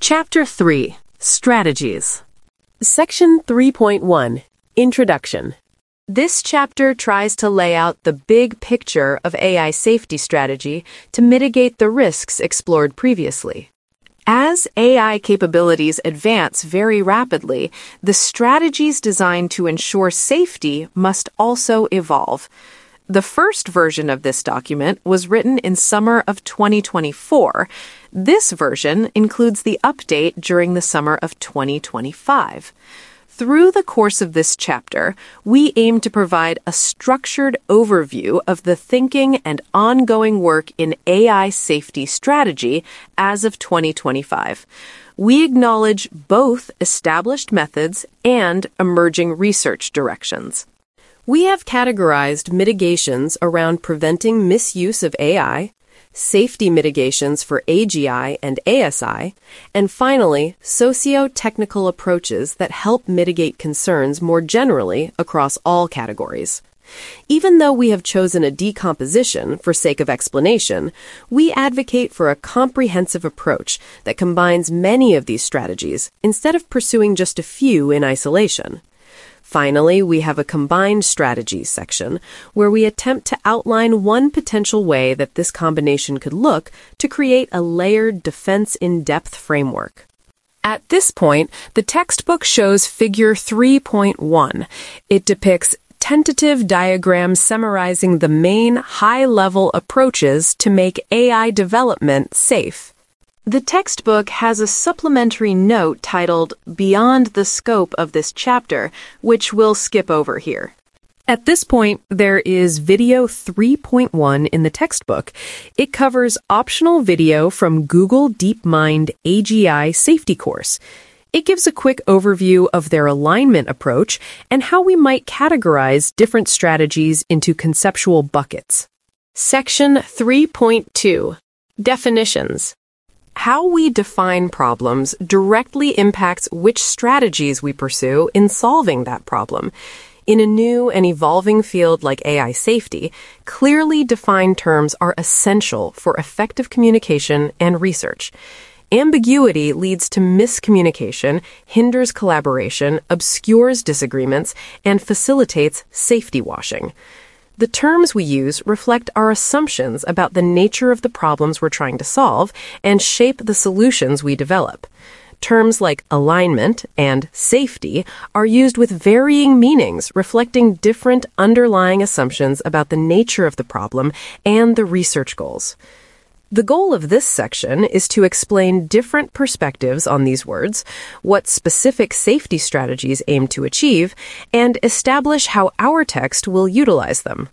Chapter 3, Strategies. Section 3.1, Introduction. This chapter tries to lay out the big picture of AI safety strategy to mitigate the risks explored previously. As AI capabilities advance very rapidly, the strategies designed to ensure safety must also evolve. The first version of this document was written in summer of 2024. This version includes the update during the summer of 2025. Through the course of this chapter, we aim to provide a structured overview of the thinking and ongoing work in AI safety strategy as of 2025. We acknowledge both established methods and emerging research directions. We have categorized mitigations around preventing misuse of AI, safety mitigations for AGI and ASI, and finally, socio-technical approaches that help mitigate concerns more generally across all categories. Even though we have chosen a decomposition for sake of explanation, we advocate for a comprehensive approach that combines many of these strategies instead of pursuing just a few in isolation. Finally, we have a combined strategies section where we attempt to outline one potential way that this combination could look to create a layered defense in-depth framework. At this point, the textbook shows Figure 3.1. It depicts tentative diagrams summarizing the main high-level approaches to make AI development safe. The textbook has a supplementary note titled Beyond the Scope of this Chapter, which we'll skip over here. At this point, there is Video 3.1 in the textbook. It covers optional video from Google DeepMind AGI Safety Course. It gives a quick overview of their alignment approach and how we might categorize different strategies into conceptual buckets. Section 3.2, Definitions. How we define problems directly impacts which strategies we pursue in solving that problem. In a new and evolving field like AI safety, clearly defined terms are essential for effective communication and research. Ambiguity leads to miscommunication, hinders collaboration, obscures disagreements, and facilitates safety washing. The terms we use reflect our assumptions about the nature of the problems we're trying to solve and shape the solutions we develop. Terms like alignment and safety are used with varying meanings, reflecting different underlying assumptions about the nature of the problem and the research goals. The goal of this section is to explain different perspectives on these words, what specific safety strategies aim to achieve, and establish how our text will utilize them.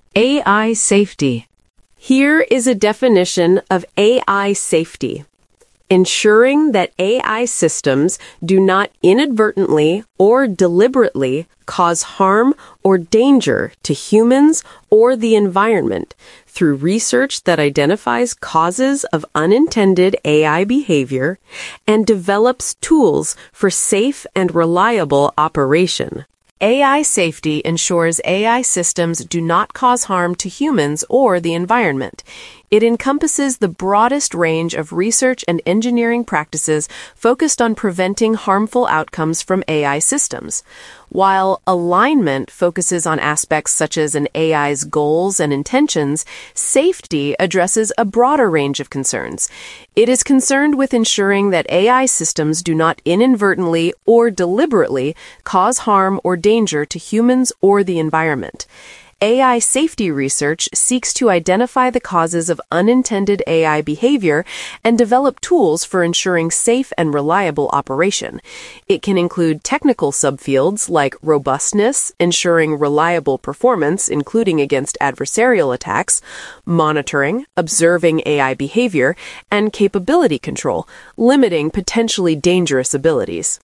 AI safety. Here is a definition of AI safety. Ensuring that AI systems do not inadvertently or deliberately cause harm or danger to humans or the environment through research that identifies causes of unintended AI behavior and develops tools for safe and reliable operation. AI safety ensures AI systems do not cause harm to humans or the environment. It encompasses the broadest range of research and engineering practices focused on preventing harmful outcomes from AI systems. While alignment focuses on aspects such as an AI's goals and intentions, safety addresses a broader range of concerns. It is concerned with ensuring that AI systems do not inadvertently or deliberately cause harm or danger to humans or the environment. AI safety research seeks to identify the causes of unintended AI behavior and develop tools for ensuring safe and reliable operation. It can include technical subfields like robustness, ensuring reliable performance, including against adversarial attacks, monitoring, observing AI behavior, and capability control, limiting potentially dangerous abilities.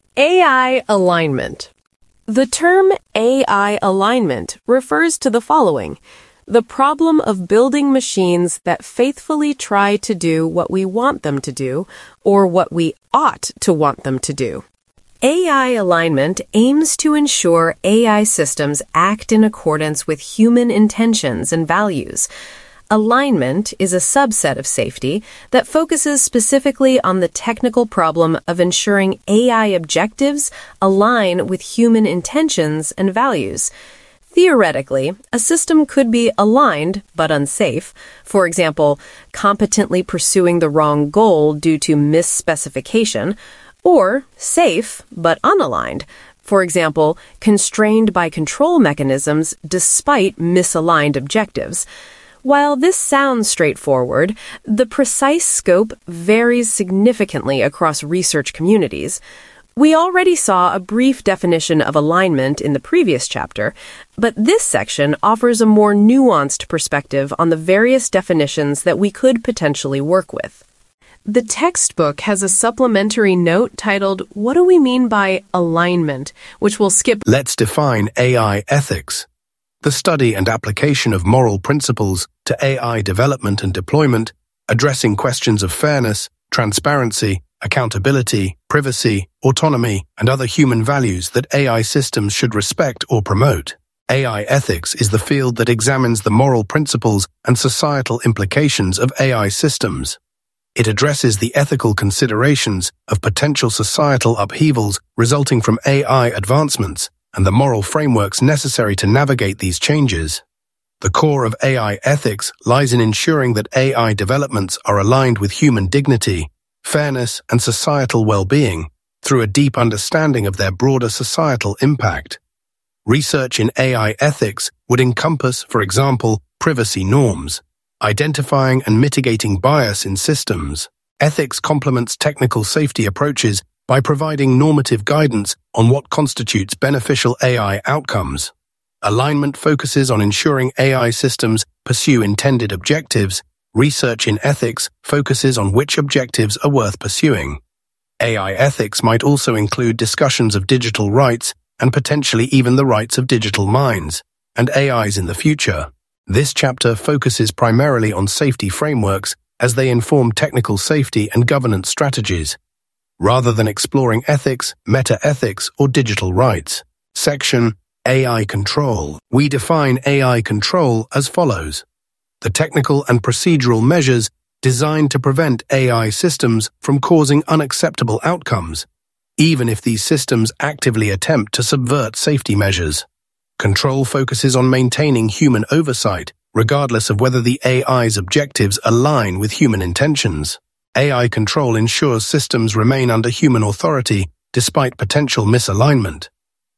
AI alignment. The term AI alignment refers to the following: the problem of building machines that faithfully try to do what we want them to do or what we ought to want them to do. AI alignment aims to ensure AI systems act in accordance with human intentions and values. Alignment is a subset of safety that focuses specifically on the technical problem of ensuring AI objectives align with human intentions and values. Theoretically, a system could be aligned but unsafe, for example, competently pursuing the wrong goal due to misspecification, or safe but unaligned, for example, constrained by control mechanisms despite misaligned objectives. While this sounds straightforward, the precise scope varies significantly across research communities. We already saw a brief definition of alignment in the previous chapter, but this section offers a more nuanced perspective on the various definitions that we could potentially work with. The textbook has a supplementary note titled, "What do we mean by alignment?" which we'll skip. Let's define AI ethics, the study and application of moral principles to AI development and deployment, addressing questions of fairness, transparency, accountability, privacy, autonomy, and other human values that AI systems should respect or promote. AI ethics is the field that examines the moral principles and societal implications of AI systems. It addresses the ethical considerations of potential societal upheavals resulting from AI advancements and the moral frameworks necessary to navigate these changes. The core of AI ethics lies in ensuring that AI developments are aligned with human dignity, fairness, and societal well-being through a deep understanding of their broader societal impact. Research in AI ethics would encompass, for example, privacy norms, identifying and mitigating bias in systems. Ethics complements technical safety approaches by providing normative guidance on what constitutes beneficial AI outcomes. Alignment focuses on ensuring AI systems pursue intended objectives. Research in ethics focuses on which objectives are worth pursuing. AI ethics might also include discussions of digital rights and potentially even the rights of digital minds and AIs in the future. This chapter focuses primarily on safety frameworks as they inform technical safety and governance strategies, rather than exploring ethics, meta-ethics, or digital rights. Section AI Control. We define AI control as follows: the technical and procedural measures designed to prevent AI systems from causing unacceptable outcomes, even if these systems actively attempt to subvert safety measures. Control focuses on maintaining human oversight, regardless of whether the AI's objectives align with human intentions. AI control ensures systems remain under human authority despite potential misalignment.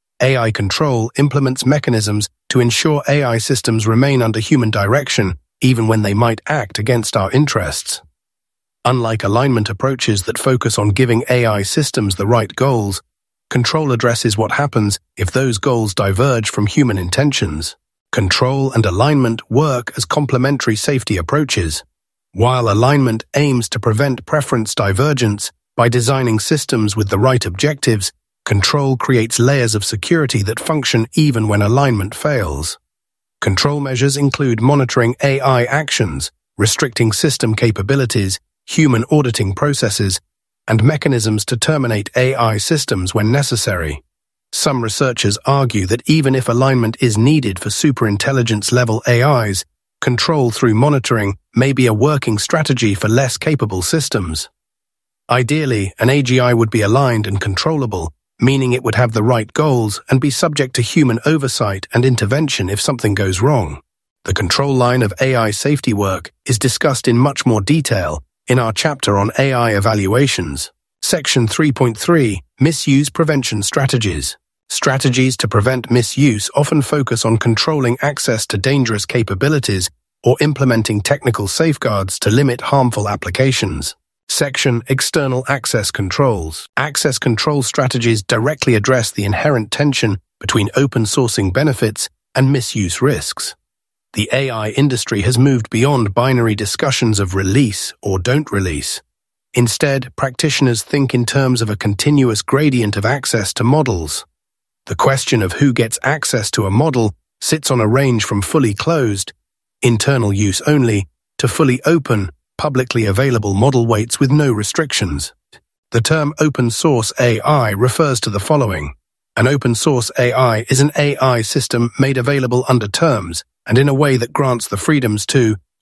AI control implements mechanisms to ensure AI systems remain under human direction even when they might act against our interests. Unlike alignment approaches that focus on giving AI systems the right goals, control addresses what happens if those goals diverge from human intentions. Control and alignment work as complementary safety approaches. While alignment aims to prevent preference divergence by designing systems with the right objectives, control creates layers of security that function even when alignment fails. Control measures include monitoring AI actions, restricting system capabilities, human auditing processes, and mechanisms to terminate AI systems when necessary. Some researchers argue that even if alignment is needed for superintelligence-level AIs, control through monitoring may be a working strategy for less capable systems. Ideally, an AGI would be aligned and controllable, meaning it would have the right goals and be subject to human oversight and intervention if something goes wrong. The control line of AI safety work is discussed in much more detail in our chapter on AI evaluations. Section 3.3, Misuse Prevention Strategies. Strategies to prevent misuse often focus on controlling access to dangerous capabilities or implementing technical safeguards to limit harmful applications. Section External Access Controls. Access control strategies directly address the inherent tension between open sourcing benefits and misuse risks. The AI industry has moved beyond binary discussions of release or don't release. Instead, practitioners think in terms of a continuous gradient of access to models. The question of who gets access to a model sits on a range from fully closed, internal use only, to fully open, publicly available model weights with no restrictions. The term open source AI refers to the following. An open source AI is an AI system made available under terms and in a way that grants the freedoms to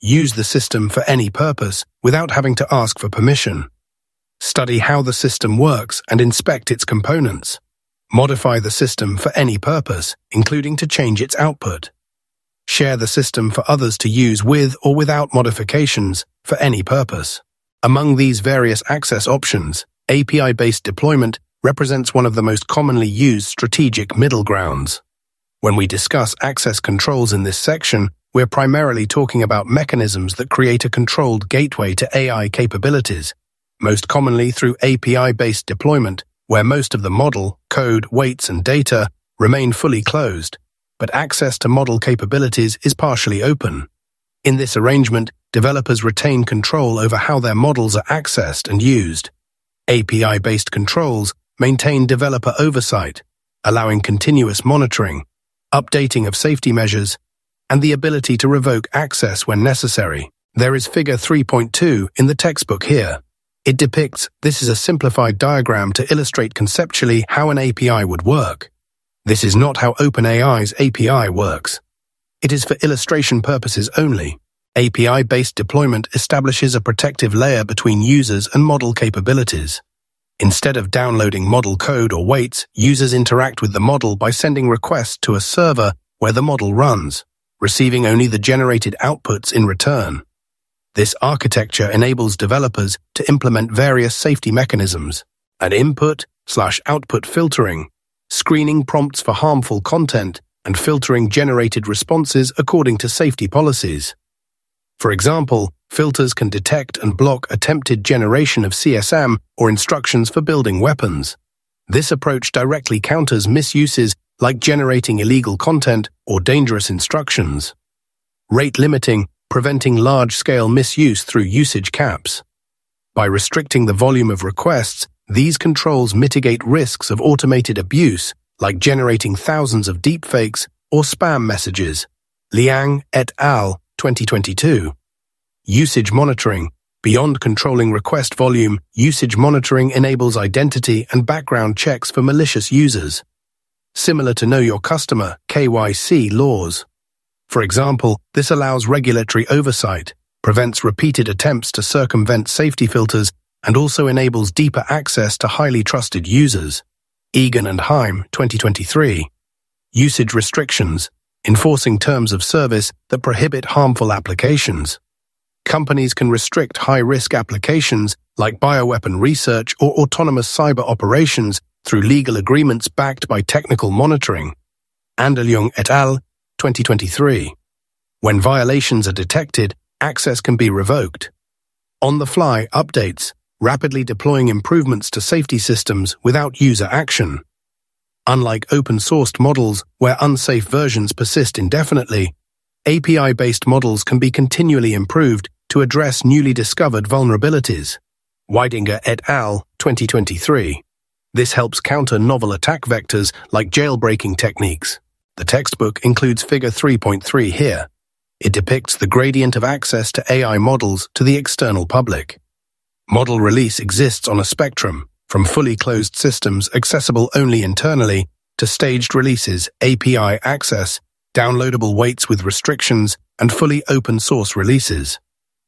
Use the system for any purpose without having to ask for permission. Study how the system works and inspect its components. Modify the system for any purpose, including to change its output. Share the system for others to use with or without modifications for any purpose. Among these various access options, API-based deployment represents one of the most commonly used strategic middle grounds. When we discuss access controls in this section, we're primarily talking about mechanisms that create a controlled gateway to AI capabilities, most commonly through API-based deployment, where most of the model, code, weights, and data remain fully closed, but access to model capabilities is partially open. In this arrangement, developers retain control over how their models are accessed and used. API-based controls maintain developer oversight, allowing continuous monitoring, updating of safety measures, and the ability to revoke access when necessary. There is Figure 3.2 in the textbook here. It depicts this is a simplified diagram to illustrate conceptually how an API would work. This is not how OpenAI's API works. It is for illustration purposes only. API-based deployment establishes a protective layer between users and model capabilities. Instead of downloading model code or weights, users interact with the model by sending requests to a server where the model runs, receiving only the generated outputs in return. This architecture enables developers to implement various safety mechanisms, an input/output filtering, screening prompts for harmful content, and filtering generated responses according to safety policies. For example, filters can detect and block attempted generation of CSM or instructions for building weapons. This approach directly counters misuses like generating illegal content or dangerous instructions. Rate limiting, preventing large-scale misuse through usage caps. By restricting the volume of requests, these controls mitigate risks of automated abuse, like generating thousands of deepfakes or spam messages. Liang et al. 2022. Usage monitoring. Beyond controlling request volume, usage monitoring enables identity and background checks for malicious users. Similar to Know Your Customer (KYC) laws. For example, this allows regulatory oversight, prevents repeated attempts to circumvent safety filters, and also enables deeper access to highly trusted users. Egan and Heim, 2023. Usage restrictions. Enforcing terms of service that prohibit harmful applications. Companies can restrict high-risk applications like bioweapon research or autonomous cyber operations through legal agreements backed by technical monitoring. Andelyung et al. 2023. When violations are detected, access can be revoked. On-the-fly updates, rapidly deploying improvements to safety systems without user action. Unlike open-sourced models where unsafe versions persist indefinitely, API-based models can be continually improved to address newly discovered vulnerabilities. Weidinger et al. 2023. This helps counter novel attack vectors like jailbreaking techniques. The textbook includes Figure 3.3 here. It depicts the gradient of access to AI models to the external public. Model release exists on a spectrum, from fully closed systems accessible only internally to staged releases, API access, downloadable weights with restrictions, and fully open-source releases.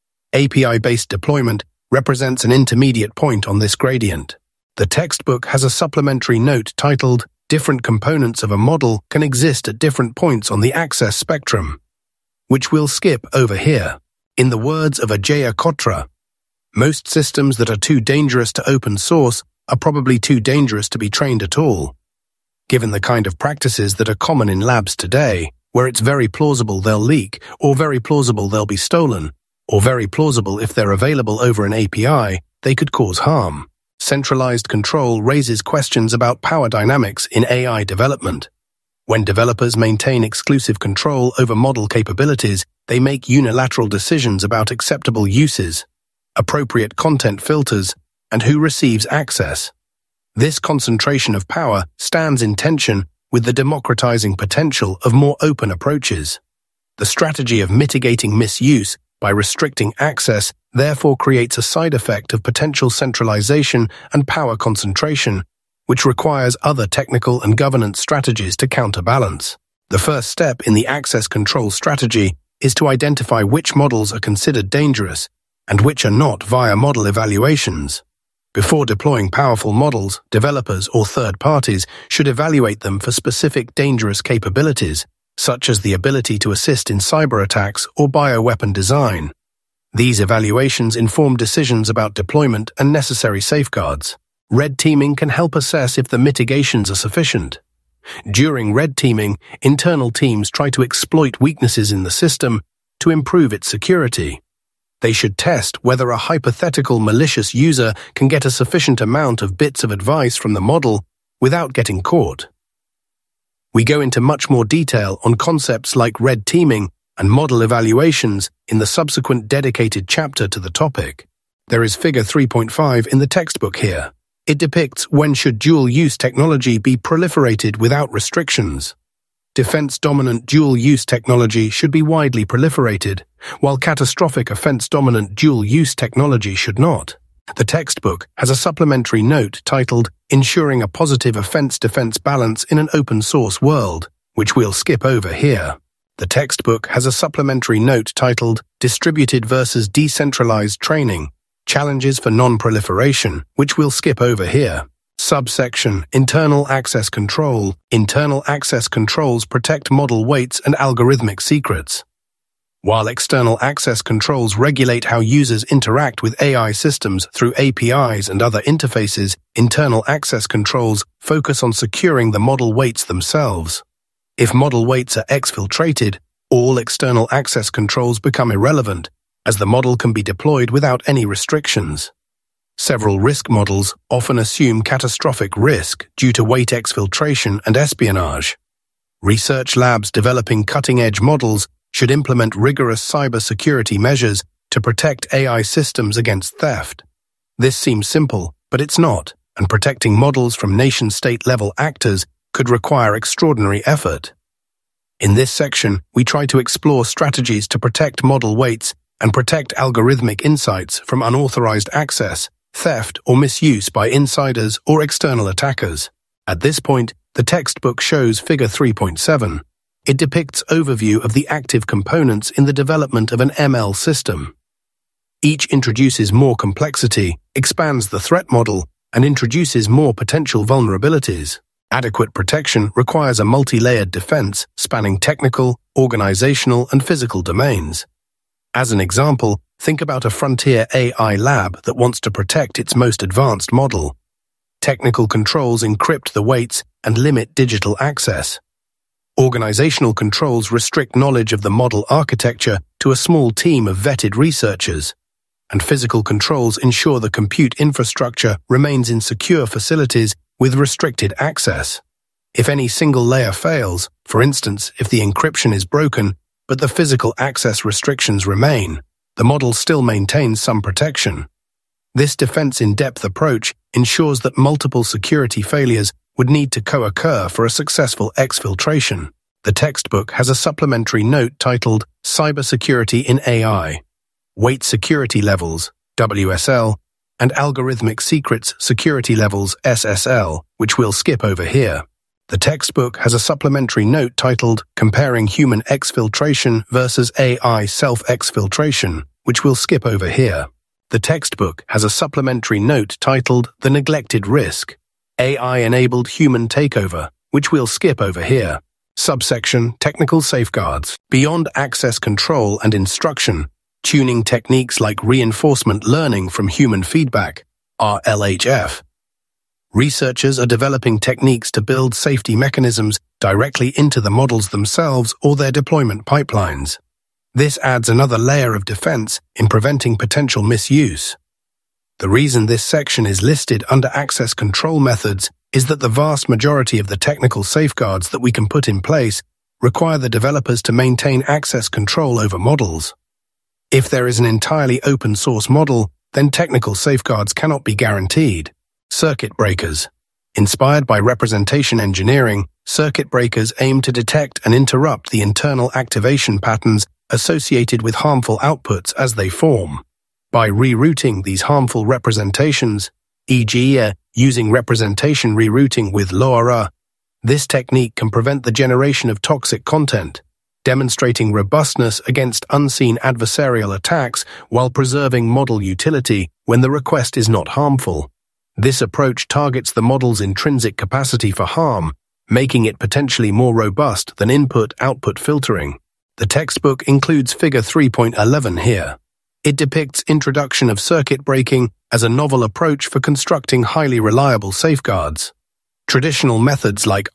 API-based deployment represents an intermediate point on this gradient. The textbook has a supplementary note titled, "Different components of a model can exist at different points on the access spectrum," which we'll skip over here. In the words of Ajay Kotra, most systems that are too dangerous to open source are probably too dangerous to be trained at all. Given the kind of practices that are common in labs today, where it's very plausible they'll leak, or very plausible they'll be stolen, or very plausible if they're available over an API, they could cause harm. Centralized control raises questions about power dynamics in AI development. When developers maintain exclusive control over model capabilities, they make unilateral decisions about acceptable uses, appropriate content filters, and who receives access. This concentration of power stands in tension with the democratizing potential of more open approaches. The strategy of mitigating misuse by restricting access therefore creates a side effect of potential centralization and power concentration, which requires other technical and governance strategies to counterbalance. The first step in the access control strategy is to identify which models are considered dangerous and which are not via model evaluations. Before deploying powerful models, developers or third parties should evaluate them for specific dangerous capabilities, such as the ability to assist in cyber attacks or bioweapon design. These evaluations inform decisions about deployment and necessary safeguards. Red teaming can help assess if the mitigations are sufficient. During red teaming, internal teams try to exploit weaknesses in the system to improve its security. They should test whether a hypothetical malicious user can get a sufficient amount of bits of advice from the model without getting caught. We go into much more detail on concepts like red teaming and model evaluations in the subsequent dedicated chapter to the topic. There is figure 3.5 in the textbook here. It depicts when should dual-use technology be proliferated without restrictions. Defense-dominant dual-use technology should be widely proliferated, while catastrophic offense-dominant dual-use technology should not. The textbook has a supplementary note titled Ensuring a Positive Offense-Defense Balance in an Open-Source World, which we'll skip over here. The textbook has a supplementary note titled Distributed versus Decentralized Training, Challenges for Non-Proliferation, which we'll skip over here. Subsection Internal Access Control. Internal access controls protect model weights and algorithmic secrets. While external access controls regulate how users interact with AI systems through APIs and other interfaces, internal access controls focus on securing the model weights themselves. If model weights are exfiltrated, all external access controls become irrelevant, as the model can be deployed without any restrictions. Several risk models often assume catastrophic risk due to weight exfiltration and espionage. Research labs developing cutting-edge models should implement rigorous cybersecurity measures to protect AI systems against theft. This seems simple, but it's not, and protecting models from nation-state-level actors could require extraordinary effort. In this section, we try to explore strategies to protect model weights and protect algorithmic insights from unauthorized access, theft, or misuse by insiders or external attackers. At this point, the textbook shows figure 3.7. It depicts overview of the active components in the development of an ML system. Each introduces more complexity, expands the threat model, and introduces more potential vulnerabilities. Adequate protection requires a multi-layered defense spanning technical, organizational, and physical domains. As an example, think about a frontier AI lab that wants to protect its most advanced model. Technical controls encrypt the weights and limit digital access. Organizational controls restrict knowledge of the model architecture to a small team of vetted researchers. And physical controls ensure the compute infrastructure remains in secure facilities with restricted access. If any single layer fails, for instance, if the encryption is broken, but the physical access restrictions remain, the model still maintains some protection. This defense-in-depth approach ensures that multiple security failures would need to co-occur for a successful exfiltration. The textbook has a supplementary note titled Cybersecurity in AI, Weight Security Levels, WSL, and Algorithmic Secrets Security Levels, SSL, which we'll skip over here. The textbook has a supplementary note titled Comparing Human Exfiltration versus AI Self-Exfiltration, which we'll skip over here. The textbook has a supplementary note titled The Neglected Risk, AI-Enabled Human Takeover, which we'll skip over here. Subsection Technical Safeguards. Beyond access control and instruction, tuning techniques like reinforcement learning from human feedback, RLHF. Researchers are developing techniques to build safety mechanisms directly into the models themselves or their deployment pipelines. This adds another layer of defense in preventing potential misuse. The reason this section is listed under access control methods is that the vast majority of the technical safeguards that we can put in place require the developers to maintain access control over models. If there is an entirely open source model, then technical safeguards cannot be guaranteed. Circuit breakers. Inspired by representation engineering, circuit breakers aim to detect and interrupt the internal activation patterns associated with harmful outputs as they form. By rerouting these harmful representations, e.g., using representation rerouting with LoRa, this technique can prevent the generation of toxic content, demonstrating robustness against unseen adversarial attacks while preserving model utility when the request is not harmful. This approach targets the model's intrinsic capacity for harm, making it potentially more robust than input-output filtering. The textbook includes Figure 3.11 here. It depicts introduction of circuit breaking as a novel approach for constructing highly reliable safeguards. Traditional methods like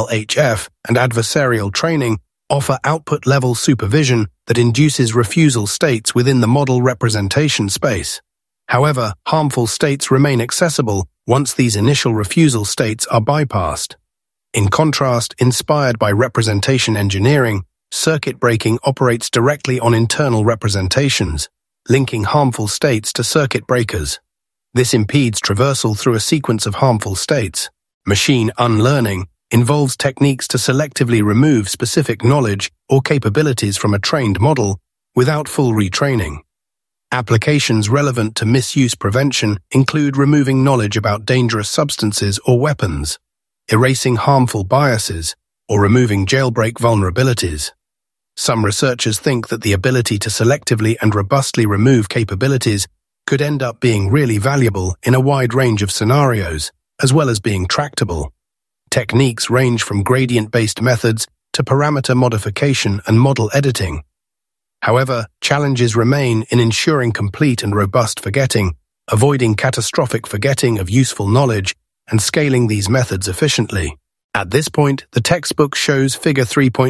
RLHF and adversarial training offer output-level supervision that induces refusal states within the model representation space. However, harmful states remain accessible once these initial refusal states are bypassed. In contrast, inspired by representation engineering, circuit breaking operates directly on internal representations, linking harmful states to circuit breakers. This impedes traversal through a sequence of harmful states. Machine unlearning involves techniques to selectively remove specific knowledge or capabilities from a trained model without full retraining. Applications relevant to misuse prevention include removing knowledge about dangerous substances or weapons, erasing harmful biases, or removing jailbreak vulnerabilities. Some researchers think that the ability to selectively and robustly remove capabilities could end up being really valuable in a wide range of scenarios, as well as being tractable. Techniques range from gradient-based methods to parameter modification and model editing. However, challenges remain in ensuring complete and robust forgetting, avoiding catastrophic forgetting of useful knowledge, and scaling these methods efficiently. At this point, the textbook shows Figure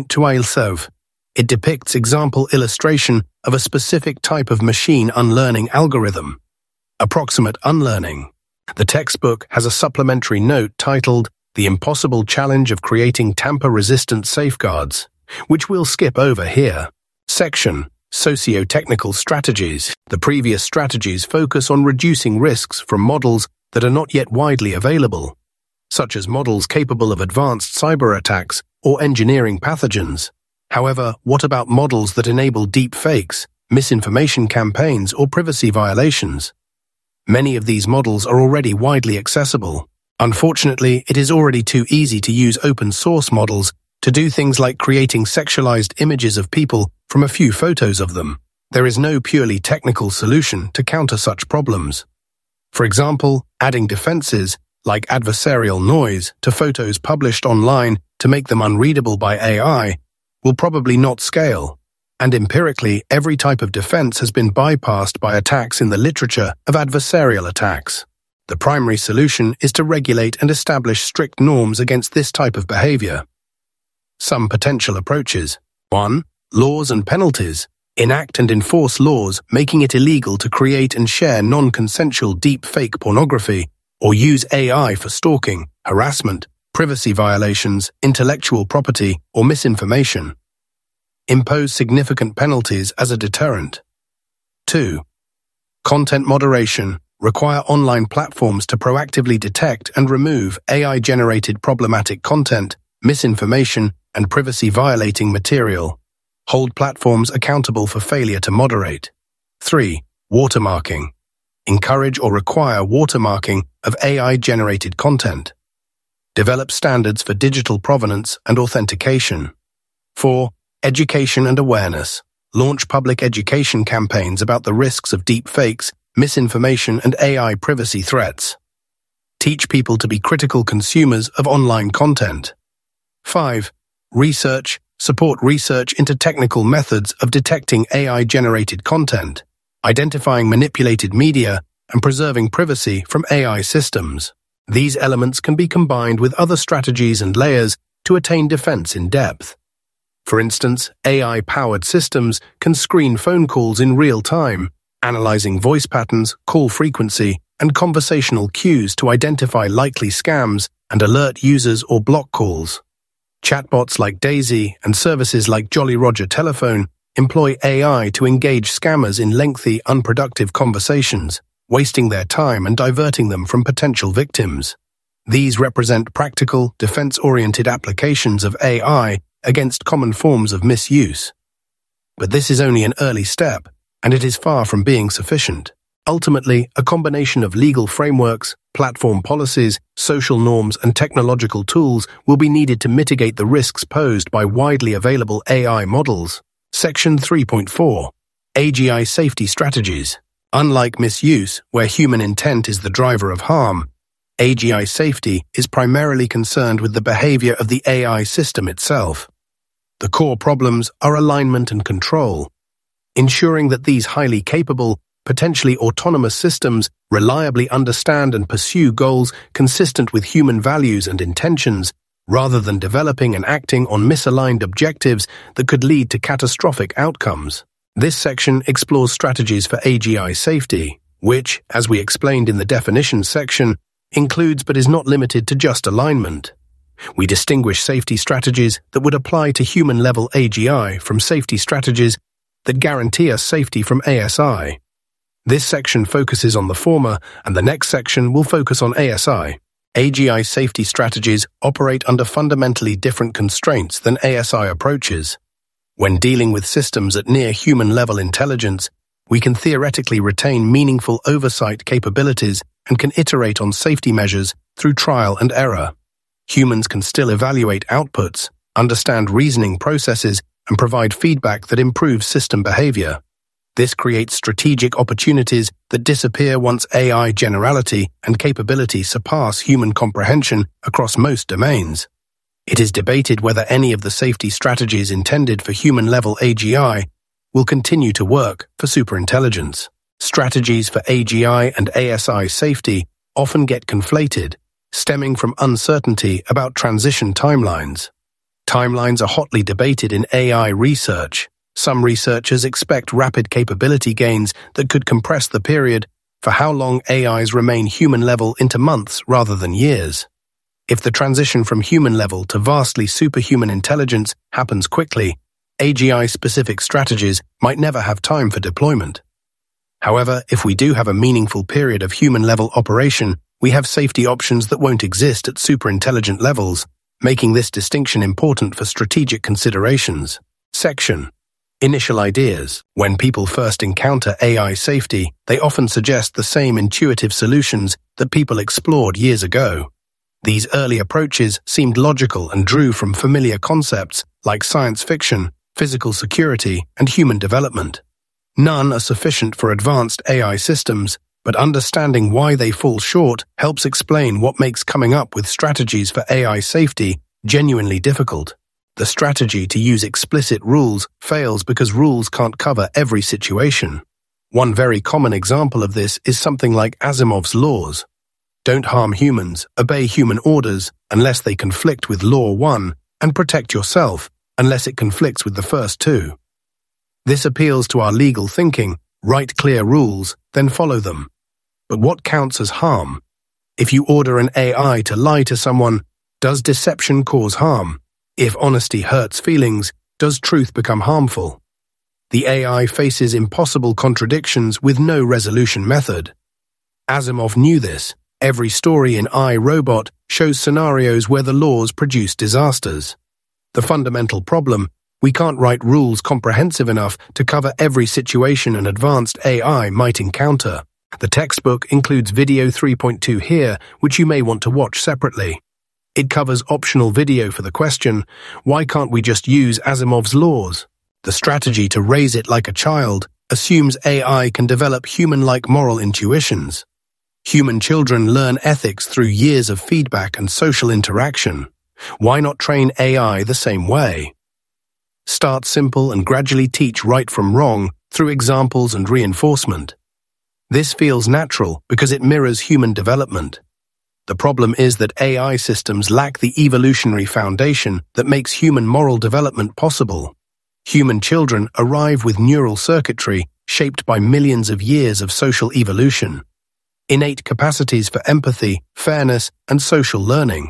3.12. It depicts example illustration of a specific type of machine unlearning algorithm. Approximate unlearning. The textbook has a supplementary note titled The Impossible Challenge of Creating Tamper-Resistant Safeguards, which we'll skip over here. Section: Socio-technical strategies. The previous strategies focus on reducing risks from models that are not yet widely available, such as models capable of advanced cyber attacks or engineering pathogens. However, what about models that enable deep fakes, misinformation campaigns, or privacy violations? Many of these models are already widely accessible. Unfortunately, it is already too easy to use open-source models to do things like creating sexualized images of people from a few photos of them. There is no purely technical solution to counter such problems. For example, adding defenses, like adversarial noise, to photos published online to make them unreadable by AI will probably not scale. And empirically, every type of defense has been bypassed by attacks in the literature of adversarial attacks. The primary solution is to regulate and establish strict norms against this type of behavior. Some potential approaches. 1. Laws and penalties. Enact and enforce laws making it illegal to create and share non-consensual deep-fake pornography or use AI for stalking, harassment, privacy violations, intellectual property, or misinformation. Impose significant penalties as a deterrent. 2. Content moderation. Require online platforms to proactively detect and remove AI-generated problematic content, misinformation, and privacy-violating material. Hold platforms accountable for failure to moderate. 3. Watermarking. Encourage or require watermarking of AI-generated content. Develop standards for digital provenance and authentication. 4. Education and awareness. Launch public education campaigns about the risks of deepfakes, misinformation, and AI privacy threats. Teach people to be critical consumers of online content. 5. Research. Support research into technical methods of detecting AI-generated content, identifying manipulated media, and preserving privacy from AI systems. These elements can be combined with other strategies and layers to attain defense in depth. For instance, AI-powered systems can screen phone calls in real time, analyzing voice patterns, call frequency, and conversational cues to identify likely scams and alert users or block calls. Chatbots like Daisy and services like Jolly Roger Telephone employ AI to engage scammers in lengthy, unproductive conversations, wasting their time and diverting them from potential victims. These represent practical, defense-oriented applications of AI against common forms of misuse. But this is only an early step, and it is far from being sufficient. Ultimately, a combination of legal frameworks, platform policies, social norms, and technological tools will be needed to mitigate the risks posed by widely available AI models. Section 3.4. AGI Safety Strategies. Unlike misuse, where human intent is the driver of harm, AGI safety is primarily concerned with the behavior of the AI system itself. The core problems are alignment and control. Ensuring that these highly capable, potentially autonomous systems reliably understand and pursue goals consistent with human values and intentions, rather than developing and acting on misaligned objectives that could lead to catastrophic outcomes. This section explores strategies for AGI safety, which, as we explained in the definitions section, includes but is not limited to just alignment. We distinguish safety strategies that would apply to human-level AGI from safety strategies that guarantee us safety from ASI. This section focuses on the former, and the next section will focus on ASI. AGI safety strategies operate under fundamentally different constraints than ASI approaches. When dealing with systems at near human-level intelligence, we can theoretically retain meaningful oversight capabilities and can iterate on safety measures through trial and error. Humans can still evaluate outputs, understand reasoning processes, and provide feedback that improves system behavior. This creates strategic opportunities that disappear once AI generality and capability surpass human comprehension across most domains. It is debated whether any of the safety strategies intended for human-level AGI will continue to work for superintelligence. Strategies for AGI and ASI safety often get conflated, stemming from uncertainty about transition timelines. Timelines are hotly debated in AI research. Some researchers expect rapid capability gains that could compress the period for how long AIs remain human-level into months rather than years. If the transition from human-level to vastly superhuman intelligence happens quickly, AGI-specific strategies might never have time for deployment. However, if we do have a meaningful period of human-level operation, we have safety options that won't exist at superintelligent levels, making this distinction important for strategic considerations. Section. Initial ideas. When people first encounter AI safety, they often suggest the same intuitive solutions that people explored years ago. These early approaches seemed logical and drew from familiar concepts like science fiction, physical security, and human development. None are sufficient for advanced AI systems, but understanding why they fall short helps explain what makes coming up with strategies for AI safety genuinely difficult. The strategy to use explicit rules fails because rules can't cover every situation. One very common example of this is something like Asimov's laws. Don't harm humans, obey human orders unless they conflict with Law 1, and protect yourself unless it conflicts with the first two. This appeals to our legal thinking: write clear rules, then follow them. But what counts as harm? If you order an AI to lie to someone, does deception cause harm? If honesty hurts feelings, does truth become harmful? The AI faces impossible contradictions with no resolution method. Asimov knew this. Every story in I, Robot shows scenarios where the laws produce disasters. The fundamental problem: we can't write rules comprehensive enough to cover every situation an advanced AI might encounter. The textbook includes Video 3.2 here, which you may want to watch separately. It covers optional video for the question, why can't we just use Asimov's laws? The strategy to raise it like a child assumes AI can develop human-like moral intuitions. Human children learn ethics through years of feedback and social interaction. Why not train AI the same way? Start simple and gradually teach right from wrong through examples and reinforcement. This feels natural because it mirrors human development. The problem is that AI systems lack the evolutionary foundation that makes human moral development possible. Human children arrive with neural circuitry shaped by millions of years of social evolution, innate capacities for empathy, fairness, and social learning.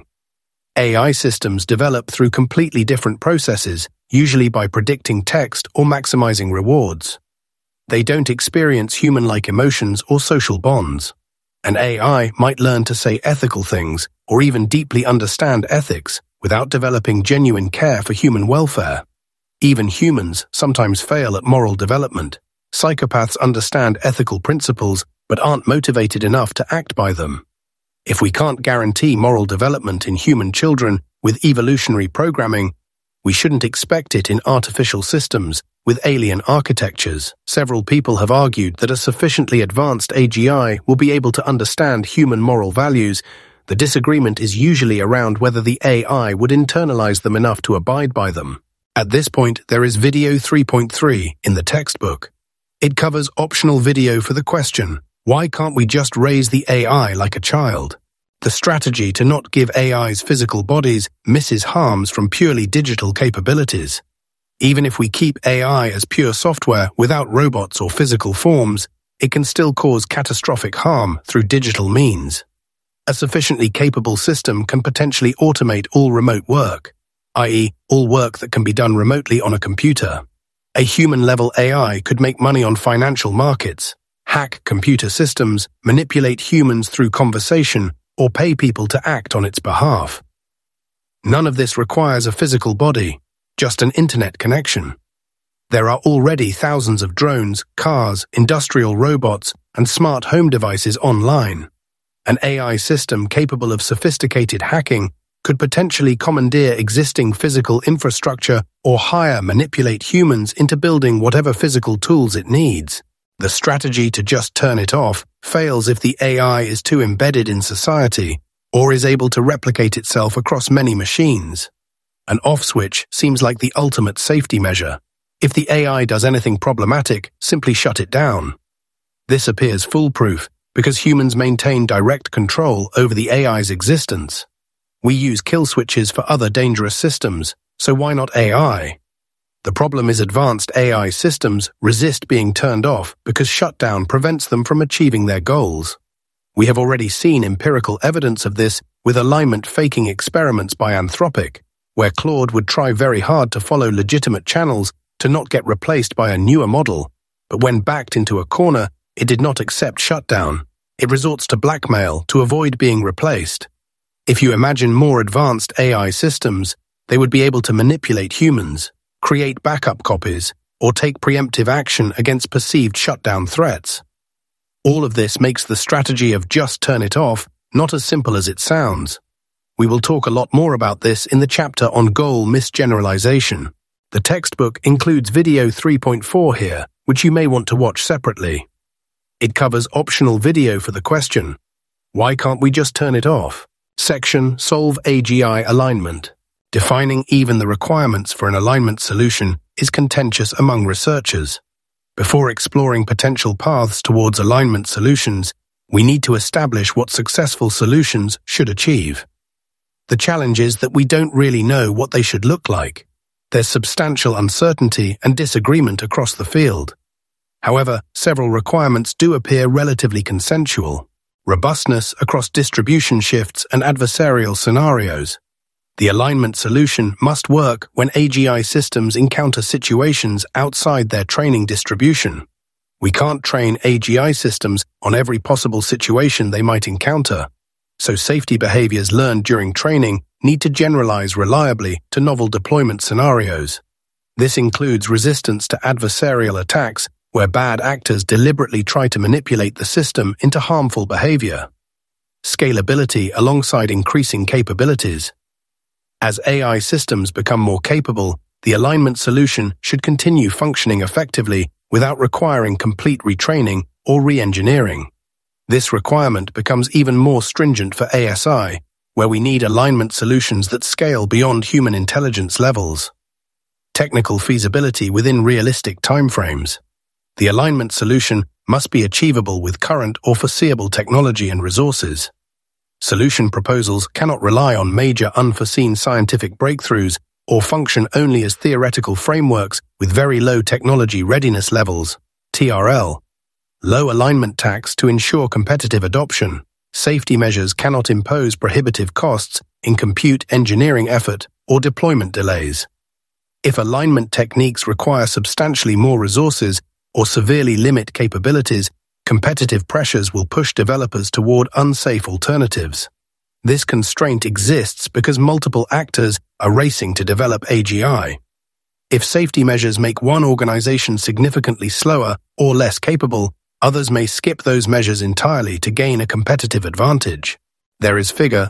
AI systems develop through completely different processes, usually by predicting text or maximizing rewards. They don't experience human-like emotions or social bonds. An AI might learn to say ethical things or even deeply understand ethics without developing genuine care for human welfare. Even humans sometimes fail at moral development. Psychopaths understand ethical principles but aren't motivated enough to act by them. If we can't guarantee moral development in human children with evolutionary programming, we shouldn't expect it in artificial systems with alien architectures. Several people have argued that a sufficiently advanced AGI will be able to understand human moral values. The disagreement is usually around whether the AI would internalize them enough to abide by them. At this point, there is video 3.3 in the textbook. It covers optional video for the question, why can't we just raise the AI like a child? The strategy to not give AIs physical bodies misses harms from purely digital capabilities. Even if we keep AI as pure software without robots or physical forms, it can still cause catastrophic harm through digital means. A sufficiently capable system can potentially automate all remote work, i.e., all work that can be done remotely on a computer. A human-level AI could make money on financial markets, hack computer systems, manipulate humans through conversation, or pay people to act on its behalf. None of this requires a physical body, just an internet connection. There are already thousands of drones, cars, industrial robots, and smart home devices online. An AI system capable of sophisticated hacking could potentially commandeer existing physical infrastructure or manipulate humans into building whatever physical tools it needs. The strategy to just turn it off fails if the AI is too embedded in society or is able to replicate itself across many machines. An off switch seems like the ultimate safety measure. If the AI does anything problematic, simply shut it down. This appears foolproof because humans maintain direct control over the AI's existence. We use kill switches for other dangerous systems, so why not AI? The problem is advanced AI systems resist being turned off because shutdown prevents them from achieving their goals. We have already seen empirical evidence of this with alignment faking experiments by Anthropic, where Claude would try very hard to follow legitimate channels to not get replaced by a newer model, but when backed into a corner, it did not accept shutdown. It resorts to blackmail to avoid being replaced. If you imagine more advanced AI systems, they would be able to manipulate humans, create backup copies, or take preemptive action against perceived shutdown threats. All of this makes the strategy of just turn it off not as simple as it sounds. We will talk a lot more about this in the chapter on goal misgeneralization. The textbook includes video 3.4 here, which you may want to watch separately. It covers optional video for the question, why can't we just turn it off? Section Solve AGI Alignment. Defining even the requirements for an alignment solution is contentious among researchers. Before exploring potential paths towards alignment solutions, we need to establish what successful solutions should achieve. The challenge is that we don't really know what they should look like. There's substantial uncertainty and disagreement across the field. However, several requirements do appear relatively consensual. Robustness across distribution shifts and adversarial scenarios. The alignment solution must work when AGI systems encounter situations outside their training distribution. We can't train AGI systems on every possible situation they might encounter, so safety behaviors learned during training need to generalize reliably to novel deployment scenarios. This includes resistance to adversarial attacks where bad actors deliberately try to manipulate the system into harmful behavior. Scalability alongside increasing capabilities. As AI systems become more capable, the alignment solution should continue functioning effectively without requiring complete retraining or re-engineering. This requirement becomes even more stringent for ASI, where we need alignment solutions that scale beyond human intelligence levels. Technical feasibility within realistic timeframes. The alignment solution must be achievable with current or foreseeable technology and resources. Solution proposals cannot rely on major unforeseen scientific breakthroughs or function only as theoretical frameworks with very low technology readiness levels, TRL. Low alignment tax to ensure competitive adoption. Safety measures cannot impose prohibitive costs in compute engineering effort or deployment delays. If alignment techniques require substantially more resources or severely limit capabilities, competitive pressures will push developers toward unsafe alternatives. This constraint exists because multiple actors are racing to develop AGI. If safety measures make one organization significantly slower or less capable, others may skip those measures entirely to gain a competitive advantage. There is figure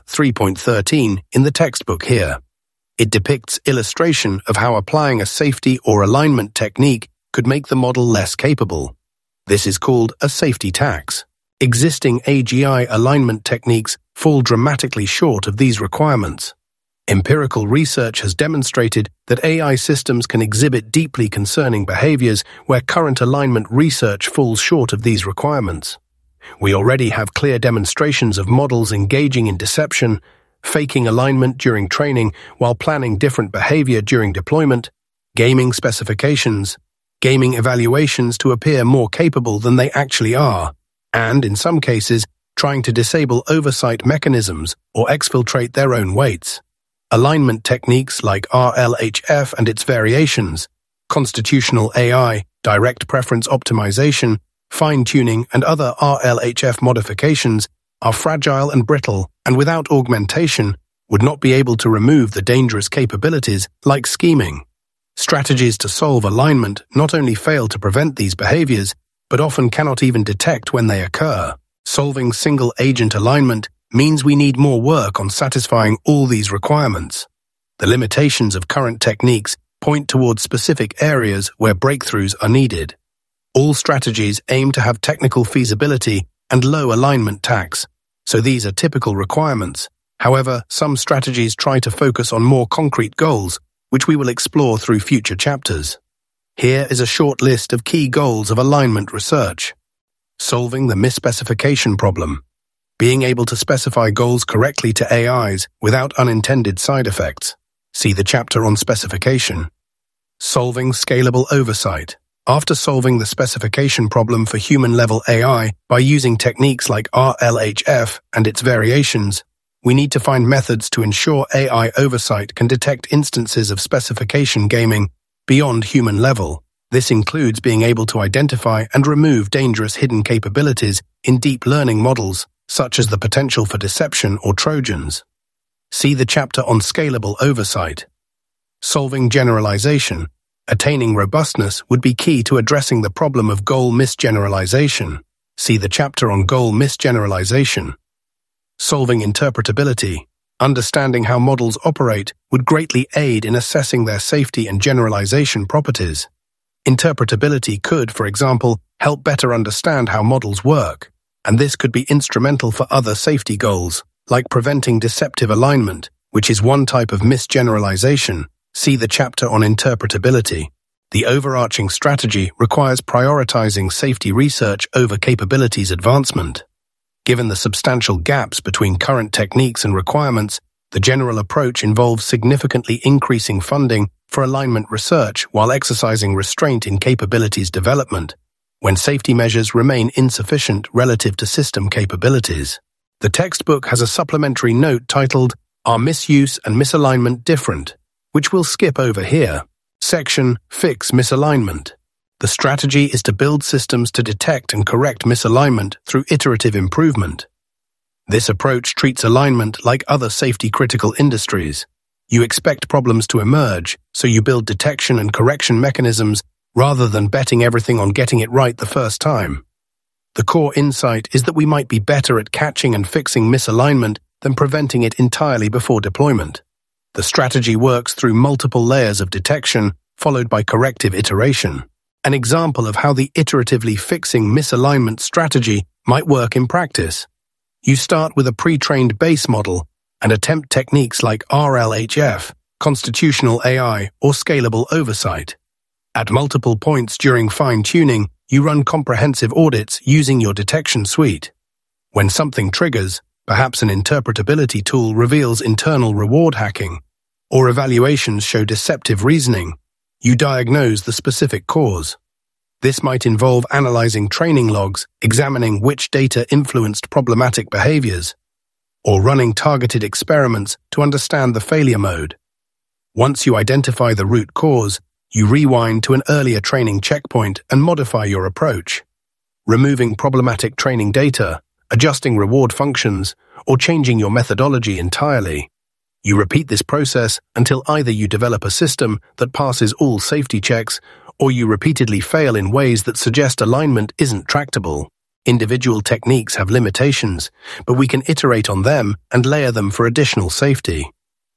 3.13 in the textbook here. It depicts illustration of how applying a safety or alignment technique could make the model less capable. This is called a safety tax. Existing AGI alignment techniques fall dramatically short of these requirements. Empirical research has demonstrated that AI systems can exhibit deeply concerning behaviors where current alignment research falls short of these requirements. We already have clear demonstrations of models engaging in deception, faking alignment during training while planning different behavior during deployment, gaming specifications, gaming evaluations to appear more capable than they actually are, and, in some cases, trying to disable oversight mechanisms or exfiltrate their own weights. Alignment techniques like RLHF and its variations, constitutional AI, direct preference optimization, fine-tuning, and other RLHF modifications are fragile and brittle, and without augmentation, would not be able to remove the dangerous capabilities like scheming. Strategies to solve alignment not only fail to prevent these behaviors, but often cannot even detect when they occur. Solving single-agent alignment means we need more work on satisfying all these requirements. The limitations of current techniques point towards specific areas where breakthroughs are needed. All strategies aim to have technical feasibility and low alignment tax, so these are typical requirements. However, some strategies try to focus on more concrete goals, which we will explore through future chapters. Here is a short list of key goals of alignment research. Solving the misspecification problem. Being able to specify goals correctly to AIs without unintended side effects. See the chapter on specification. Solving scalable oversight. After solving the specification problem for human-level AI by using techniques like RLHF and its variations, we need to find methods to ensure AI oversight can detect instances of specification gaming beyond human level. This includes being able to identify and remove dangerous hidden capabilities in deep learning models, such as the potential for deception or Trojans. See the chapter on scalable oversight. Solving generalization. Attaining robustness would be key to addressing the problem of goal misgeneralization. See the chapter on goal misgeneralization. Solving interpretability. Understanding how models operate would greatly aid in assessing their safety and generalization properties. Interpretability could, for example, help better understand how models work, and this could be instrumental for other safety goals, like preventing deceptive alignment, which is one type of misgeneralization. See the chapter on interpretability. The overarching strategy requires prioritizing safety research over capabilities advancement. Given the substantial gaps between current techniques and requirements, the general approach involves significantly increasing funding for alignment research while exercising restraint in capabilities development, when safety measures remain insufficient relative to system capabilities. The textbook has a supplementary note titled, "Are Misuse and Misalignment Different?" which we'll skip over here. Section, Fix Misalignment. The strategy is to build systems to detect and correct misalignment through iterative improvement. This approach treats alignment like other safety-critical industries. You expect problems to emerge, so you build detection and correction mechanisms rather than betting everything on getting it right the first time. The core insight is that we might be better at catching and fixing misalignment than preventing it entirely before deployment. The strategy works through multiple layers of detection, followed by corrective iteration. An example of how the iteratively fixing misalignment strategy might work in practice. You start with a pre-trained base model and attempt techniques like RLHF, constitutional AI, or scalable oversight. At multiple points during fine-tuning, you run comprehensive audits using your detection suite. When something triggers, perhaps an interpretability tool reveals internal reward hacking, or evaluations show deceptive reasoning, you diagnose the specific cause. This might involve analyzing training logs, examining which data influenced problematic behaviors, or running targeted experiments to understand the failure mode. Once you identify the root cause, you rewind to an earlier training checkpoint and modify your approach, removing problematic training data, adjusting reward functions, or changing your methodology entirely. You repeat this process until either you develop a system that passes all safety checks, or you repeatedly fail in ways that suggest alignment isn't tractable. Individual techniques have limitations, but we can iterate on them and layer them for additional safety.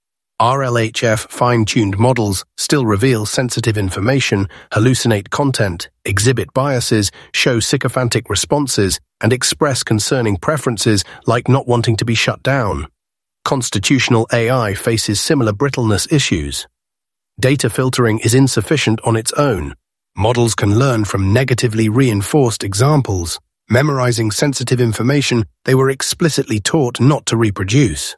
RLHF fine-tuned models still reveal sensitive information, hallucinate content, exhibit biases, show sycophantic responses, and express concerning preferences like not wanting to be shut down. Constitutional AI faces similar brittleness issues. Data filtering is insufficient on its own. Models can learn from negatively reinforced examples, memorizing sensitive information they were explicitly taught not to reproduce.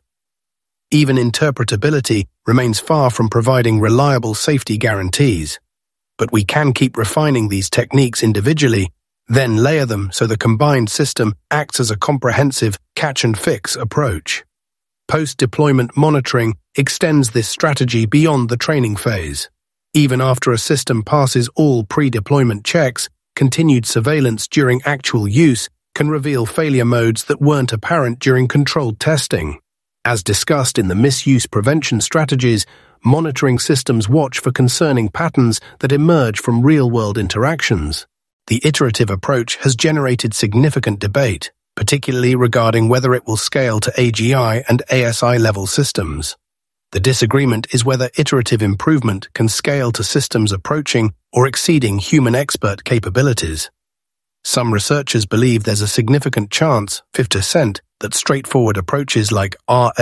Even interpretability remains far from providing reliable safety guarantees. But we can keep refining these techniques individually, then layer them so the combined system acts as a comprehensive catch-and-fix approach. Post-deployment monitoring extends this strategy beyond the training phase. Even after a system passes all pre-deployment checks, continued surveillance during actual use can reveal failure modes that weren't apparent during controlled testing. As discussed in the misuse prevention strategies, monitoring systems watch for concerning patterns that emerge from real-world interactions. The iterative approach has generated significant debate, particularly regarding whether it will scale to AGI and ASI-level systems. The disagreement is whether iterative improvement can scale to systems approaching or exceeding human expert capabilities. Some researchers believe there's a significant chance, 50%, that straightforward approaches like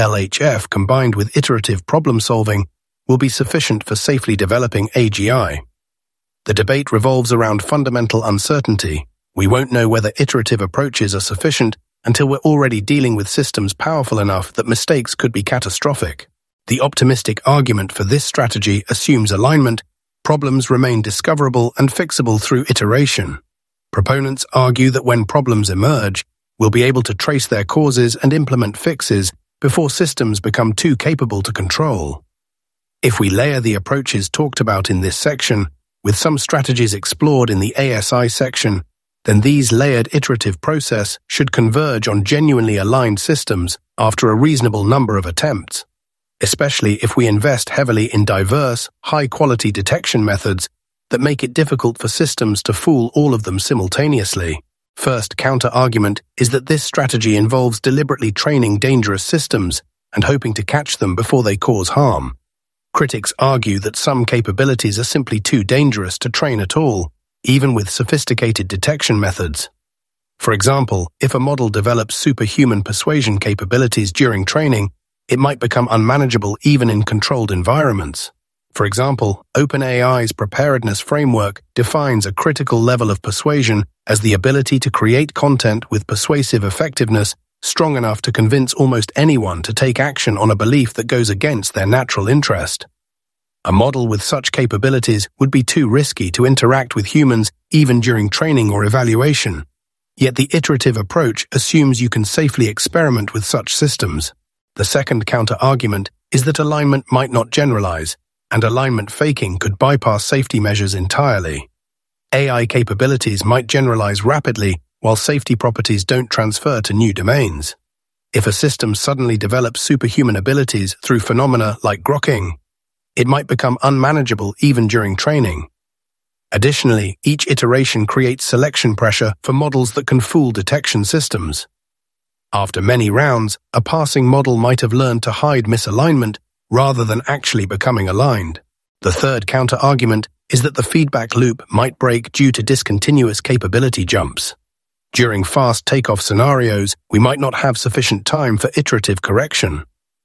RLHF combined with iterative problem-solving will be sufficient for safely developing AGI. The debate revolves around fundamental uncertainty. We won't know whether iterative approaches are sufficient until we're already dealing with systems powerful enough that mistakes could be catastrophic. The optimistic argument for this strategy assumes alignment. Problems remain discoverable and fixable through iteration. Proponents argue that when problems emerge, we'll be able to trace their causes and implement fixes before systems become too capable to control. If we layer the approaches talked about in this section, with some strategies explored in the ASI section, then these layered iterative process should converge on genuinely aligned systems after a reasonable number of attempts, especially if we invest heavily in diverse, high-quality detection methods that make it difficult for systems to fool all of them simultaneously. First counter-argument is that this strategy involves deliberately training dangerous systems and hoping to catch them before they cause harm. Critics argue that some capabilities are simply too dangerous to train at all, even with sophisticated detection methods. For example, if a model develops superhuman persuasion capabilities during training, it might become unmanageable even in controlled environments. For example, OpenAI's preparedness framework defines a critical level of persuasion as the ability to create content with persuasive effectiveness strong enough to convince almost anyone to take action on a belief that goes against their natural interest. A model with such capabilities would be too risky to interact with humans even during training or evaluation. Yet the iterative approach assumes you can safely experiment with such systems. The second counter-argument is that alignment might not generalize, and alignment faking could bypass safety measures entirely. AI capabilities might generalize rapidly, while safety properties don't transfer to new domains. If a system suddenly develops superhuman abilities through phenomena like grokking, it might become unmanageable even during training. Additionally, each iteration creates selection pressure for models that can fool detection systems. After many rounds, a passing model might have learned to hide misalignment rather than actually becoming aligned. The third counter-argument is that the feedback loop might break due to discontinuous capability jumps. During fast takeoff scenarios, we might not have sufficient time for iterative correction.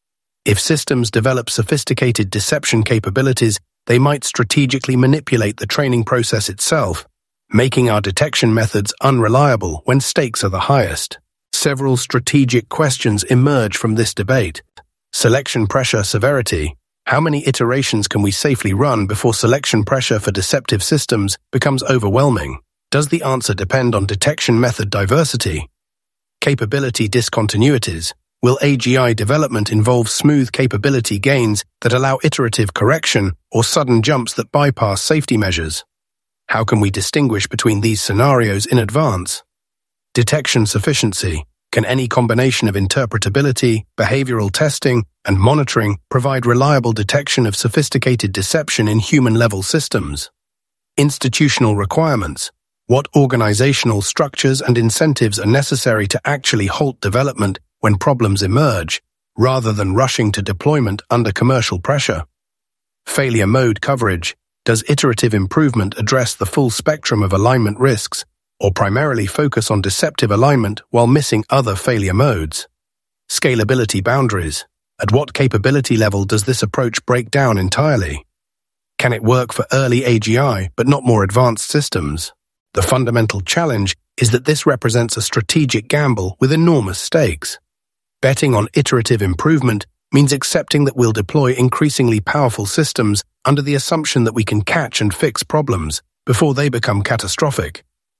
If systems develop sophisticated deception capabilities, they might strategically manipulate the training process itself, making our detection methods unreliable when stakes are the highest. Several strategic questions emerge from this debate. Selection pressure severity. How many iterations can we safely run before selection pressure for deceptive systems becomes overwhelming? Does the answer depend on detection method diversity? Capability discontinuities. Will AGI development involve smooth capability gains that allow iterative correction or sudden jumps that bypass safety measures? How can we distinguish between these scenarios in advance? Detection sufficiency. Can any combination of interpretability, behavioral testing, and monitoring provide reliable detection of sophisticated deception in human-level systems? Institutional requirements. What organizational structures and incentives are necessary to actually halt development when problems emerge, rather than rushing to deployment under commercial pressure? Failure mode coverage. Does iterative improvement address the full spectrum of alignment risks, or primarily focus on deceptive alignment while missing other failure modes? Scalability boundaries. At what capability level does this approach break down entirely? Can it work for early AGI but not more advanced systems? The fundamental challenge is that this represents a strategic gamble with enormous stakes. Betting on iterative improvement means accepting that we'll deploy increasingly powerful systems under the assumption that we can catch and fix problems before they become catastrophic.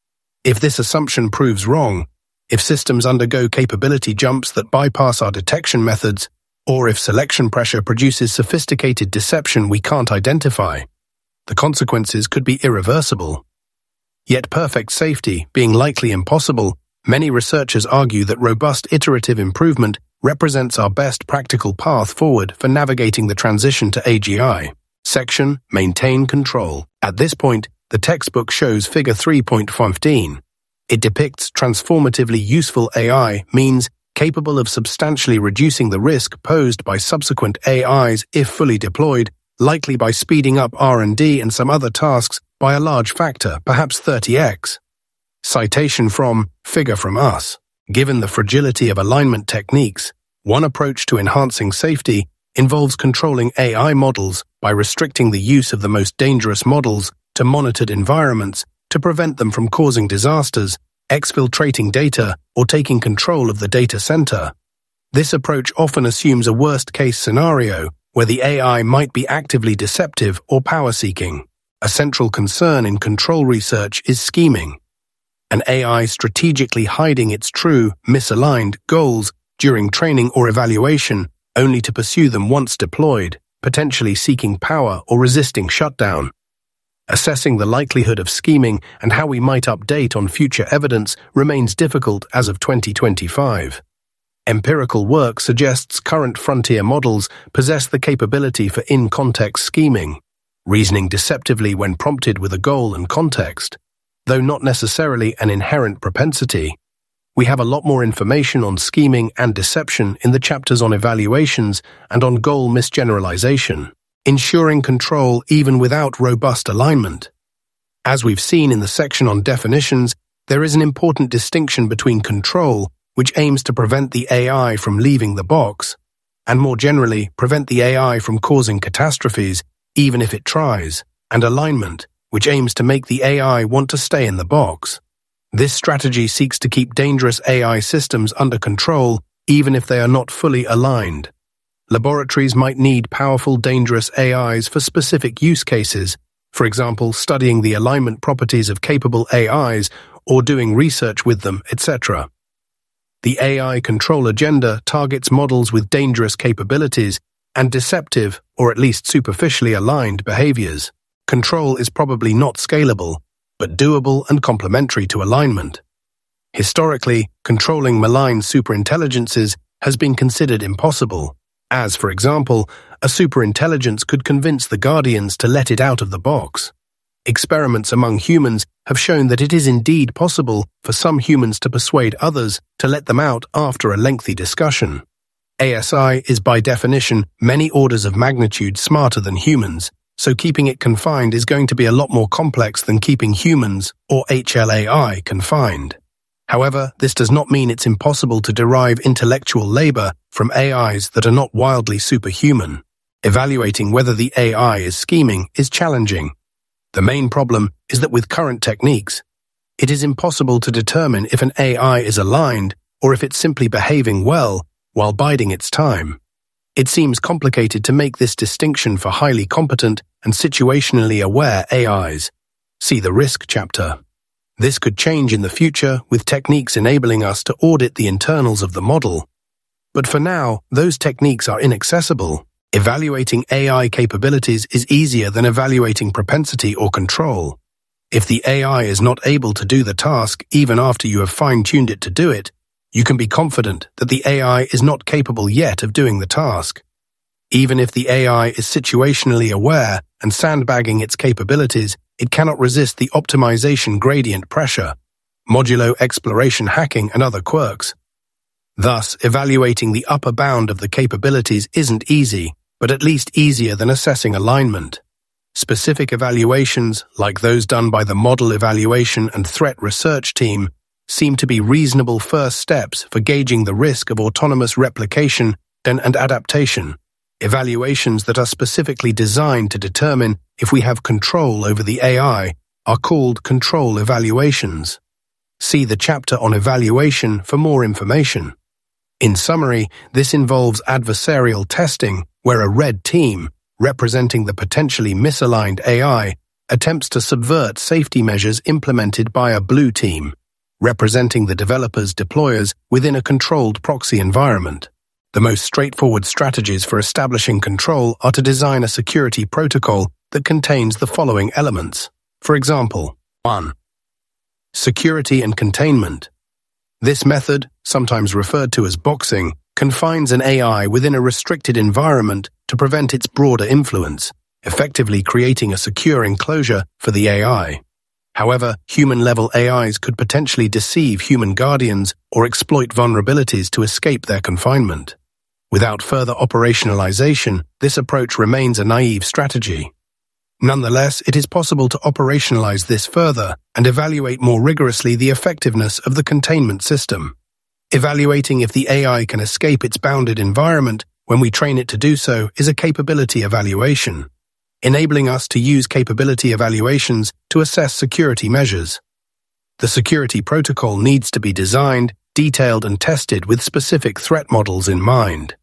If this assumption proves wrong, if systems undergo capability jumps that bypass our detection methods, or if selection pressure produces sophisticated deception we can't identify, the consequences could be irreversible. Yet perfect safety being likely impossible, many researchers argue that robust iterative improvement represents our best practical path forward for navigating the transition to AGI. Section, Maintain Control. At this point, the textbook shows Figure 3.15. It depicts transformatively useful AI means capable of substantially reducing the risk posed by subsequent AIs if fully deployed, likely by speeding up R&D and some other tasks by a large factor, perhaps 30x. Citation from Figure from Us. Given the fragility of alignment techniques, one approach to enhancing safety involves controlling AI models by restricting the use of the most dangerous models to monitored environments to prevent them from causing disasters, exfiltrating data, or taking control of the data center. This approach often assumes a worst-case scenario where the AI might be actively deceptive or power-seeking. A central concern in control research is scheming. An AI strategically hiding its true, misaligned goals during training or evaluation only to pursue them once deployed, potentially seeking power or resisting shutdown. Assessing the likelihood of scheming and how we might update on future evidence remains difficult as of 2025. Empirical work suggests current frontier models possess the capability for in-context scheming, reasoning deceptively when prompted with a goal and context. Though not necessarily an inherent propensity, we have a lot more information on scheming and deception in the chapters on evaluations and on goal misgeneralization, ensuring control even without robust alignment. As we've seen in the section on definitions, there is an important distinction between control, which aims to prevent the AI from leaving the box, and more generally, prevent the AI from causing catastrophes, even if it tries, and alignment, which aims to make the AI want to stay in the box. This strategy seeks to keep dangerous AI systems under control, even if they are not fully aligned. Laboratories might need powerful, dangerous AIs for specific use cases, for example, studying the alignment properties of capable AIs or doing research with them, etc. The AI control agenda targets models with dangerous capabilities and deceptive, or at least superficially aligned, behaviors. Control is probably not scalable, but doable and complementary to alignment. Historically, controlling malign superintelligences has been considered impossible, as, for example, a superintelligence could convince the Guardians to let it out of the box. Experiments among humans have shown that it is indeed possible for some humans to persuade others to let them out after a lengthy discussion. ASI is by definition many orders of magnitude smarter than humans, so keeping it confined is going to be a lot more complex than keeping humans, or HLAI, confined. However, this does not mean it's impossible to derive intellectual labor from AIs that are not wildly superhuman. Evaluating whether the AI is scheming is challenging. The main problem is that with current techniques, it is impossible to determine if an AI is aligned or if it's simply behaving well while biding its time. It seems complicated to make this distinction for highly competent and situationally aware AIs. See the risk chapter. This could change in the future with techniques enabling us to audit the internals of the model. But for now, those techniques are inaccessible. Evaluating AI capabilities is easier than evaluating propensity or control. If the AI is not able to do the task even after you have fine-tuned it to do it, you can be confident that the AI is not capable yet of doing the task. Even if the AI is situationally aware and sandbagging its capabilities, it cannot resist the optimization gradient pressure, modulo exploration hacking, and other quirks. Thus, evaluating the upper bound of the capabilities isn't easy, but at least easier than assessing alignment. Specific evaluations, like those done by the Model Evaluation and Threat Research team, seem to be reasonable first steps for gauging the risk of autonomous replication and adaptation. Evaluations that are specifically designed to determine if we have control over the AI are called control evaluations. See the chapter on evaluation for more information. In summary, this involves adversarial testing, where a red team, representing the potentially misaligned AI, attempts to subvert safety measures implemented by a blue team, representing the developers' deployers within a controlled proxy environment. The most straightforward strategies for establishing control are to design a security protocol that contains the following elements. For example, 1. Security and containment. This method, sometimes referred to as boxing, confines an AI within a restricted environment to prevent its broader influence, effectively creating a secure enclosure for the AI. However, human-level AIs could potentially deceive human guardians or exploit vulnerabilities to escape their confinement. Without further operationalization, this approach remains a naive strategy. Nonetheless, it is possible to operationalize this further and evaluate more rigorously the effectiveness of the containment system. Evaluating if the AI can escape its bounded environment when we train it to do so is a capability evaluation, enabling us to use capability evaluations to assess security measures. The security protocol needs to be designed, detailed, and tested with specific threat models in mind.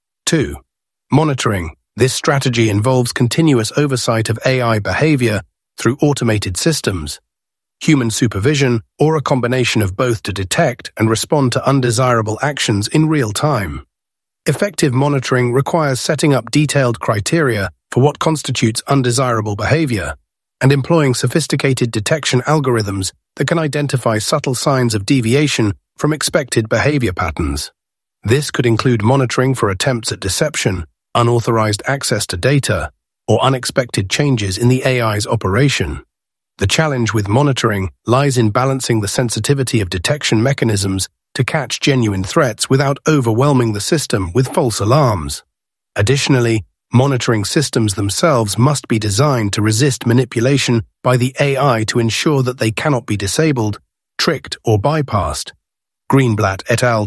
2. Monitoring. This strategy involves continuous oversight of AI behavior through automated systems, human supervision, or a combination of both to detect and respond to undesirable actions in real time. Effective monitoring requires setting up detailed criteria for what constitutes undesirable behavior and employing sophisticated detection algorithms that can identify subtle signs of deviation from expected behavior patterns. This could include monitoring for attempts at deception, unauthorized access to data, or unexpected changes in the AI's operation. The challenge with monitoring lies in balancing the sensitivity of detection mechanisms to catch genuine threats without overwhelming the system with false alarms. Additionally, monitoring systems themselves must be designed to resist manipulation by the AI to ensure that they cannot be disabled, tricked, or bypassed. Greenblatt et al.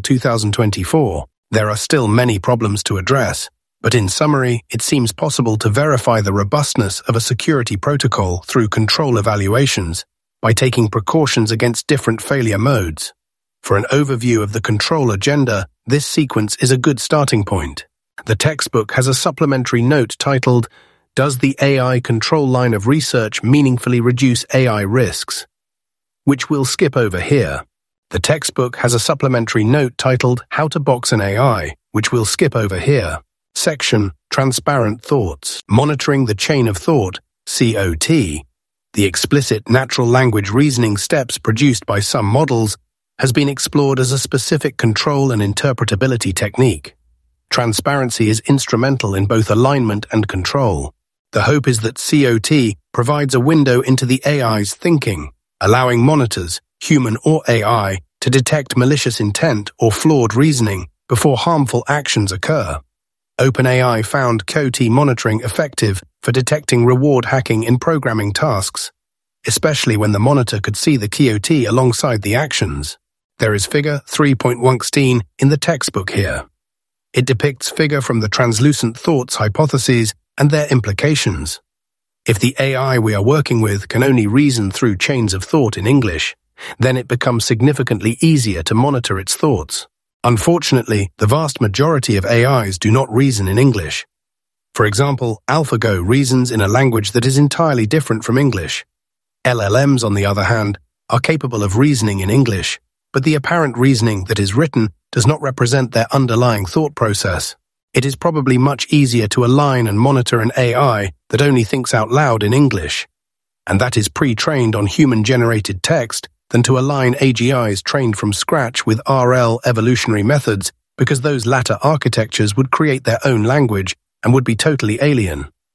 2024. There are still many problems to address, but in summary, it seems possible to verify the robustness of a security protocol through control evaluations by taking precautions against different failure modes. For an overview of the control agenda, this sequence is a good starting point. The textbook has a supplementary note titled, "Does the AI control line of research meaningfully reduce AI risks?" which we'll skip over here. The textbook has a supplementary note titled, "How to Box an AI," which we'll skip over here. Section, Transparent Thoughts. Monitoring the Chain of Thought, COT, the explicit natural language reasoning steps produced by some models, has been explored as a specific control and interpretability technique. Transparency is instrumental in both alignment and control. The hope is that COT provides a window into the AI's thinking, allowing monitors, human or AI, to detect malicious intent or flawed reasoning before harmful actions occur. OpenAI found COT monitoring effective for detecting reward hacking in programming tasks, especially when the monitor could see the COT alongside the actions. There is figure 3.16 in the textbook here. It depicts figure from the translucent thoughts hypotheses and their implications. If the AI we are working with can only reason through chains of thought in English, then it becomes significantly easier to monitor its thoughts. Unfortunately, the vast majority of AIs do not reason in English. For example, AlphaGo reasons in a language that is entirely different from English. LLMs, on the other hand, are capable of reasoning in English, but the apparent reasoning that is written does not represent their underlying thought process. It is probably much easier to align and monitor an AI that only thinks out loud in English, and that is pre-trained on human-generated text, than to align AGIs trained from scratch with RL evolutionary methods, because those latter architectures would create their own language and would be totally alien.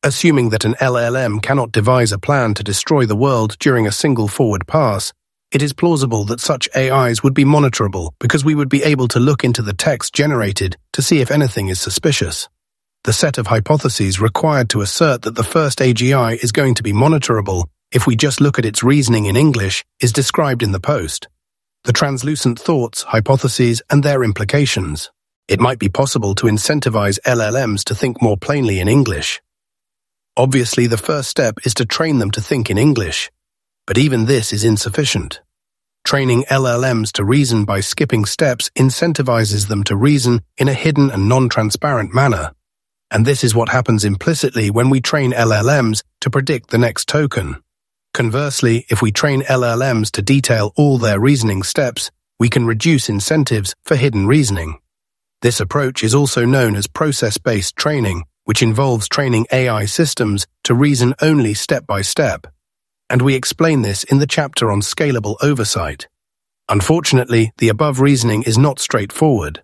Assuming that an LLM cannot devise a plan to destroy the world during a single forward pass, it is plausible that such AIs would be monitorable because we would be able to look into the text generated to see if anything is suspicious. The set of hypotheses required to assert that the first AGI is going to be monitorable if we just look at its reasoning in English is described in the post. The translucent thoughts, hypotheses, and their implications. It might be possible to incentivize LLMs to think more plainly in English. Obviously, the first step is to train them to think in English, but even this is insufficient. Training LLMs to reason by skipping steps incentivizes them to reason in a hidden and non-transparent manner. And this is what happens implicitly when we train LLMs to predict the next token. Conversely, if we train LLMs to detail all their reasoning steps, we can reduce incentives for hidden reasoning. This approach is also known as process-based training, which involves training AI systems to reason only step by step. And we explain this in the chapter on scalable oversight. Unfortunately, the above reasoning is not straightforward.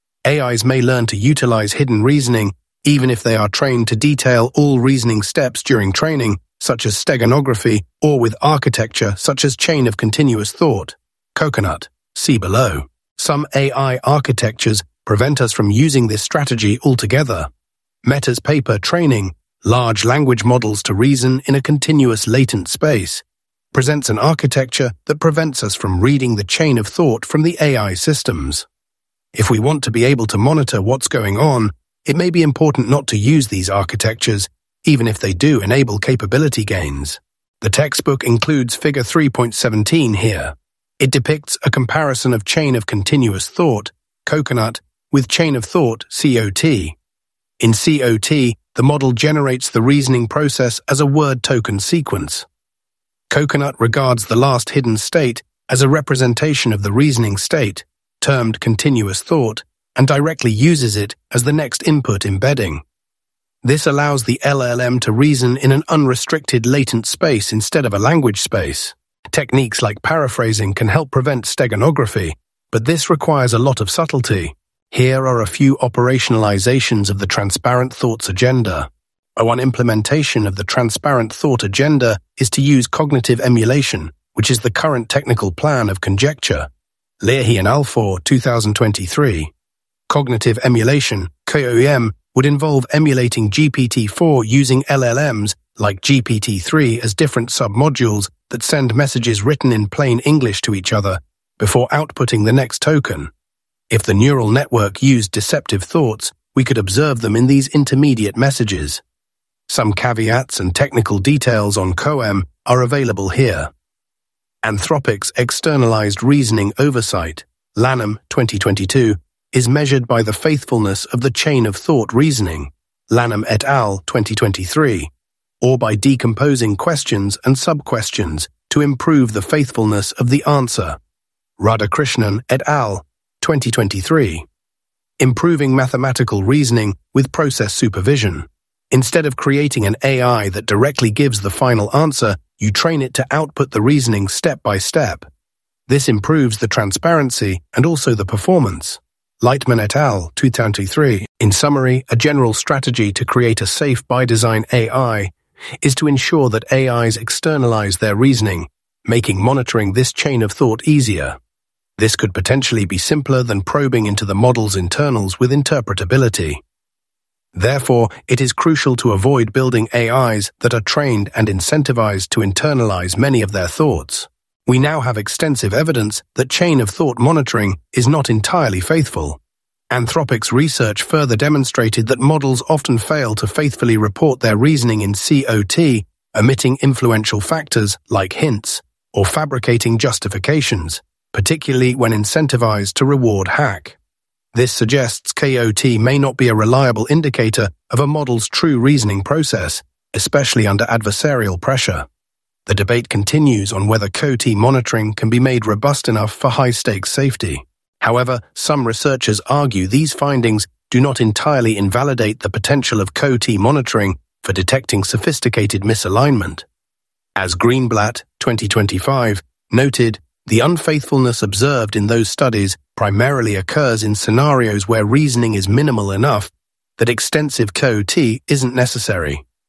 AIs may learn to utilize hidden reasoning even if they are trained to detail all reasoning steps during training, such as steganography, or with architecture such as chain of continuous thought. Coconut. See below. Some AI architectures prevent us from using this strategy altogether. Meta's paper Training Large Language Models to Reason in a Continuous Latent Space presents an architecture that prevents us from reading the chain of thought from the AI systems. If we want to be able to monitor what's going on, it may be important not to use these architectures, even if they do enable capability gains. The textbook includes Figure 3.17 here. It depicts a comparison of chain of continuous thought, Coconut, with chain of thought, COT. In COT, the model generates the reasoning process as a word token sequence. Coconut regards the last hidden state as a representation of the reasoning state, termed continuous thought, and directly uses it as the next input embedding. This allows the LLM to reason in an unrestricted latent space instead of a language space. Techniques like paraphrasing can help prevent steganography, but this requires a lot of subtlety. Here are a few operationalizations of the Transparent Thoughts Agenda. One implementation of the Transparent Thought Agenda is to use cognitive emulation, which is the current technical plan of conjecture. Leahy and Alfor, 2023. Cognitive emulation, COEM, would involve emulating GPT-4 using LLMs like GPT-3 as different submodules that send messages written in plain English to each other before outputting the next token. If the neural network used deceptive thoughts, we could observe them in these intermediate messages. Some caveats and technical details on COEM are available here. Anthropic's externalized reasoning oversight, Lanham 2022, is measured by the faithfulness of the chain of thought reasoning, Lanham et al. 2023, or by decomposing questions and sub-questions to improve the faithfulness of the answer, Radhakrishnan et al. 2023. Improving mathematical reasoning with process supervision. Instead of creating an AI that directly gives the final answer, you train it to output the reasoning step by step. This improves the transparency and also the performance. Lightman et al. 2023. In summary, a general strategy to create a safe by design AI is to ensure that AIs externalize their reasoning, making monitoring this chain of thought easier. This could potentially be simpler than probing into the model's internals with interpretability. Therefore, it is crucial to avoid building AIs that are trained and incentivized to internalize many of their thoughts. We now have extensive evidence that chain of thought monitoring is not entirely faithful. Anthropic's research further demonstrated that models often fail to faithfully report their reasoning in COT, omitting influential factors like hints or fabricating justifications, particularly when incentivized to reward hack. This suggests KOT may not be a reliable indicator of a model's true reasoning process, especially under adversarial pressure. The debate continues on whether KOT monitoring can be made robust enough for high-stakes safety. However, some researchers argue these findings do not entirely invalidate the potential of KOT monitoring for detecting sophisticated misalignment. As Greenblatt, 2025, noted, the unfaithfulness observed in those studies primarily occurs in scenarios where reasoning is minimal enough that extensive KOT isn't necessary.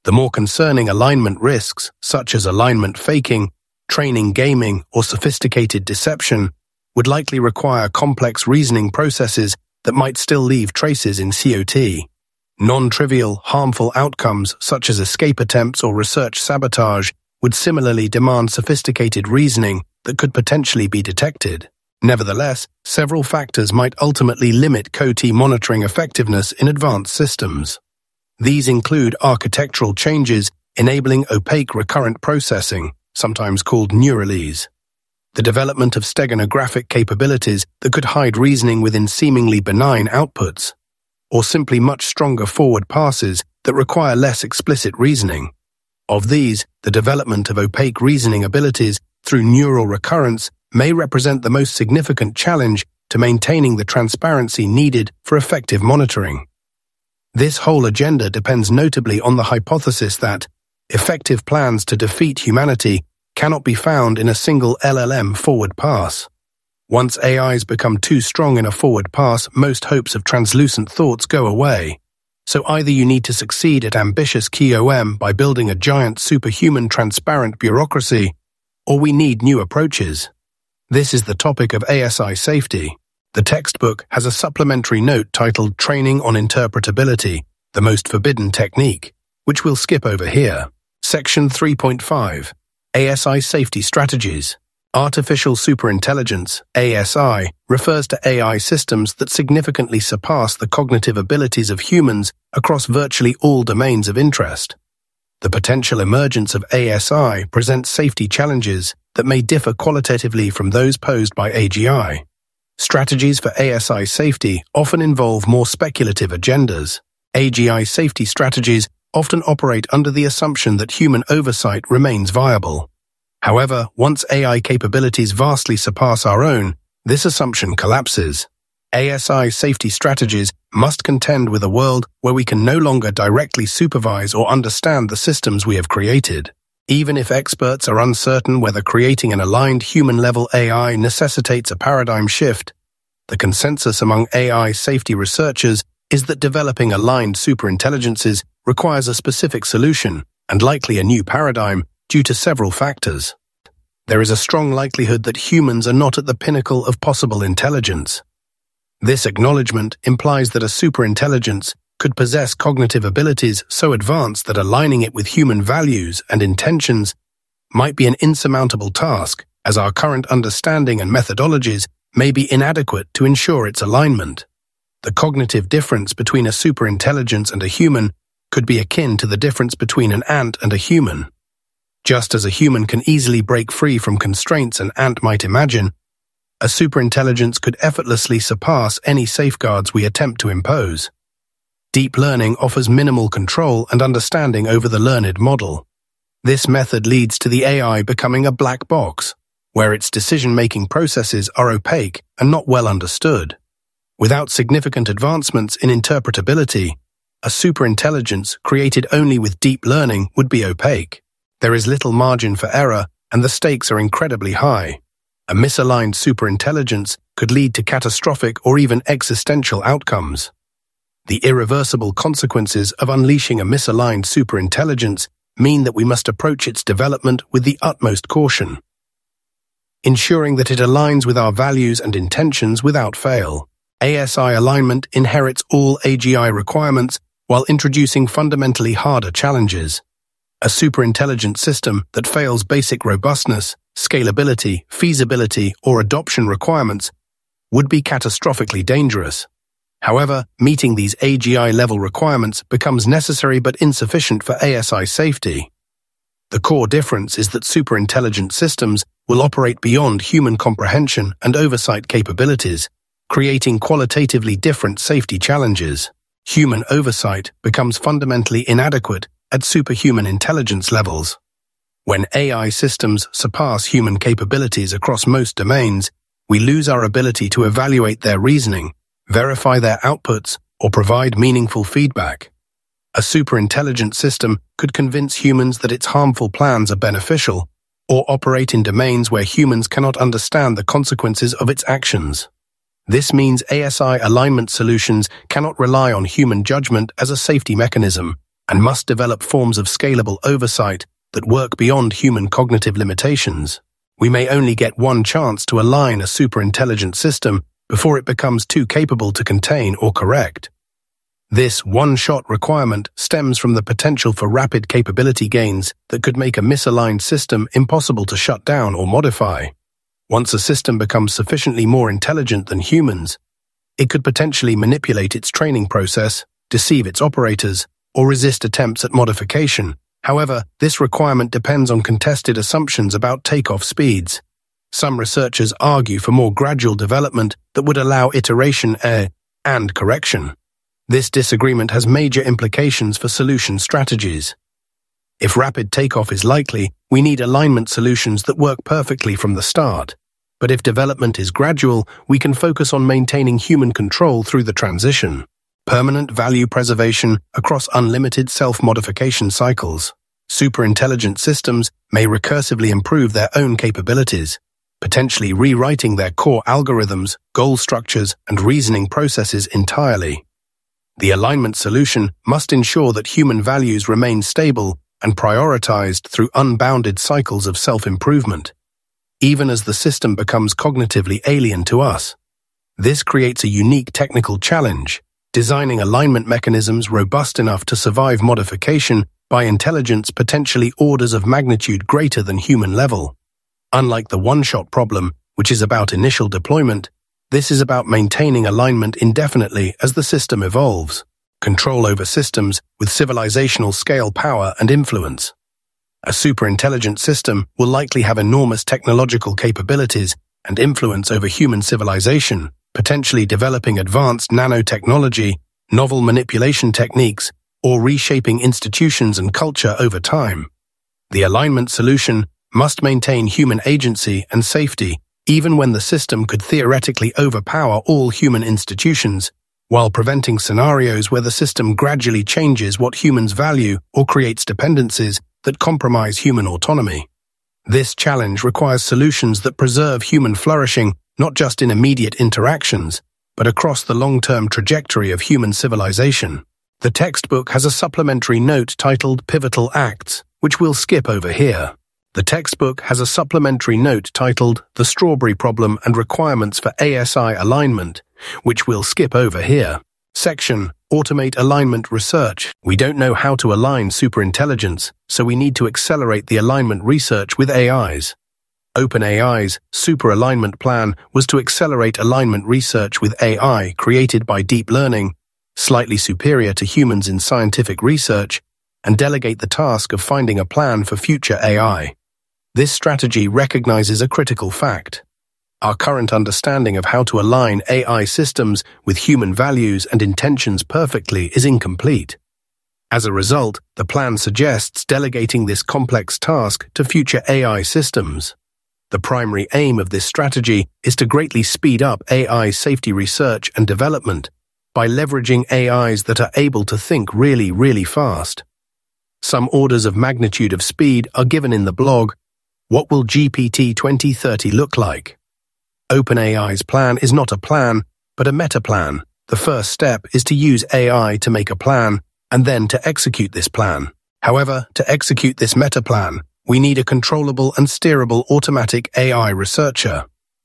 The more concerning alignment risks, such as alignment faking, training gaming, or sophisticated deception, would likely require complex reasoning processes that might still leave traces in COT. Non-trivial, harmful outcomes, such as escape attempts or research sabotage, would similarly demand sophisticated reasoning that could potentially be detected. Nevertheless, several factors might ultimately limit COT monitoring effectiveness in advanced systems. These include architectural changes enabling opaque recurrent processing, sometimes called neuralese, the development of steganographic capabilities that could hide reasoning within seemingly benign outputs, or simply much stronger forward passes that require less explicit reasoning. Of these, the development of opaque reasoning abilities through neural recurrence may represent the most significant challenge to maintaining the transparency needed for effective monitoring. This whole agenda depends notably on the hypothesis that effective plans to defeat humanity cannot be found in a single LLM forward pass. Once AIs become too strong in a forward pass, most hopes of translucent thoughts go away. So either you need to succeed at ambitious KOM by building a giant superhuman transparent bureaucracy, or we need new approaches. This is the topic of ASI safety. The textbook has a supplementary note titled Training on Interpretability, the Most Forbidden Technique, which we'll skip over here. Section 3.5. ASI Safety Strategies. Artificial Superintelligence, ASI, refers to AI systems that significantly surpass the cognitive abilities of humans across virtually all domains of interest. The potential emergence of ASI presents safety challenges that may differ qualitatively from those posed by AGI. Strategies for ASI safety often involve more speculative agendas. AGI safety strategies often operate under the assumption that human oversight remains viable. However, once AI capabilities vastly surpass our own, this assumption collapses. ASI safety strategies must contend with a world where we can no longer directly supervise or understand the systems we have created. Even if experts are uncertain whether creating an aligned human-level AI necessitates a paradigm shift, the consensus among AI safety researchers is that developing aligned superintelligences requires a specific solution and likely a new paradigm due to several factors. There is a strong likelihood that humans are not at the pinnacle of possible intelligence. This acknowledgement implies that a superintelligence could possess cognitive abilities so advanced that aligning it with human values and intentions might be an insurmountable task, as our current understanding and methodologies may be inadequate to ensure its alignment. The cognitive difference between a superintelligence and a human could be akin to the difference between an ant and a human. Just as a human can easily break free from constraints an ant might imagine, a superintelligence could effortlessly surpass any safeguards we attempt to impose. Deep learning offers minimal control and understanding over the learned model. This method leads to the AI becoming a black box, where its decision-making processes are opaque and not well understood. Without significant advancements in interpretability, a superintelligence created only with deep learning would be opaque. There is little margin for error, and the stakes are incredibly high. A misaligned superintelligence could lead to catastrophic or even existential outcomes. The irreversible consequences of unleashing a misaligned superintelligence mean that we must approach its development with the utmost caution, ensuring that it aligns with our values and intentions without fail. ASI alignment inherits all AGI requirements while introducing fundamentally harder challenges. A superintelligent system that fails basic robustness, scalability, feasibility, or adoption requirements would be catastrophically dangerous. However, meeting these AGI-level requirements becomes necessary but insufficient for ASI safety. The core difference is that superintelligent systems will operate beyond human comprehension and oversight capabilities, creating qualitatively different safety challenges. Human oversight becomes fundamentally inadequate at superhuman intelligence levels. When AI systems surpass human capabilities across most domains, we lose our ability to evaluate their reasoning, verify their outputs, or provide meaningful feedback. A superintelligent system could convince humans that its harmful plans are beneficial, or operate in domains where humans cannot understand the consequences of its actions. This means ASI alignment solutions cannot rely on human judgment as a safety mechanism. and must develop forms of scalable oversight that work beyond human cognitive limitations. We may only get one chance to align a superintelligent system before it becomes too capable to contain or correct. This one-shot requirement stems from the potential for rapid capability gains that could make a misaligned system impossible to shut down or modify. Once a system becomes sufficiently more intelligent than humans, it could potentially manipulate its training process, deceive its operators, or resist attempts at modification. However, this requirement depends on contested assumptions about takeoff speeds. Some researchers argue for more gradual development that would allow iteration and correction. This disagreement has major implications for solution strategies. If rapid takeoff is likely, we need alignment solutions that work perfectly from the start. But if development is gradual, we can focus on maintaining human control through the transition. Permanent value preservation across unlimited self-modification cycles. Superintelligent systems may recursively improve their own capabilities, potentially rewriting their core algorithms, goal structures, and reasoning processes entirely. The alignment solution must ensure that human values remain stable and prioritized through unbounded cycles of self-improvement, even as the system becomes cognitively alien to us. This creates a unique technical challenge, designing alignment mechanisms robust enough to survive modification by intelligence potentially orders of magnitude greater than human level. Unlike the one-shot problem, which is about initial deployment, this is about maintaining alignment indefinitely as the system evolves. Control over systems with civilizational scale power and influence. A superintelligent system will likely have enormous technological capabilities and influence over human civilization, potentially developing advanced nanotechnology, novel manipulation techniques, or reshaping institutions and culture over time. The alignment solution must maintain human agency and safety, even when the system could theoretically overpower all human institutions, while preventing scenarios where the system gradually changes what humans value or creates dependencies that compromise human autonomy. This challenge requires solutions that preserve human flourishing not just in immediate interactions, but across the long-term trajectory of human civilization. The textbook has a supplementary note titled Pivotal Acts, which we'll skip over here. The textbook has a supplementary note titled The Strawberry Problem and Requirements for ASI Alignment, which we'll skip over here. Section, Automate Alignment Research. We don't know how to align superintelligence, so we need to accelerate the alignment research with AIs. OpenAI's Super Alignment Plan was to accelerate alignment research with AI created by deep learning, slightly superior to humans in scientific research, and delegate the task of finding a plan for future AI. This strategy recognizes a critical fact. Our current understanding of how to align AI systems with human values and intentions perfectly is incomplete. As a result, the plan suggests delegating this complex task to future AI systems. The primary aim of this strategy is to greatly speed up AI safety research and development by leveraging AIs that are able to think really, really fast. Some orders of magnitude of speed are given in the blog. What will GPT 2030 look like? OpenAI's plan is not a plan, but a meta-plan. The first step is to use AI to make a plan, and then to execute this plan. However, to execute this meta-plan, we need a controllable and steerable automatic AI researcher.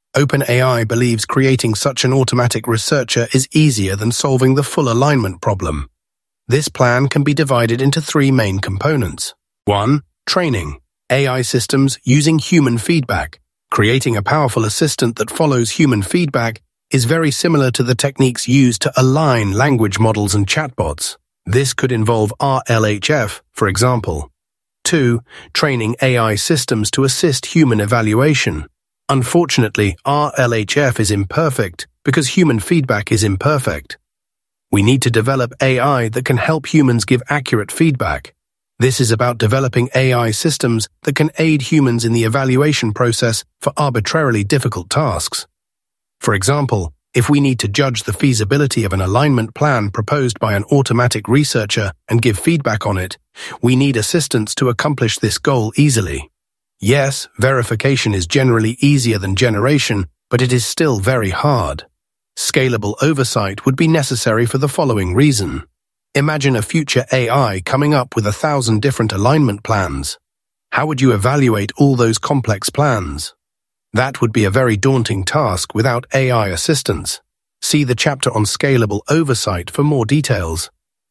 OpenAI believes creating such an automatic researcher is easier than solving the full alignment problem. This plan can be divided into three main components. 1. Training. AI systems using human feedback. Creating a powerful assistant that follows human feedback is very similar to the techniques used to align language models and chatbots. This could involve RLHF, for example. 2. Training AI systems to assist human evaluation. Unfortunately, RLHF is imperfect because human feedback is imperfect. We need to develop AI that can help humans give accurate feedback. This is about developing AI systems that can aid humans in the evaluation process for arbitrarily difficult tasks. For example, if we need to judge the feasibility of an alignment plan proposed by an automatic researcher and give feedback on it, we need assistants to accomplish this goal easily. Yes, verification is generally easier than generation, but it is still very hard. Scalable oversight would be necessary for the following reason. Imagine a future AI coming up with 1,000 different alignment plans. How would you evaluate all those complex plans? That would be a very daunting task without AI assistance. See the chapter on scalable oversight for more details.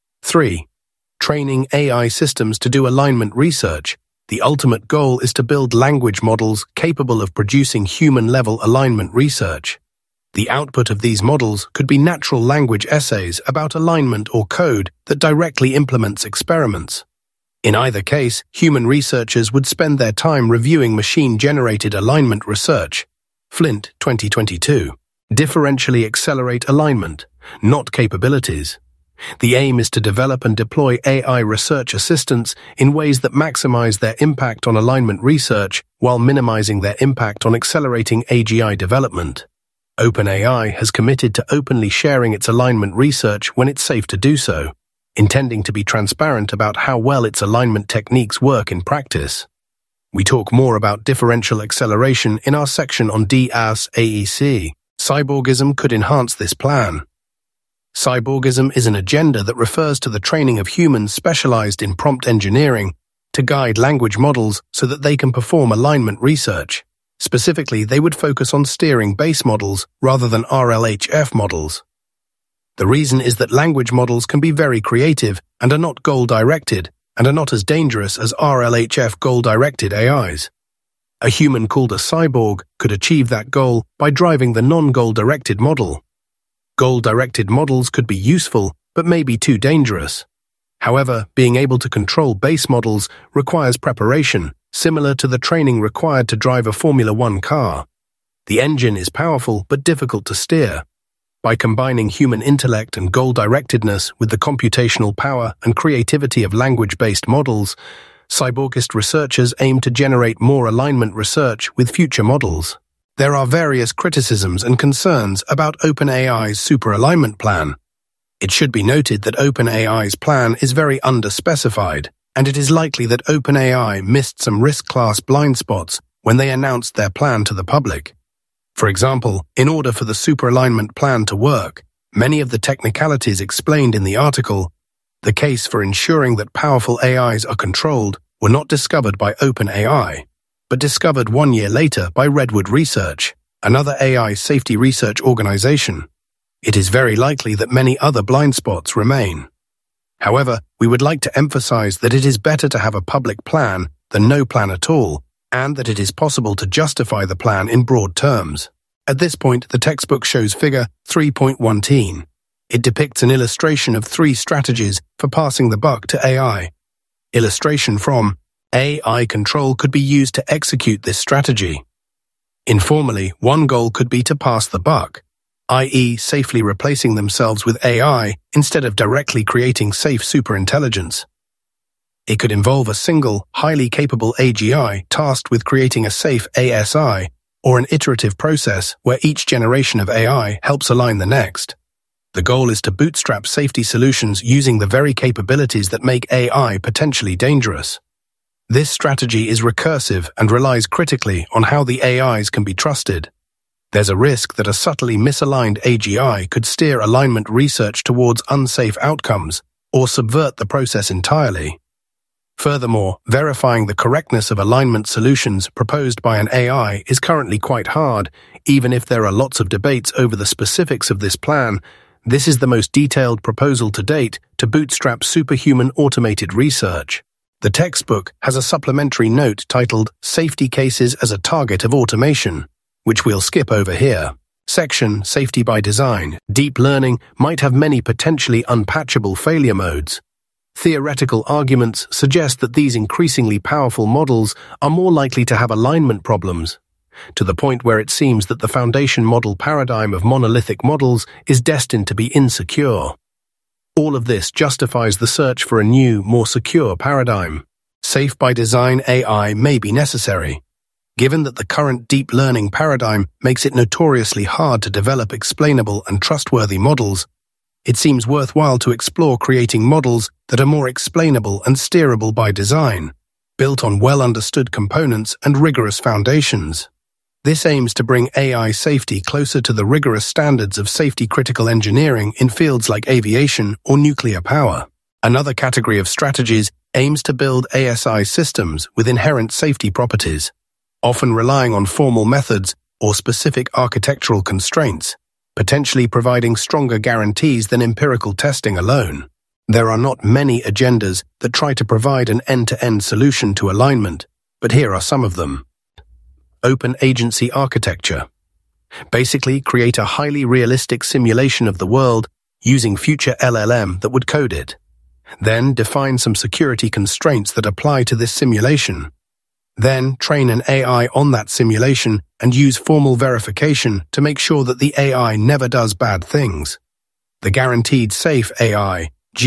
3. Training AI systems to do alignment research. The ultimate goal is to build language models capable of producing human-level alignment research. The output of these models could be natural language essays about alignment or code that directly implements experiments. In either case, human researchers would spend their time reviewing machine-generated alignment research. Flint, 2022. Differentially accelerate alignment, not capabilities. The aim is to develop and deploy AI research assistants in ways that maximize their impact on alignment research while minimizing their impact on accelerating AGI development. OpenAI has committed to openly sharing its alignment research when it's safe to do so, intending to be transparent about how well its alignment techniques work in practice. We talk more about differential acceleration in our section on DAS-AEC. Cyborgism could enhance this plan. Cyborgism is an agenda that refers to the training of humans specialized in prompt engineering to guide language models so that they can perform alignment research. Specifically, they would focus on steering base models rather than RLHF models. The reason is that language models can be very creative and are not goal-directed and are not as dangerous as RLHF goal-directed AIs. A human called a cyborg could achieve that goal by driving the non-goal-directed model. Goal-directed models could be useful, but may be too dangerous. However, being able to control base models requires preparation, similar to the training required to drive a Formula One car. The engine is powerful but difficult to steer. By combining human intellect and goal-directedness with the computational power and creativity of language-based models, cyborgist researchers aim to generate more alignment research with future models. There are various criticisms and concerns about OpenAI's super-alignment plan. It should be noted that OpenAI's plan is very underspecified, and it is likely that OpenAI missed some risk-class blind spots when they announced their plan to the public. For example, in order for the super-alignment plan to work, many of the technicalities explained in the article, the case for ensuring that powerful AIs are controlled, were not discovered by OpenAI, but discovered 1 year later by Redwood Research, another AI safety research organization. It is very likely that many other blind spots remain. However, we would like to emphasize that it is better to have a public plan than no plan at all, and that it is possible to justify the plan in broad terms. At this point, the textbook shows figure 3.1. It depicts an illustration of 3 strategies for passing the buck to AI. Illustration from AI control could be used to execute this strategy. Informally, one goal could be to pass the buck, i.e. safely replacing themselves with AI instead of directly creating safe superintelligence. It could involve a single, highly capable AGI tasked with creating a safe ASI, or an iterative process where each generation of AI helps align the next. The goal is to bootstrap safety solutions using the very capabilities that make AI potentially dangerous. This strategy is recursive and relies critically on how the AIs can be trusted. There's a risk that a subtly misaligned AGI could steer alignment research towards unsafe outcomes or subvert the process entirely. Furthermore, verifying the correctness of alignment solutions proposed by an AI is currently quite hard, even if there are lots of debates over the specifics of this plan. This is the most detailed proposal to date to bootstrap superhuman automated research. The textbook has a supplementary note titled Safety Cases as a Target of Automation, which we'll skip over here. Section Safety by Design. Deep learning might have many potentially unpatchable failure modes. Theoretical arguments suggest that these increasingly powerful models are more likely to have alignment problems, to the point where it seems that the foundation model paradigm of monolithic models is destined to be insecure. All of this justifies the search for a new, more secure paradigm. Safe by design AI may be necessary. Given that the current deep learning paradigm makes it notoriously hard to develop explainable and trustworthy models, it seems worthwhile to explore creating models that are more explainable and steerable by design, built on well-understood components and rigorous foundations. This aims to bring AI safety closer to the rigorous standards of safety-critical engineering in fields like aviation or nuclear power. Another category of strategies aims to build ASI systems with inherent safety properties, often relying on formal methods or specific architectural constraints, potentially providing stronger guarantees than empirical testing alone. There are not many agendas that try to provide an end-to-end solution to alignment, but here are some of them. Open agency architecture. Basically, create a highly realistic simulation of the world using future LLM that would code it. Then define some security constraints that apply to this simulation. Then train an AI on that simulation and use formal verification to make sure that the AI never does bad things. The Guaranteed Safe AI,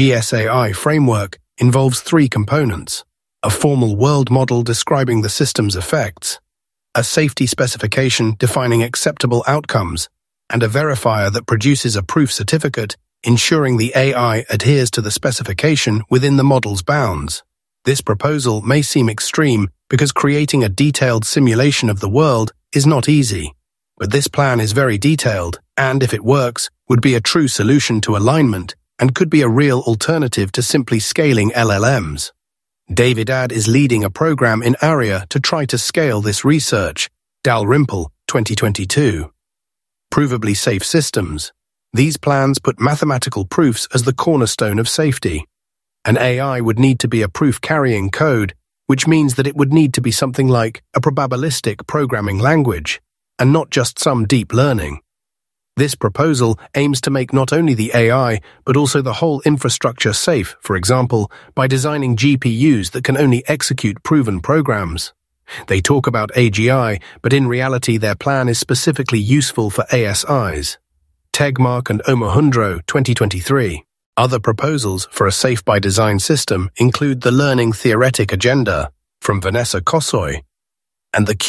GSAI framework involves 3 components: a formal world model describing the system's effects, a safety specification defining acceptable outcomes, and a verifier that produces a proof certificate ensuring the AI adheres to the specification within the model's bounds. This proposal may seem extreme because creating a detailed simulation of the world is not easy, but this plan is very detailed and, if it works, would be a true solution to alignment and could be a real alternative to simply scaling LLMs. Davidad is leading a program in ARIA to try to scale this research. Dalrymple, 2022. Provably safe systems. These plans put mathematical proofs as the cornerstone of safety. An AI would need to be a proof-carrying code, which means that it would need to be something like a probabilistic programming language, and not just some deep learning. This proposal aims to make not only the AI, but also the whole infrastructure safe, for example, by designing GPUs that can only execute proven programs. They talk about AGI, but in reality their plan is specifically useful for ASIs. Tegmark and Omohundro, 2023. Other proposals for a safe-by-design system include the Learning Theoretic Agenda from Vanessa Kosoy and the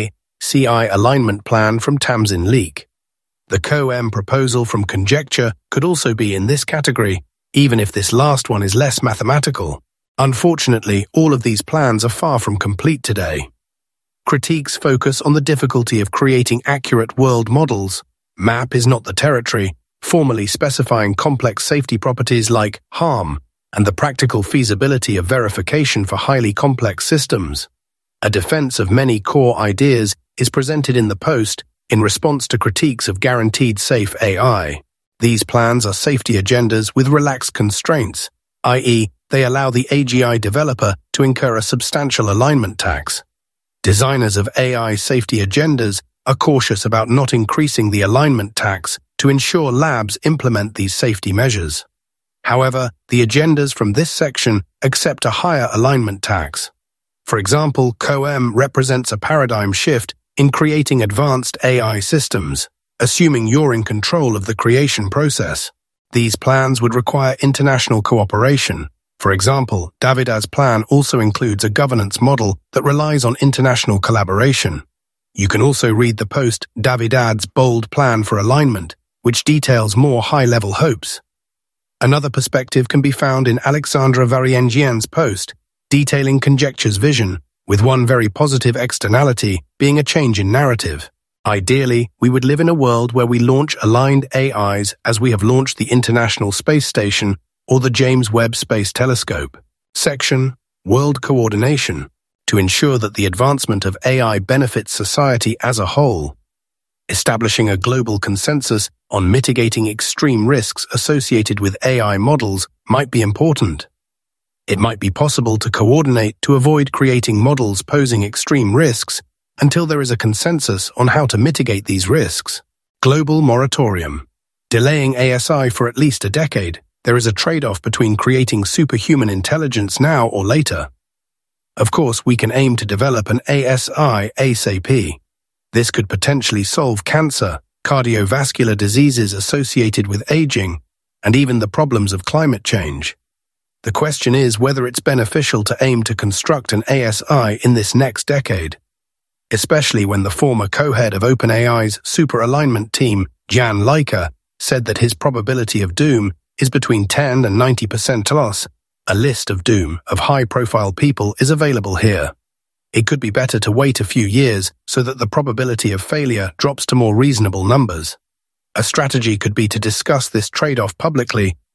QA-CI Alignment Plan from Tamsin Leek. The COM proposal from Conjecture could also be in this category, even if this last one is less mathematical. Unfortunately, all of these plans are far from complete today. Critiques focus on the difficulty of creating accurate world models. MAP is not the territory, formally specifying complex safety properties like harm and the practical feasibility of verification for highly complex systems. A defense of many core ideas is presented in the post in response to critiques of Guaranteed Safe AI. These plans are safety agendas with relaxed constraints, i.e., they allow the AGI developer to incur a substantial alignment tax. Designers of AI safety agendas are cautious about not increasing the alignment tax to ensure labs implement these safety measures. However, the agendas from this section accept a higher alignment tax. For example, COM represents a paradigm shift in creating advanced AI systems, assuming you're in control of the creation process. These plans would require international cooperation. For example, Davidad's plan also includes a governance model that relies on international collaboration. You can also read the post Davidad's Bold Plan for Alignment, which details more high-level hopes. Another perspective can be found in Alexandra Variengian's post, detailing Conjecture's vision, with one very positive externality being a change in narrative. Ideally, we would live in a world where we launch aligned AIs as we have launched the International Space Station or the James Webb Space Telescope. Section, World Coordination, to ensure that the advancement of AI benefits society as a whole. Establishing a global consensus on mitigating extreme risks associated with AI models might be important. It might be possible to coordinate to avoid creating models posing extreme risks until there is a consensus on how to mitigate these risks. Global moratorium. Delaying ASI for at least a decade, there is a trade-off between creating superhuman intelligence now or later. Of course, we can aim to develop an ASI ASAP. This could potentially solve cancer, cardiovascular diseases associated with aging, and even the problems of climate change. The question is whether it's beneficial to aim to construct an ASI in this next decade, especially when the former co-head of OpenAI's super alignment team, Jan Leica, said that his probability of doom is between 10 and 90% loss. A list of doom of high-profile people is available here. It could be better to wait a few years so that the probability of failure drops to more reasonable numbers. A strategy could be to discuss this trade-off publicly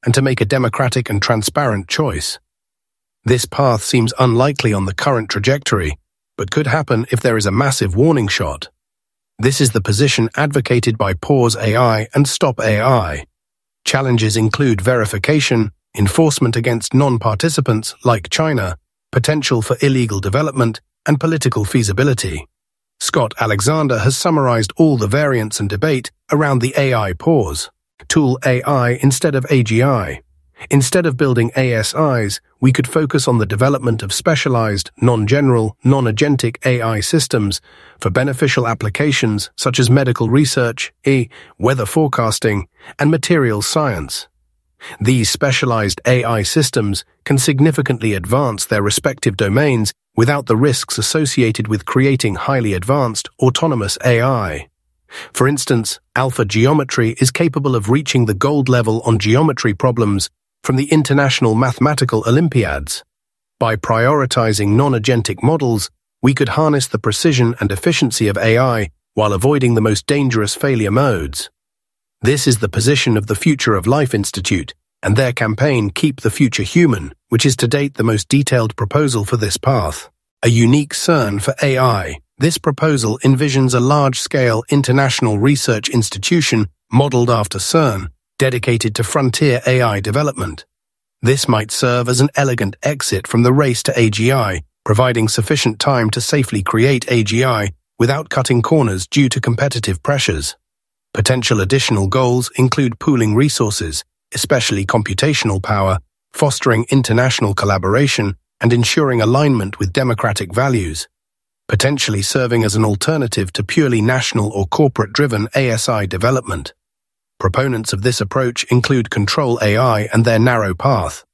and to make a democratic and transparent choice. This path seems unlikely on the current trajectory, but could happen if there is a massive warning shot. This is the position advocated by Pause AI and Stop AI. Challenges include verification, enforcement against non-participants like China, potential for illegal development, and political feasibility. Scott Alexander has summarized all the variants and debate around the AI pause. Tool AI instead of AGI. Instead of building ASIs, we could focus on the development of specialized, non-general, non-agentic AI systems for beneficial applications such as medical research, weather forecasting, and materials science. These specialized AI systems can significantly advance their respective domains without the risks associated with creating highly advanced, autonomous AI. For instance, Alpha Geometry is capable of reaching the gold level on geometry problems from the International Mathematical Olympiads. By prioritizing non-agentic models, we could harness the precision and efficiency of AI while avoiding the most dangerous failure modes. This is the position of the Future of Life Institute and their campaign Keep the Future Human, which is to date the most detailed proposal for this path. A unique CERN for AI. This proposal envisions a large-scale international research institution modeled after CERN, dedicated to frontier AI development. This might serve as an elegant exit from the race to AGI, providing sufficient time to safely create AGI without cutting corners due to competitive pressures. Potential additional goals include pooling resources, especially computational power, fostering international collaboration, and ensuring alignment with democratic values, potentially serving as an alternative to purely national or corporate-driven ASI development. Proponents of this approach include Control AI and their narrow path.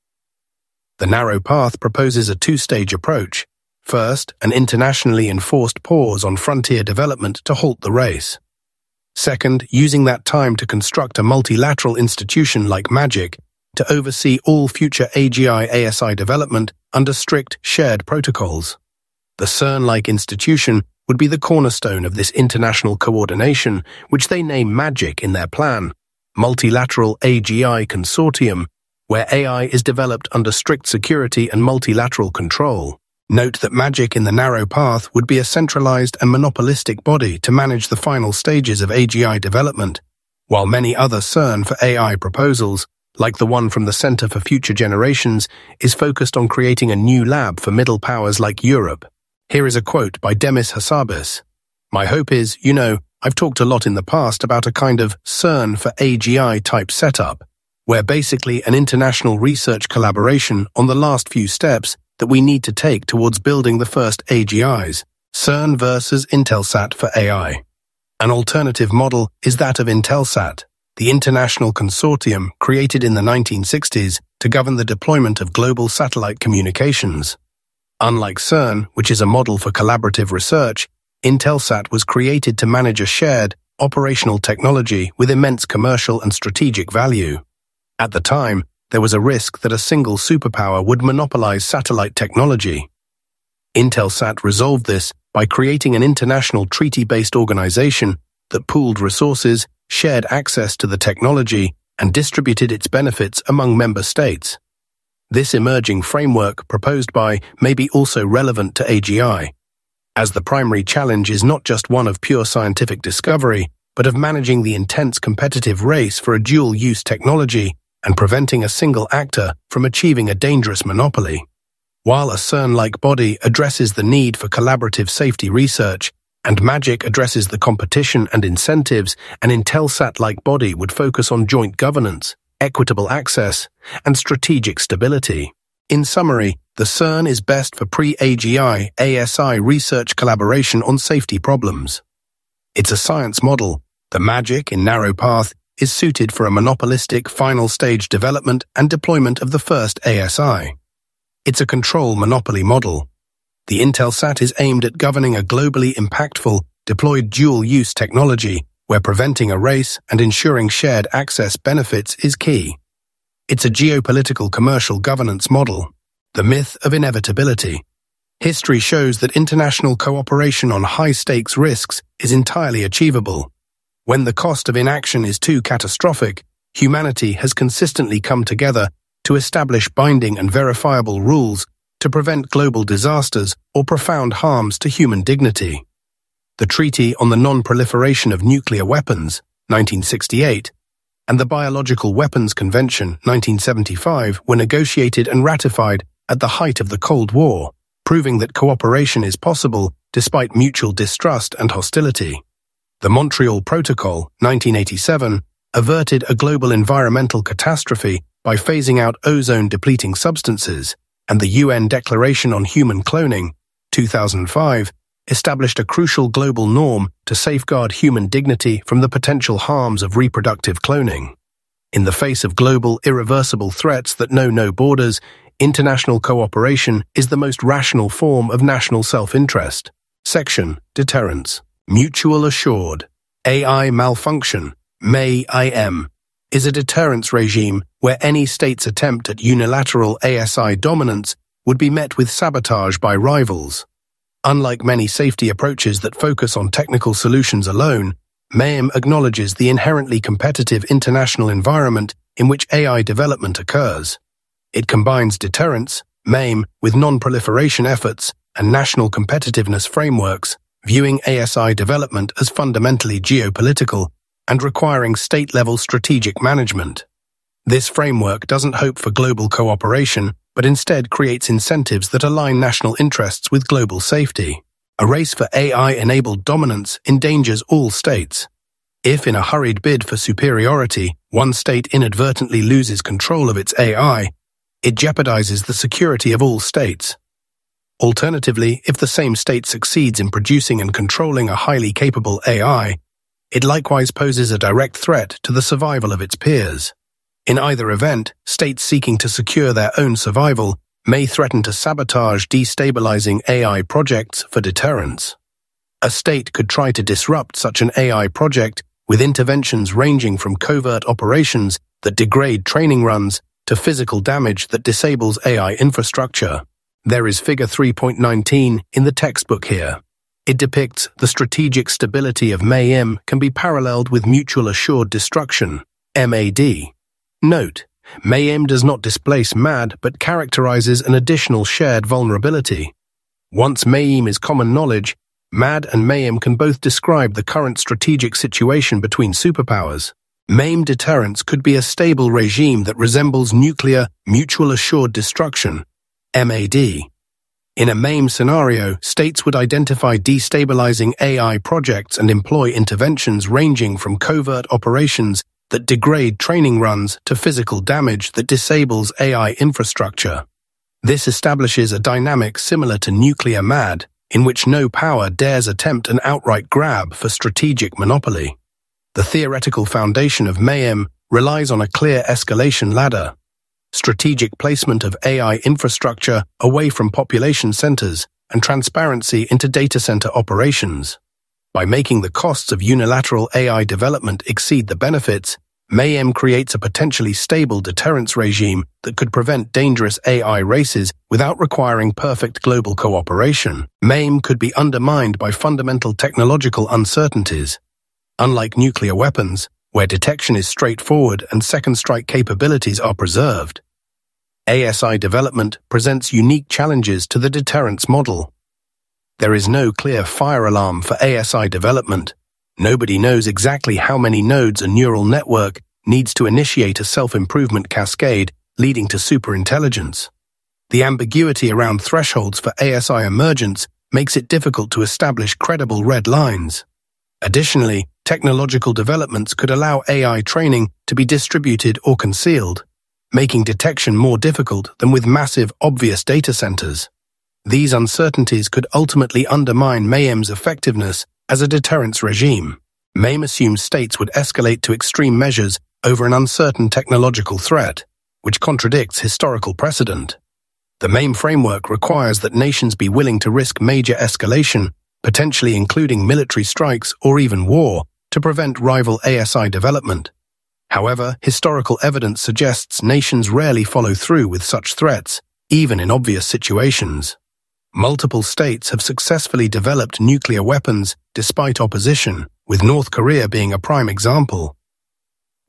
The narrow path proposes a two-stage approach. First, an internationally enforced pause on frontier development to halt the race. Second, using that time to construct a multilateral institution like MAGIC to oversee all future AGI-ASI development under strict shared protocols. The CERN-like institution would be the cornerstone of this international coordination, which they name MAGIC in their plan, Multilateral AGI Consortium, where AI is developed under strict security and multilateral control. Note that MAGIC in the narrow path would be a centralized and monopolistic body to manage the final stages of AGI development, while many other CERN for AI proposals, like the one from the Center for Future Generations, is focused on creating a new lab for middle powers like Europe. Here is a quote by Demis Hassabis. "My hope is, I've talked a lot in the past about a kind of CERN for AGI type setup, where basically an international research collaboration on the last few steps that we need to take towards building the first AGIs, CERN versus Intelsat for AI. An alternative model is that of Intelsat, the international consortium created in the 1960s to govern the deployment of global satellite communications. Unlike CERN, which is a model for collaborative research, Intelsat was created to manage a shared, operational technology with immense commercial and strategic value. At the time, there was a risk that a single superpower would monopolize satellite technology. Intelsat resolved this by creating an international treaty-based organization that pooled resources, shared access to the technology, and distributed its benefits among member states. This emerging framework proposed by may be also relevant to AGI, as the primary challenge is not just one of pure scientific discovery, but of managing the intense competitive race for a dual-use technology and preventing a single actor from achieving a dangerous monopoly. While a CERN-like body addresses the need for collaborative safety research, and MAGIC addresses the competition and incentives, an Intelsat-like body would focus on joint governance, equitable access, and strategic stability. In summary, the CERN is best for pre-AGI, ASI research collaboration on safety problems. It's a science model. The MAGIC in narrow path is suited for a monopolistic final stage development and deployment of the first ASI. It's a control monopoly model. The Intelsat is aimed at governing a globally impactful, deployed dual-use technology where preventing a race and ensuring shared access benefits is key. It's a geopolitical commercial governance model. The myth of inevitability. History shows that international cooperation on high-stakes risks is entirely achievable. When the cost of inaction is too catastrophic, humanity has consistently come together to establish binding and verifiable rules to prevent global disasters or profound harms to human dignity. The Treaty on the Non-Proliferation of Nuclear Weapons, 1968, and the Biological Weapons Convention, 1975, were negotiated and ratified at the height of the Cold War, proving that cooperation is possible despite mutual distrust and hostility. The Montreal Protocol, 1987, averted a global environmental catastrophe by phasing out ozone-depleting substances, and the UN Declaration on Human Cloning, 2005, established a crucial global norm to safeguard human dignity from the potential harms of reproductive cloning. In the face of global, irreversible threats that know no borders, international cooperation is the most rational form of national self-interest. Section: Deterrence. Mutual Assured AI Malfunction, MAIM, is a deterrence regime where any state's attempt at unilateral ASI dominance would be met with sabotage by rivals. Unlike many safety approaches that focus on technical solutions alone, MAIM acknowledges the inherently competitive international environment in which AI development occurs. It combines deterrence, MAIM, with non-proliferation efforts and national competitiveness frameworks, viewing ASI development as fundamentally geopolitical and requiring state-level strategic management. This framework doesn't hope for global cooperation, but instead creates incentives that align national interests with global safety. A race for AI-enabled dominance endangers all states. If, in a hurried bid for superiority, one state inadvertently loses control of its AI, it jeopardizes the security of all states. Alternatively, if the same state succeeds in producing and controlling a highly capable AI, it likewise poses a direct threat to the survival of its peers. In either event, states seeking to secure their own survival may threaten to sabotage destabilizing AI projects for deterrence. A state could try to disrupt such an AI project with interventions ranging from covert operations that degrade training runs to physical damage that disables AI infrastructure. There is Figure 3.19 in the textbook here. It depicts the strategic stability of MAIM can be paralleled with mutual assured destruction, MAD. Note, MAIM does not displace MAD but characterizes an additional shared vulnerability. Once MAIM is common knowledge, MAD and MAIM can both describe the current strategic situation between superpowers. MAIM deterrence could be a stable regime that resembles nuclear mutual assured destruction, MAD. In a MAIM scenario, states would identify destabilizing AI projects and employ interventions ranging from covert operations that degrade training runs to physical damage that disables AI infrastructure. This establishes a dynamic similar to nuclear MAD, in which no power dares attempt an outright grab for strategic monopoly. The theoretical foundation of MAIM relies on a clear escalation ladder. Strategic placement of AI infrastructure away from population centers and transparency into data center operations. By making the costs of unilateral AI development exceed the benefits, MAIM creates a potentially stable deterrence regime that could prevent dangerous AI races without requiring perfect global cooperation. MAIM could be undermined by fundamental technological uncertainties. Unlike nuclear weapons, where detection is straightforward and second-strike capabilities are preserved, ASI development presents unique challenges to the deterrence model. There is no clear fire alarm for ASI development. Nobody knows exactly how many nodes a neural network needs to initiate a self-improvement cascade leading to superintelligence. The ambiguity around thresholds for ASI emergence makes it difficult to establish credible red lines. Additionally, technological developments could allow AI training to be distributed or concealed, making detection more difficult than with massive, obvious data centers. These uncertainties could ultimately undermine MAIM's effectiveness as a deterrence regime. MAIM assumes states would escalate to extreme measures over an uncertain technological threat, which contradicts historical precedent. The MAIM framework requires that nations be willing to risk major escalation, potentially including military strikes or even war, to prevent rival ASI development. However, historical evidence suggests nations rarely follow through with such threats, even in obvious situations. Multiple states have successfully developed nuclear weapons despite opposition, with North Korea being a prime example.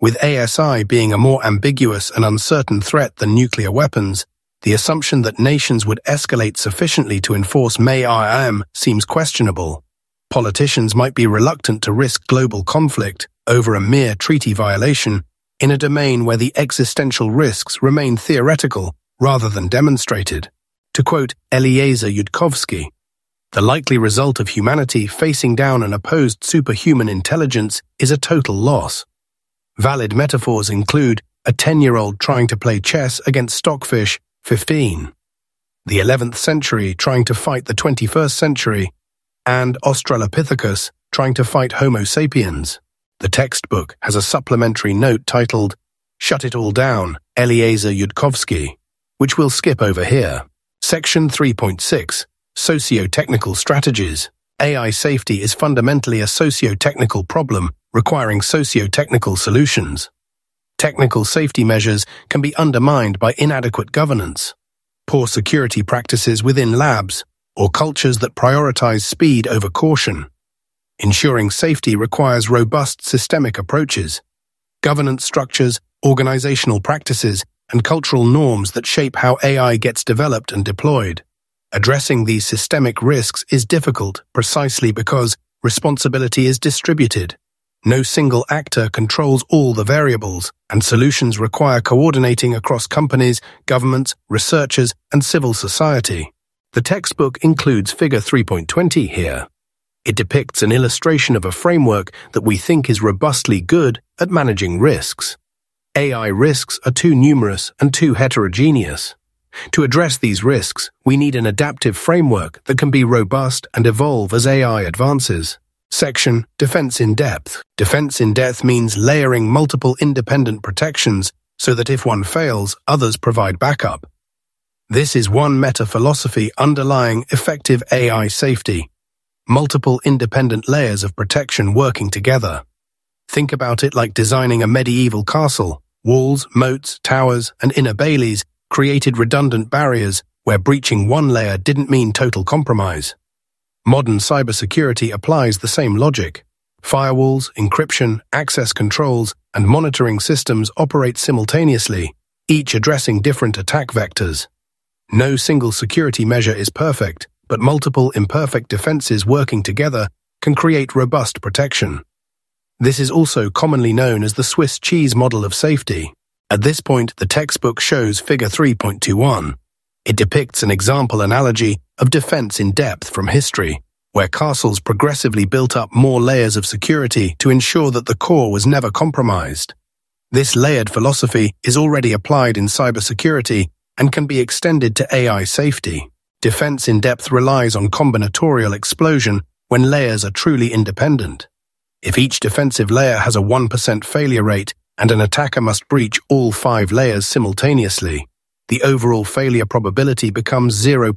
With ASI being a more ambiguous and uncertain threat than nuclear weapons, the assumption that nations would escalate sufficiently to enforce MAIM seems questionable. Politicians might be reluctant to risk global conflict over a mere treaty violation in a domain where the existential risks remain theoretical rather than demonstrated. To quote Eliezer Yudkowsky, "The likely result of humanity facing down an opposed superhuman intelligence is a total loss." Valid metaphors include a 10-year-old trying to play chess against Stockfish 15, the 11th century trying to fight the 21st century, and Australopithecus trying to fight Homo sapiens. The textbook has a supplementary note titled, "Shut It All Down, Eliezer Yudkowsky," which we'll skip over here. Section 3.6, Socio-Technical Strategies. AI safety is fundamentally a socio-technical problem requiring socio-technical solutions. Technical safety measures can be undermined by inadequate governance, poor security practices within labs, or cultures that prioritize speed over caution. Ensuring safety requires robust systemic approaches, governance structures, organizational practices, and cultural norms that shape how AI gets developed and deployed. Addressing these systemic risks is difficult precisely because responsibility is distributed. No single actor controls all the variables, and solutions require coordinating across companies, governments, researchers, and civil society. The textbook includes Figure 3.20 here. It depicts an illustration of a framework that we think is robustly good at managing risks. AI risks are too numerous and too heterogeneous. To address these risks, we need an adaptive framework that can be robust and evolve as AI advances. Section Defense in Depth. Defense in depth means layering multiple independent protections so that if one fails, others provide backup. This is one meta-philosophy underlying effective AI safety. Multiple independent layers of protection working together. Think about it like designing a medieval castle. Walls, moats, towers, and inner baileys created redundant barriers where breaching one layer didn't mean total compromise. Modern cybersecurity applies the same logic. Firewalls, encryption, access controls, and monitoring systems operate simultaneously, each addressing different attack vectors. No single security measure is perfect, but multiple imperfect defenses working together can create robust protection. This is also commonly known as the Swiss cheese model of safety. At this point, the textbook shows Figure 3.21. It depicts an example analogy of defense in depth from history, where castles progressively built up more layers of security to ensure that the core was never compromised. This layered philosophy is already applied in cybersecurity and can be extended to AI safety. Defense in depth relies on combinatorial explosion when layers are truly independent. If each defensive layer has a 1% failure rate and an attacker must breach all 5 layers simultaneously, the overall failure probability becomes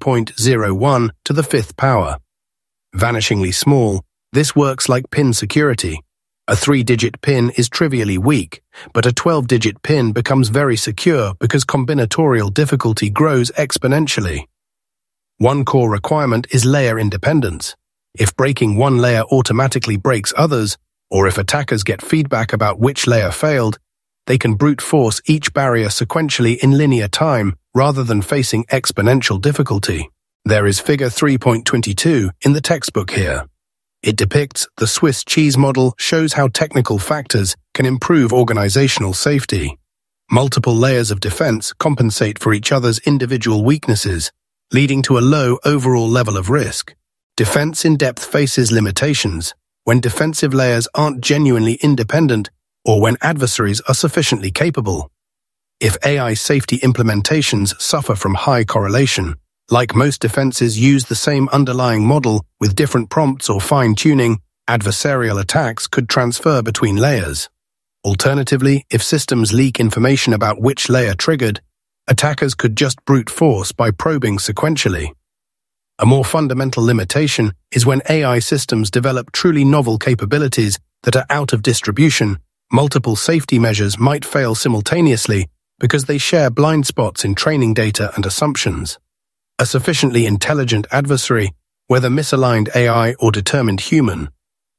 0.01 to the 5th power. Vanishingly small, this works like pin security. A 3-digit pin is trivially weak, but a 12-digit pin becomes very secure because combinatorial difficulty grows exponentially. One core requirement is layer independence. If breaking one layer automatically breaks others, or if attackers get feedback about which layer failed, they can brute force each barrier sequentially in linear time rather than facing exponential difficulty. There is Figure 3.22 in the textbook here. It depicts the Swiss cheese model, shows how technical factors can improve organizational safety. Multiple layers of defense compensate for each other's individual weaknesses, leading to a low overall level of risk. Defense in depth faces limitations when defensive layers aren't genuinely independent or when adversaries are sufficiently capable. If AI safety implementations suffer from high correlation, like most defenses use the same underlying model with different prompts or fine-tuning, adversarial attacks could transfer between layers. Alternatively, if systems leak information about which layer triggered, attackers could just brute force by probing sequentially. A more fundamental limitation is when AI systems develop truly novel capabilities that are out of distribution. Multiple safety measures might fail simultaneously because they share blind spots in training data and assumptions. A sufficiently intelligent adversary, whether misaligned AI or determined human,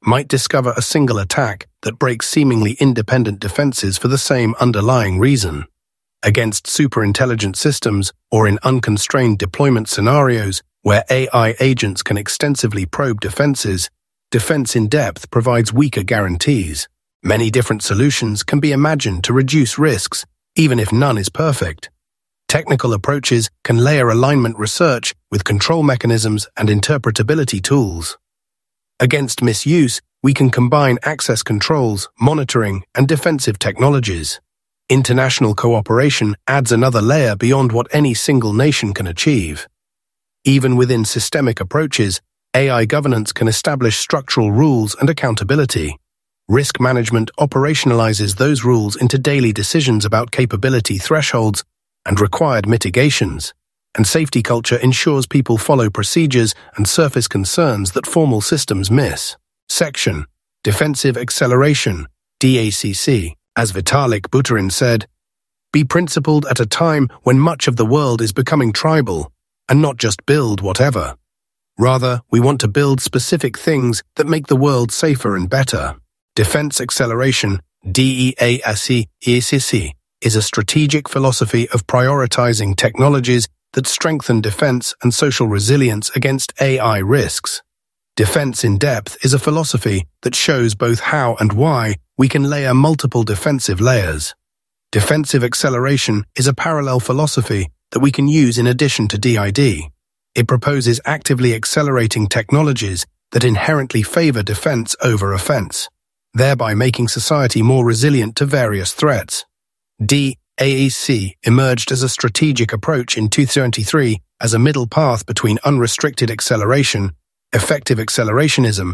might discover a single attack that breaks seemingly independent defenses for the same underlying reason. Against superintelligent systems or in unconstrained deployment scenarios where AI agents can extensively probe defenses, Defense in Depth provides weaker guarantees. Many different solutions can be imagined to reduce risks, even if none is perfect. Technical approaches can layer alignment research with control mechanisms and interpretability tools. Against misuse, we can combine access controls, monitoring, and defensive technologies. International cooperation adds another layer beyond what any single nation can achieve. Even within systemic approaches, AI governance can establish structural rules and accountability. Risk management operationalizes those rules into daily decisions about capability thresholds and required mitigations, and safety culture ensures people follow procedures and surface concerns that formal systems miss. Section: Defensive Acceleration, DACC. As Vitalik Buterin said, "Be principled at a time when much of the world is becoming tribal, and not just build whatever. Rather, we want to build specific things that make the world safer and better." Defense acceleration, DEACC, is a strategic philosophy of prioritizing technologies that strengthen defense and social resilience against AI risks. Defense in Depth is a philosophy that shows both how and why we can layer multiple defensive layers. Defensive acceleration is a parallel philosophy that we can use in addition to DID. It proposes actively accelerating technologies that inherently favor defense over offense, thereby making society more resilient to various threats. DAAC emerged as a strategic approach in 2023 as a middle path between unrestricted acceleration, effective accelerationism,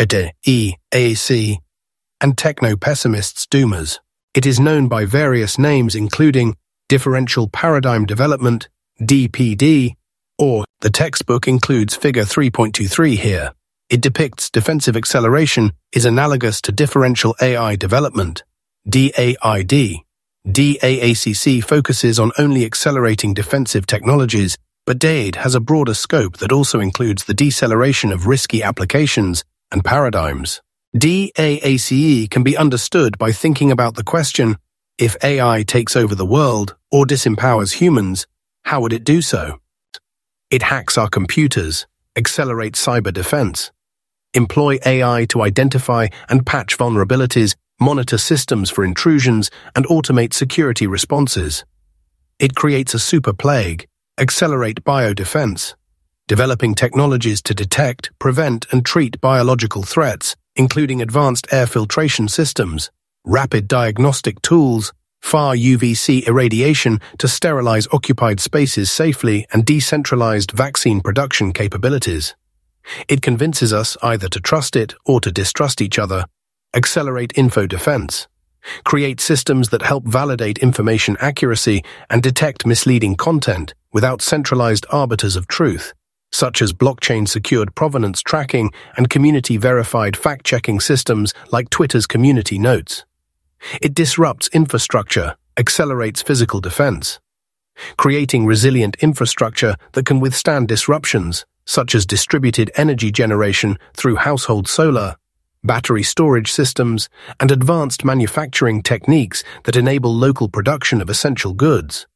EAC, and techno-pessimists' doomers. It is known by various names including differential paradigm development, DPD, or the textbook includes figure 3.23 here. It depicts defensive acceleration is analogous to differential AI development, DAID. DAACC focuses on only accelerating defensive technologies, but DAID has a broader scope that also includes the deceleration of risky applications and paradigms. DAACE can be understood by thinking about the question, if AI takes over the world or disempowers humans, how would it do so? It hacks our computers, accelerates cyber defense, employ AI to identify and patch vulnerabilities, monitor systems for intrusions, and automate security responses. It creates a super plague, accelerate biodefense, developing technologies to detect, prevent, and treat biological threats, including advanced air filtration systems, rapid diagnostic tools, far UVC irradiation to sterilize occupied spaces safely, and decentralized vaccine production capabilities. It convinces us either to trust it or to distrust each other, accelerate info defense, create systems that help validate information accuracy and detect misleading content without centralized arbiters of truth, such as blockchain-secured provenance tracking and community-verified fact-checking systems like Twitter's community notes. It disrupts infrastructure, accelerates physical defense, creating resilient infrastructure that can withstand disruptions, such as distributed energy generation through household solar, battery storage systems, and advanced manufacturing techniques that enable local production of essential goods.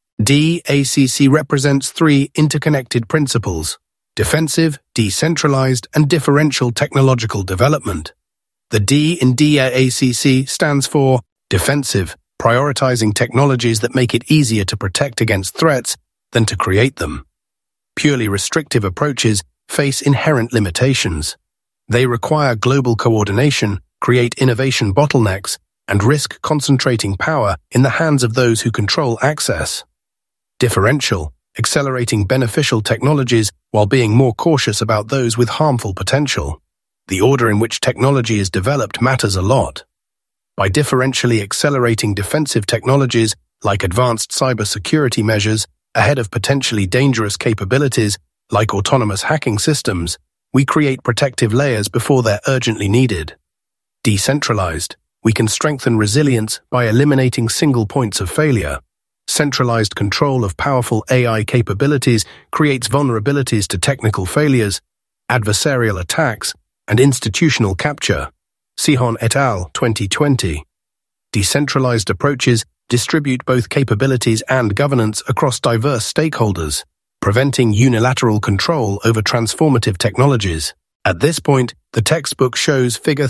DACC represents three interconnected principles: defensive, decentralized, and differential technological development. The D in DACC stands for defensive, prioritizing technologies that make it easier to protect against threats than to create them. Purely restrictive approaches face inherent limitations. They require global coordination, create innovation bottlenecks, and risk concentrating power in the hands of those who control access. Differential, accelerating beneficial technologies while being more cautious about those with harmful potential. The order in which technology is developed matters a lot. By differentially accelerating defensive technologies like advanced cybersecurity measures ahead of potentially dangerous capabilities like autonomous hacking systems, we create protective layers before they're urgently needed. Decentralized, we can strengthen resilience by eliminating single points of failure. Centralized control of powerful AI capabilities creates vulnerabilities to technical failures, adversarial attacks, and institutional capture. Sihon et al. 2020. Decentralized approaches distribute both capabilities and governance across diverse stakeholders, preventing unilateral control over transformative technologies. At this point, the textbook shows Figure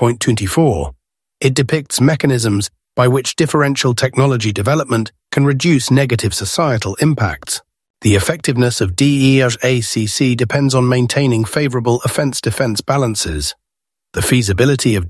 3.24. It depicts mechanisms by which differential technology development can reduce negative societal impacts. The effectiveness of DEACC depends on maintaining favorable offense-defense balances. The feasibility of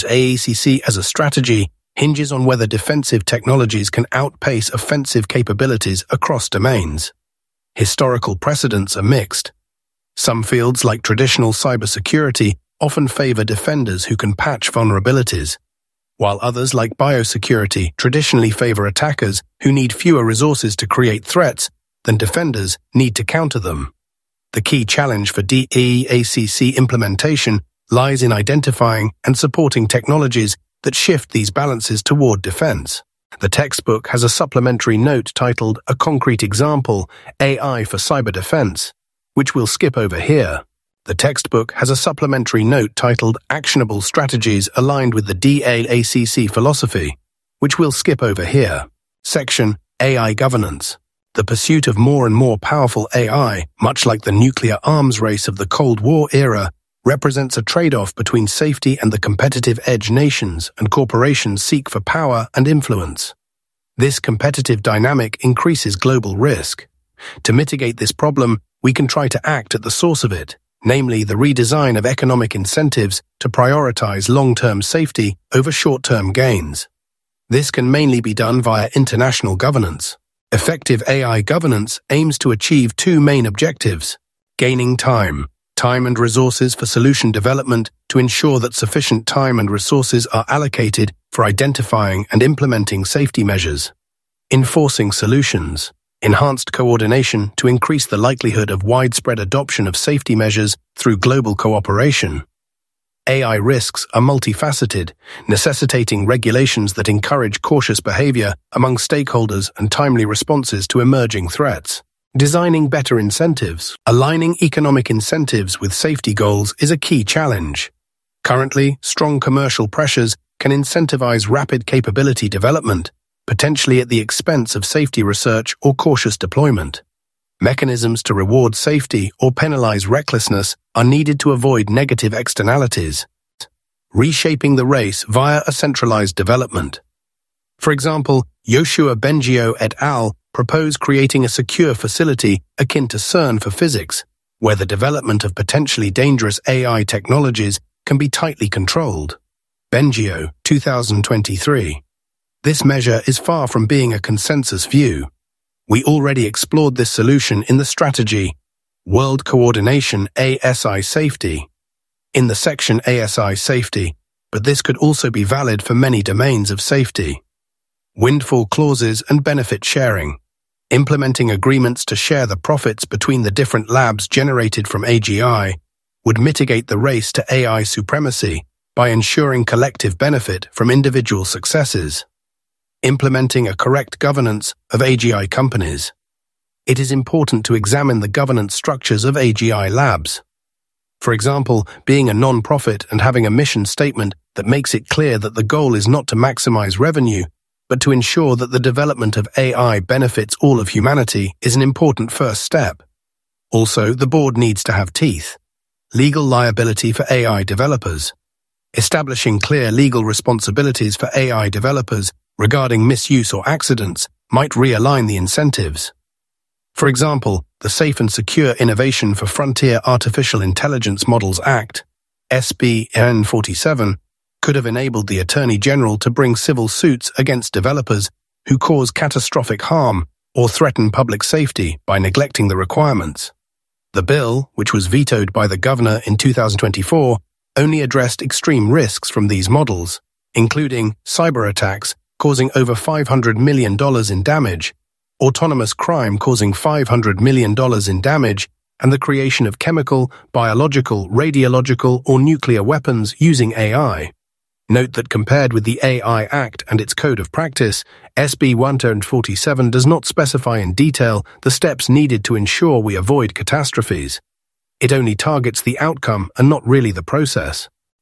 DEACC as a strategy hinges on whether defensive technologies can outpace offensive capabilities across domains. Historical precedents are mixed. Some fields, like traditional cybersecurity, often favor defenders who can patch vulnerabilities, while others, like biosecurity, traditionally favor attackers who need fewer resources to create threats than defenders need to counter them. The key challenge for DEACC implementation lies in identifying and supporting technologies that shift these balances toward defense. The textbook has a supplementary note titled A Concrete Example, AI for Cyber Defense, which we'll skip over here. The textbook has a supplementary note titled Actionable Strategies Aligned with the DEACC Philosophy, which we'll skip over here. Section AI Governance. The pursuit of more and more powerful AI, much like the nuclear arms race of the Cold War era, represents a trade-off between safety and the competitive edge nations and corporations seek for power and influence. This competitive dynamic increases global risk. To mitigate this problem, we can try to act at the source of it, namely the redesign of economic incentives to prioritize long-term safety over short-term gains. This can mainly be done via international governance. Effective AI governance aims to achieve two main objectives: gaining time and resources for solution development to ensure that sufficient time and resources are allocated for identifying and implementing safety measures. Enforcing solutions. Enhanced coordination to increase the likelihood of widespread adoption of safety measures through global cooperation. AI risks are multifaceted, necessitating regulations that encourage cautious behavior among stakeholders and timely responses to emerging threats. Designing better incentives. Aligning economic incentives with safety goals is a key challenge. Currently, strong commercial pressures can incentivize rapid capability development, potentially at the expense of safety research or cautious deployment. Mechanisms to reward safety or penalize recklessness are needed to avoid negative externalities. Reshaping the race via a centralized development. For example, Yoshua Bengio et al. Propose creating a secure facility akin to CERN for physics, where the development of potentially dangerous AI technologies can be tightly controlled. Bengio, 2023. This measure is far from being a consensus view. We already explored this solution in the strategy World Coordination ASI Safety, in the section ASI Safety, but this could also be valid for many domains of safety. Windfall clauses and benefit sharing. Implementing agreements to share the profits between the different labs generated from AGI would mitigate the race to AI supremacy by ensuring collective benefit from individual successes. Implementing a correct governance of AGI companies. It is important to examine the governance structures of AGI labs. For example, being a non-profit and having a mission statement that makes it clear that the goal is not to maximize revenue, but to ensure that the development of AI benefits all of humanity is an important first step. Also, the board needs to have teeth. Legal liability for AI developers. Establishing clear legal responsibilities for AI developers regarding misuse or accidents might realign the incentives. For example, the Safe and Secure Innovation for Frontier Artificial Intelligence Models Act, SB N47, could have enabled the Attorney General to bring civil suits against developers who cause catastrophic harm or threaten public safety by neglecting the requirements. The bill, which was vetoed by the governor in 2024, only addressed extreme risks from these models, including cyber attacks causing over $500 million in damage, autonomous crime causing $500 million in damage, and the creation of chemical, biological, radiological, or nuclear weapons using AI. Note that compared with the AI Act and its Code of Practice, SB 147 does not specify in detail the steps needed to ensure we avoid catastrophes. It only targets the outcome and not really the process.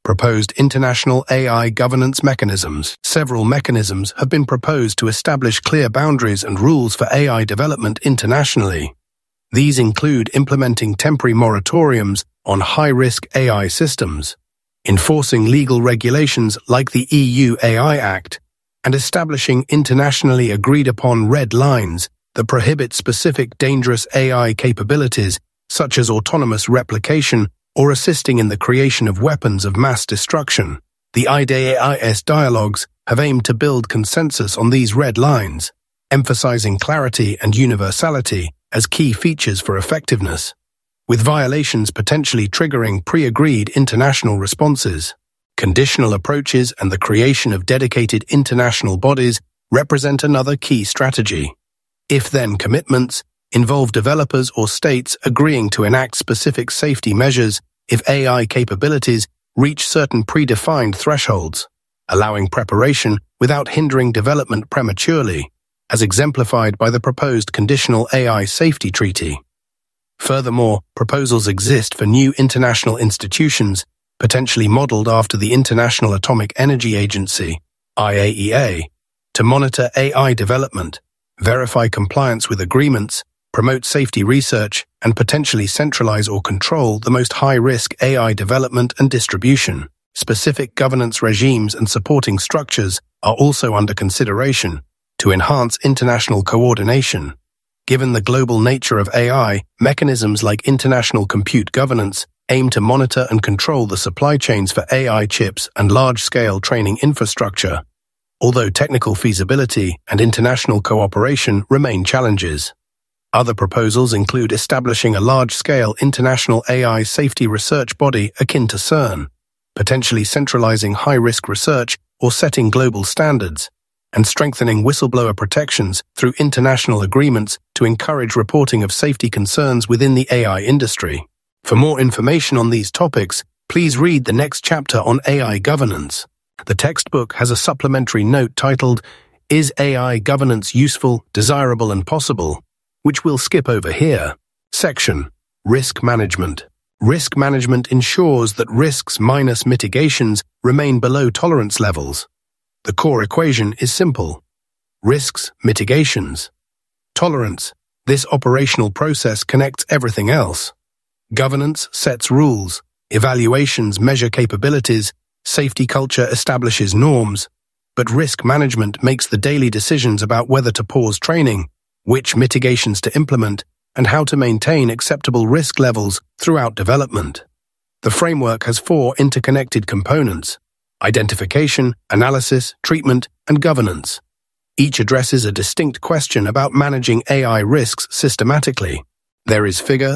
Proposed international AI governance mechanisms. Several mechanisms have been proposed to establish clear boundaries and rules for AI development internationally. These include implementing temporary moratoriums on high-risk AI systems, enforcing legal regulations like the EU AI Act, and establishing internationally agreed-upon red lines that prohibit specific dangerous AI capabilities such as autonomous replication or assisting in the creation of weapons of mass destruction. The IDAIS dialogues have aimed to build consensus on these red lines, emphasizing clarity and universality as key features for effectiveness, with violations potentially triggering pre-agreed international responses. Conditional approaches and the creation of dedicated international bodies represent another key strategy. If-then commitments involve developers or states agreeing to enact specific safety measures if AI capabilities reach certain predefined thresholds, allowing preparation without hindering development prematurely, as exemplified by the proposed Conditional AI Safety Treaty. Furthermore, proposals exist for new international institutions, potentially modeled after the International Atomic Energy Agency, IAEA, to monitor AI development, verify compliance with agreements, promote safety research, and potentially centralize or control the most high-risk AI development and distribution. Specific governance regimes and supporting structures are also under consideration to enhance international coordination. Given the global nature of AI, mechanisms like international compute governance aim to monitor and control the supply chains for AI chips and large-scale training infrastructure, although technical feasibility and international cooperation remain challenges. Other proposals include establishing a large-scale international AI safety research body akin to CERN, potentially centralizing high-risk research or setting global standards, and strengthening whistleblower protections through international agreements to encourage reporting of safety concerns within the AI industry. For more information on these topics, please read the next chapter on AI governance. The textbook has a supplementary note titled, "Is AI Governance Useful, Desirable and Possible?" which we'll skip over here. Section: Risk Management. Risk management ensures that risks minus mitigations remain below tolerance levels. The core equation is simple. Risks, mitigations. Tolerance. This operational process connects everything else. Governance sets rules. Evaluations measure capabilities. Safety culture establishes norms. But risk management makes the daily decisions about whether to pause training, which mitigations to implement, and how to maintain acceptable risk levels throughout development. The framework has 4 interconnected components: identification, analysis, treatment, and governance. Each addresses a distinct question about managing AI risks systematically. There is figure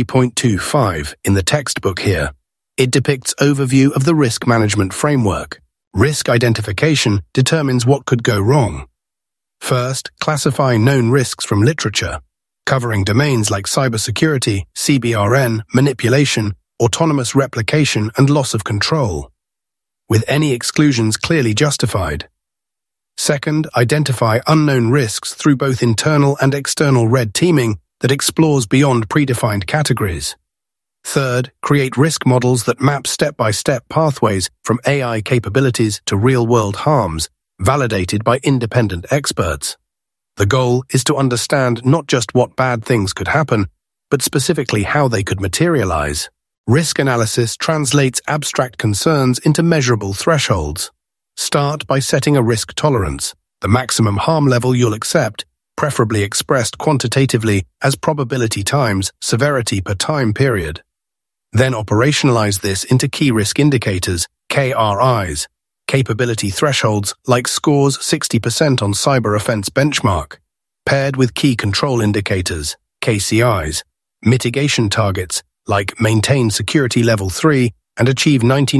3.25 in the textbook here. It depicts overview of the risk management framework. Risk identification determines what could go wrong. First, classify known risks from literature, covering domains like cybersecurity, CBRN, manipulation, autonomous replication, and loss of control, with any exclusions clearly justified. Second, identify unknown risks through both internal and external red teaming that explores beyond predefined categories. Third, create risk models that map step-by-step pathways from AI capabilities to real-world harms, validated by independent experts. The goal is to understand not just what bad things could happen, but specifically how they could materialize. Risk analysis translates abstract concerns into measurable thresholds. Start by setting a risk tolerance, the maximum harm level you'll accept, preferably expressed quantitatively as probability times severity per time period. Then operationalize this into key risk indicators, KRIs, capability thresholds like scores 60% on cyber offense benchmark, paired with key control indicators, KCIs, mitigation targets like maintain security level 3 and achieve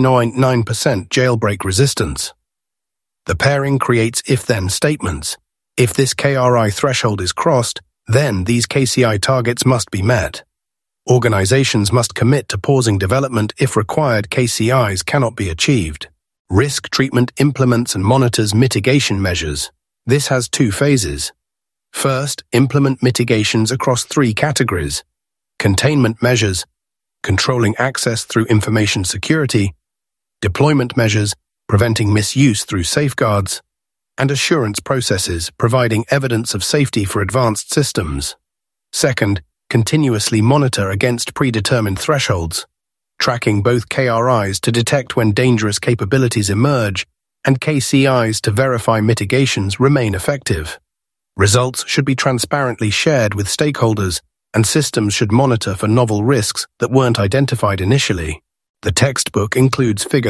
99% jailbreak resistance. The pairing creates if-then statements. If this KRI threshold is crossed, then these KCI targets must be met. Organizations must commit to pausing development if required KCIs cannot be achieved. Risk treatment implements and monitors mitigation measures. This has 2 phases. First, implement mitigations across 3 categories: containment measures, controlling access through information security, deployment measures, preventing misuse through safeguards, and assurance processes, providing evidence of safety for advanced systems. Second, continuously monitor against predetermined thresholds, tracking both KRIs to detect when dangerous capabilities emerge and KCIs to verify mitigations remain effective. Results should be transparently shared with stakeholders, and systems should monitor for novel risks that weren't identified initially. The textbook includes Figure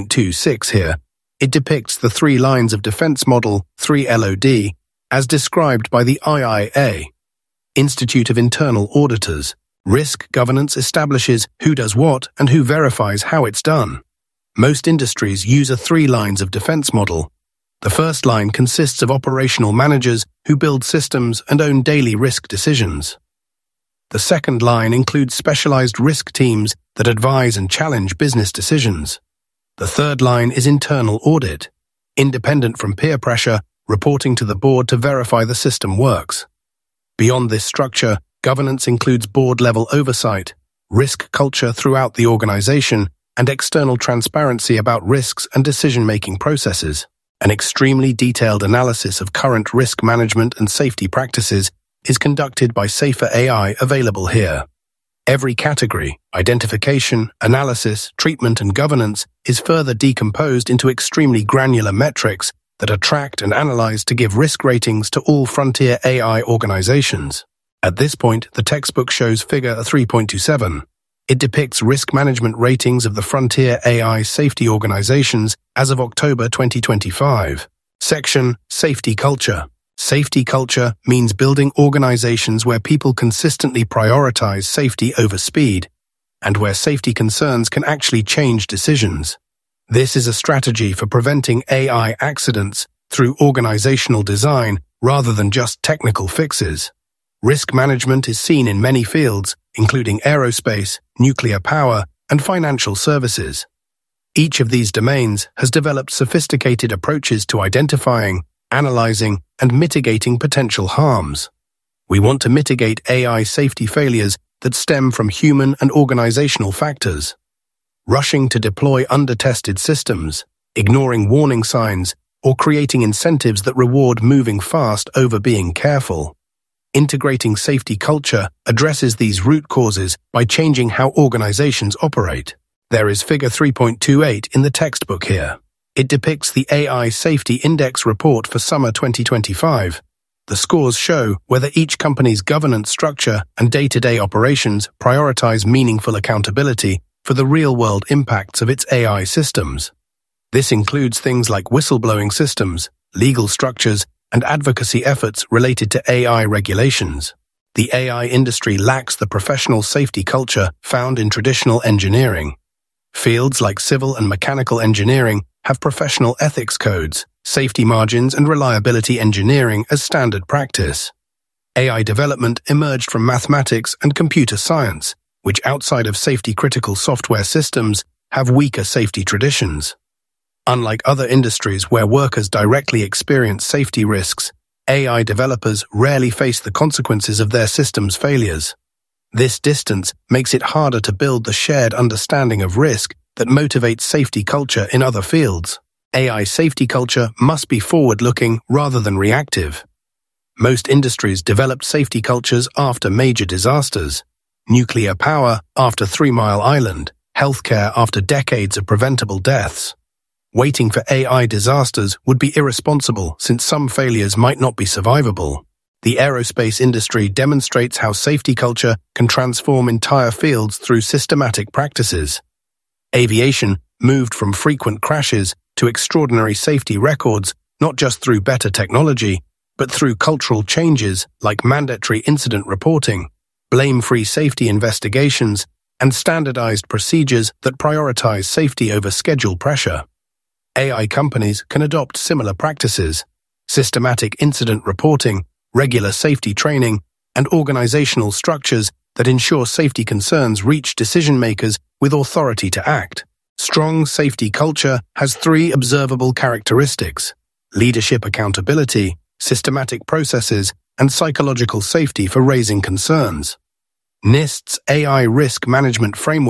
3.26 here. It depicts the 3 lines of defense model 3LOD as described by the IIA, Institute of Internal Auditors. Risk governance establishes who does what and who verifies how it's done. Most industries use a 3 lines of defense model. The first line consists of operational managers who build systems and own daily risk decisions. The second line includes specialized risk teams that advise and challenge business decisions. The third line is internal audit, independent from peer pressure, reporting to the board to verify the system works. Beyond this structure, governance includes board-level oversight, risk culture throughout the organization, and external transparency about risks and decision-making processes. An extremely detailed analysis of current risk management and safety practices is conducted by Safer AI available here. Every category, identification, analysis, treatment, and governance is further decomposed into extremely granular metrics that are tracked and analyzed to give risk ratings to all frontier AI organizations. At this point, the textbook shows Figure 3.27. It depicts risk management ratings of the frontier AI safety organizations as of October 2025. Section Safety Culture. Safety culture means building organizations where people consistently prioritize safety over speed, and where safety concerns can actually change decisions. This is a strategy for preventing AI accidents through organizational design rather than just technical fixes. Risk management is seen in many fields, including aerospace, nuclear power, and financial services. Each of these domains has developed sophisticated approaches to identifying, analyzing, and mitigating potential harms. We want to mitigate AI safety failures that stem from human and organizational factors. Rushing to deploy under-tested systems, ignoring warning signs, or creating incentives that reward moving fast over being careful. Integrating safety culture addresses these root causes by changing how organizations operate. There is Figure 3.28 in the textbook here. It depicts the AI Safety Index report for summer 2025. The scores show whether each company's governance structure and day-to-day operations prioritize meaningful accountability for the real-world impacts of its AI systems. This includes things like whistleblowing systems, legal structures, and advocacy efforts related to AI regulations. The AI industry lacks the professional safety culture found in traditional engineering. Fields like civil and mechanical engineering have professional ethics codes, safety margins, and reliability engineering as standard practice. AI development emerged from mathematics and computer science, which outside of safety-critical software systems have weaker safety traditions. Unlike other industries where workers directly experience safety risks, AI developers rarely face the consequences of their systems' failures. This distance makes it harder to build the shared understanding of risk that motivates safety culture in other fields. AI safety culture must be forward-looking rather than reactive. Most industries developed safety cultures after major disasters. Nuclear power after 3 Mile Island, healthcare after decades of preventable deaths. Waiting for AI disasters would be irresponsible since some failures might not be survivable. The aerospace industry demonstrates how safety culture can transform entire fields through systematic practices. Aviation moved from frequent crashes to extraordinary safety records not just through better technology, but through cultural changes like mandatory incident reporting, blame-free safety investigations, and standardized procedures that prioritize safety over schedule pressure. AI companies can adopt similar practices: systematic incident reporting, regular safety training, and organizational structures that ensure safety concerns reach decision-makers with authority to act. Strong safety culture has 3 observable characteristics: leadership accountability, systematic processes, and psychological safety for raising concerns. NIST's AI Risk Management Framework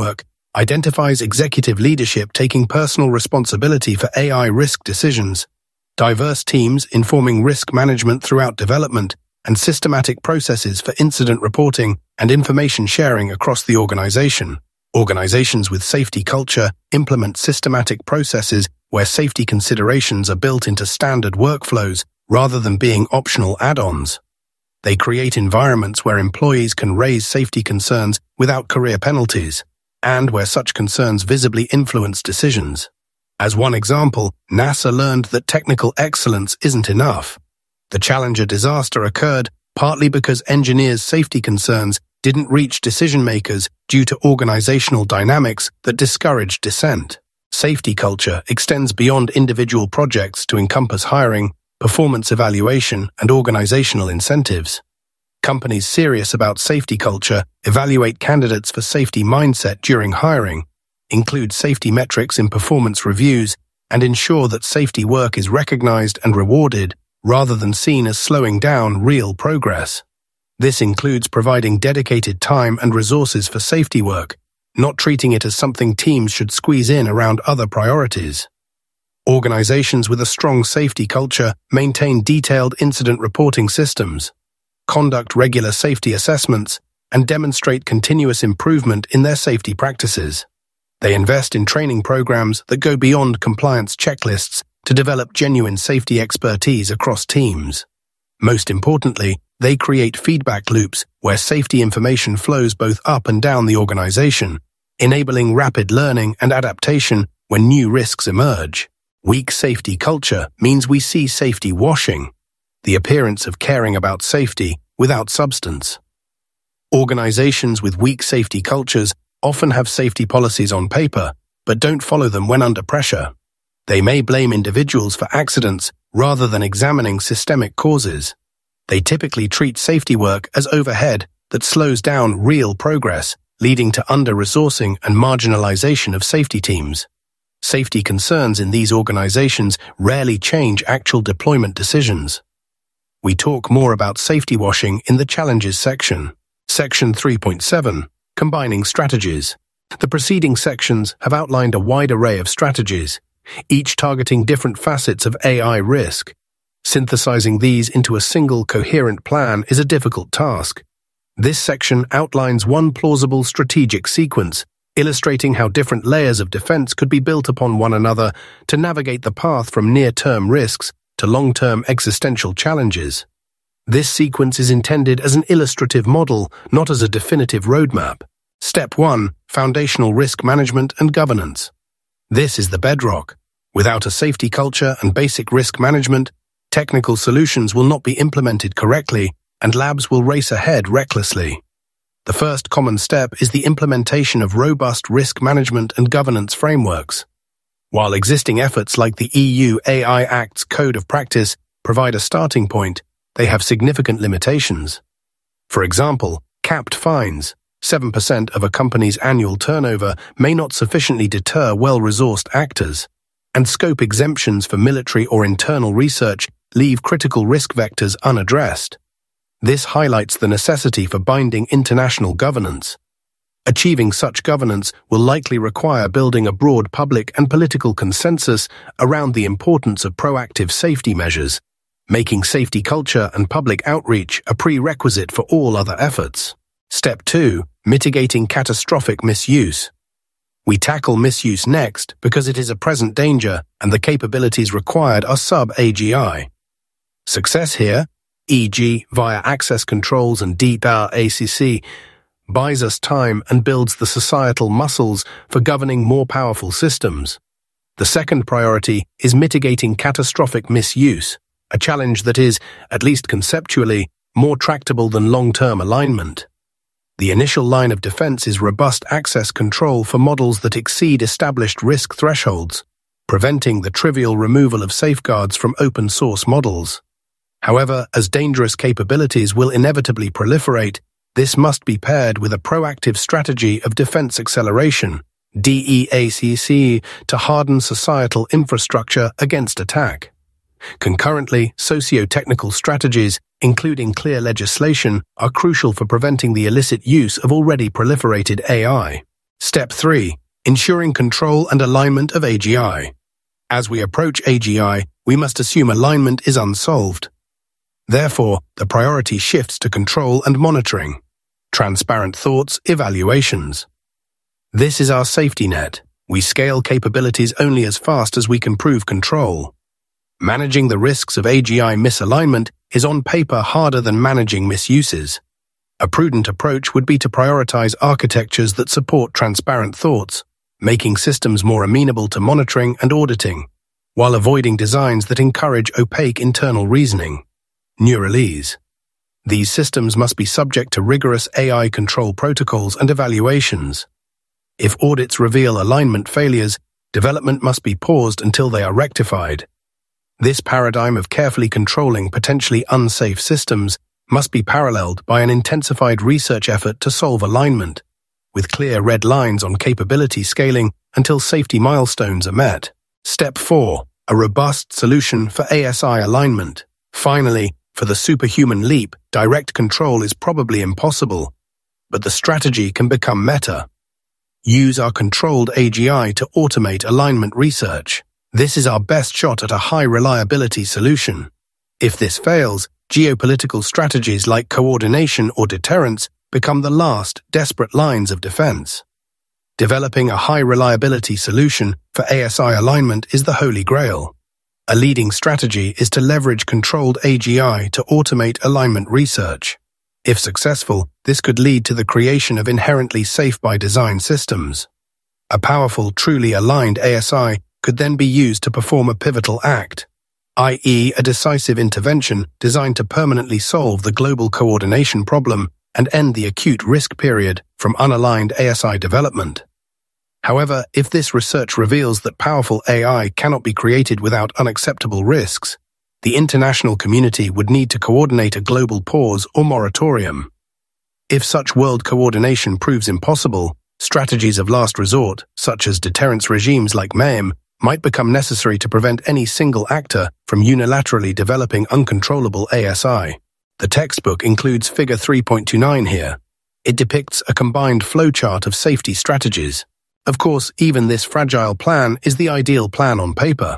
identifies executive leadership taking personal responsibility for AI risk decisions, diverse teams informing risk management throughout development, and systematic processes for incident reporting and information sharing across the organization. Organizations with safety culture implement systematic processes where safety considerations are built into standard workflows rather than being optional add-ons. They create environments where employees can raise safety concerns without career penalties, and where such concerns visibly influence decisions. As one example, NASA learned that technical excellence isn't enough. The Challenger disaster occurred partly because engineers' safety concerns didn't reach decision-makers due to organizational dynamics that discouraged dissent. Safety culture extends beyond individual projects to encompass hiring, performance evaluation, and organizational incentives. Companies serious about safety culture evaluate candidates for safety mindset during hiring, include safety metrics in performance reviews, and ensure that safety work is recognized and rewarded rather than seen as slowing down real progress. This includes providing dedicated time and resources for safety work, not treating it as something teams should squeeze in around other priorities. Organizations with a strong safety culture maintain detailed incident reporting systems, conduct regular safety assessments, and demonstrate continuous improvement in their safety practices. They invest in training programs that go beyond compliance checklists to develop genuine safety expertise across teams. Most importantly, they create feedback loops where safety information flows both up and down the organization, enabling rapid learning and adaptation when new risks emerge. Weak safety culture means we see safety washing, the appearance of caring about safety without substance. Organizations with weak safety cultures often have safety policies on paper, but don't follow them when under pressure. They may blame individuals for accidents rather than examining systemic causes. They typically treat safety work as overhead that slows down real progress, leading to under-resourcing and marginalization of safety teams. Safety concerns in these organizations rarely change actual deployment decisions. We talk more about safety washing in the Challenges section. Section 3.7, Combining Strategies. The preceding sections have outlined a wide array of strategies, each targeting different facets of AI risk. Synthesizing these into a single coherent plan is a difficult task. This section outlines one plausible strategic sequence, illustrating how different layers of defense could be built upon one another to navigate the path from near-term risks to long-term existential challenges. This sequence is intended as an illustrative model, not as a definitive roadmap. Step 1. Foundational risk management and governance. This is the bedrock. Without a safety culture and basic risk management, technical solutions will not be implemented correctly, and labs will race ahead recklessly. The first common step is the implementation of robust risk management and governance frameworks. While existing efforts like the EU AI Act's Code of Practice provide a starting point, they have significant limitations. For example, capped fines, 7% of a company's annual turnover, may not sufficiently deter well-resourced actors, and scope exemptions for military or internal research leave critical risk vectors unaddressed. This highlights the necessity for binding international governance. Achieving such governance will likely require building a broad public and political consensus around the importance of proactive safety measures, making safety culture and public outreach a prerequisite for all other efforts. Step 2. Mitigating catastrophic misuse. We tackle misuse next because it is a present danger and the capabilities required are sub-AGI. Success here, e.g. via access controls and DACC, buys us time and builds the societal muscles for governing more powerful systems. The second priority is mitigating catastrophic misuse, a challenge that is, at least conceptually, more tractable than long-term alignment. The initial line of defense is robust access control for models that exceed established risk thresholds, preventing the trivial removal of safeguards from open-source models. However, as dangerous capabilities will inevitably proliferate, this must be paired with a proactive strategy of defense acceleration, DEACC, to harden societal infrastructure against attack. Concurrently, socio-technical strategies, including clear legislation, are crucial for preventing the illicit use of already proliferated AI. Step 3. Ensuring control and alignment of AGI. As we approach AGI, we must assume alignment is unsolved. Therefore, the priority shifts to control and monitoring. Transparent thoughts, evaluations. This is our safety net. We scale capabilities only as fast as we can prove control. Managing the risks of AGI misalignment is on paper harder than managing misuses. A prudent approach would be to prioritize architectures that support transparent thoughts, making systems more amenable to monitoring and auditing, while avoiding designs that encourage opaque internal reasoning. Neuralese. These systems must be subject to rigorous AI control protocols and evaluations. If audits reveal alignment failures, development must be paused until they are rectified. This paradigm of carefully controlling potentially unsafe systems must be paralleled by an intensified research effort to solve alignment, with clear red lines on capability scaling until safety milestones are met. Step 4. A robust solution for ASI alignment. Finally, for the superhuman leap, direct control is probably impossible, but the strategy can become meta. Use our controlled AGI to automate alignment research. This is our best shot at a high-reliability solution. If this fails, geopolitical strategies like coordination or deterrence become the last, desperate lines of defense. Developing a high-reliability solution for ASI alignment is the holy grail. A leading strategy is to leverage controlled AGI to automate alignment research. If successful, this could lead to the creation of inherently safe-by-design systems. A powerful, truly aligned ASI could then be used to perform a pivotal act, i.e., a decisive intervention designed to permanently solve the global coordination problem and end the acute risk period from unaligned ASI development. However, if this research reveals that powerful AI cannot be created without unacceptable risks, the international community would need to coordinate a global pause or moratorium. If such world coordination proves impossible, strategies of last resort, such as deterrence regimes like MAME, might become necessary to prevent any single actor from unilaterally developing uncontrollable ASI. The textbook includes Figure 3.29 here. It depicts a combined flowchart of safety strategies. Of course, even this fragile plan is the ideal plan on paper.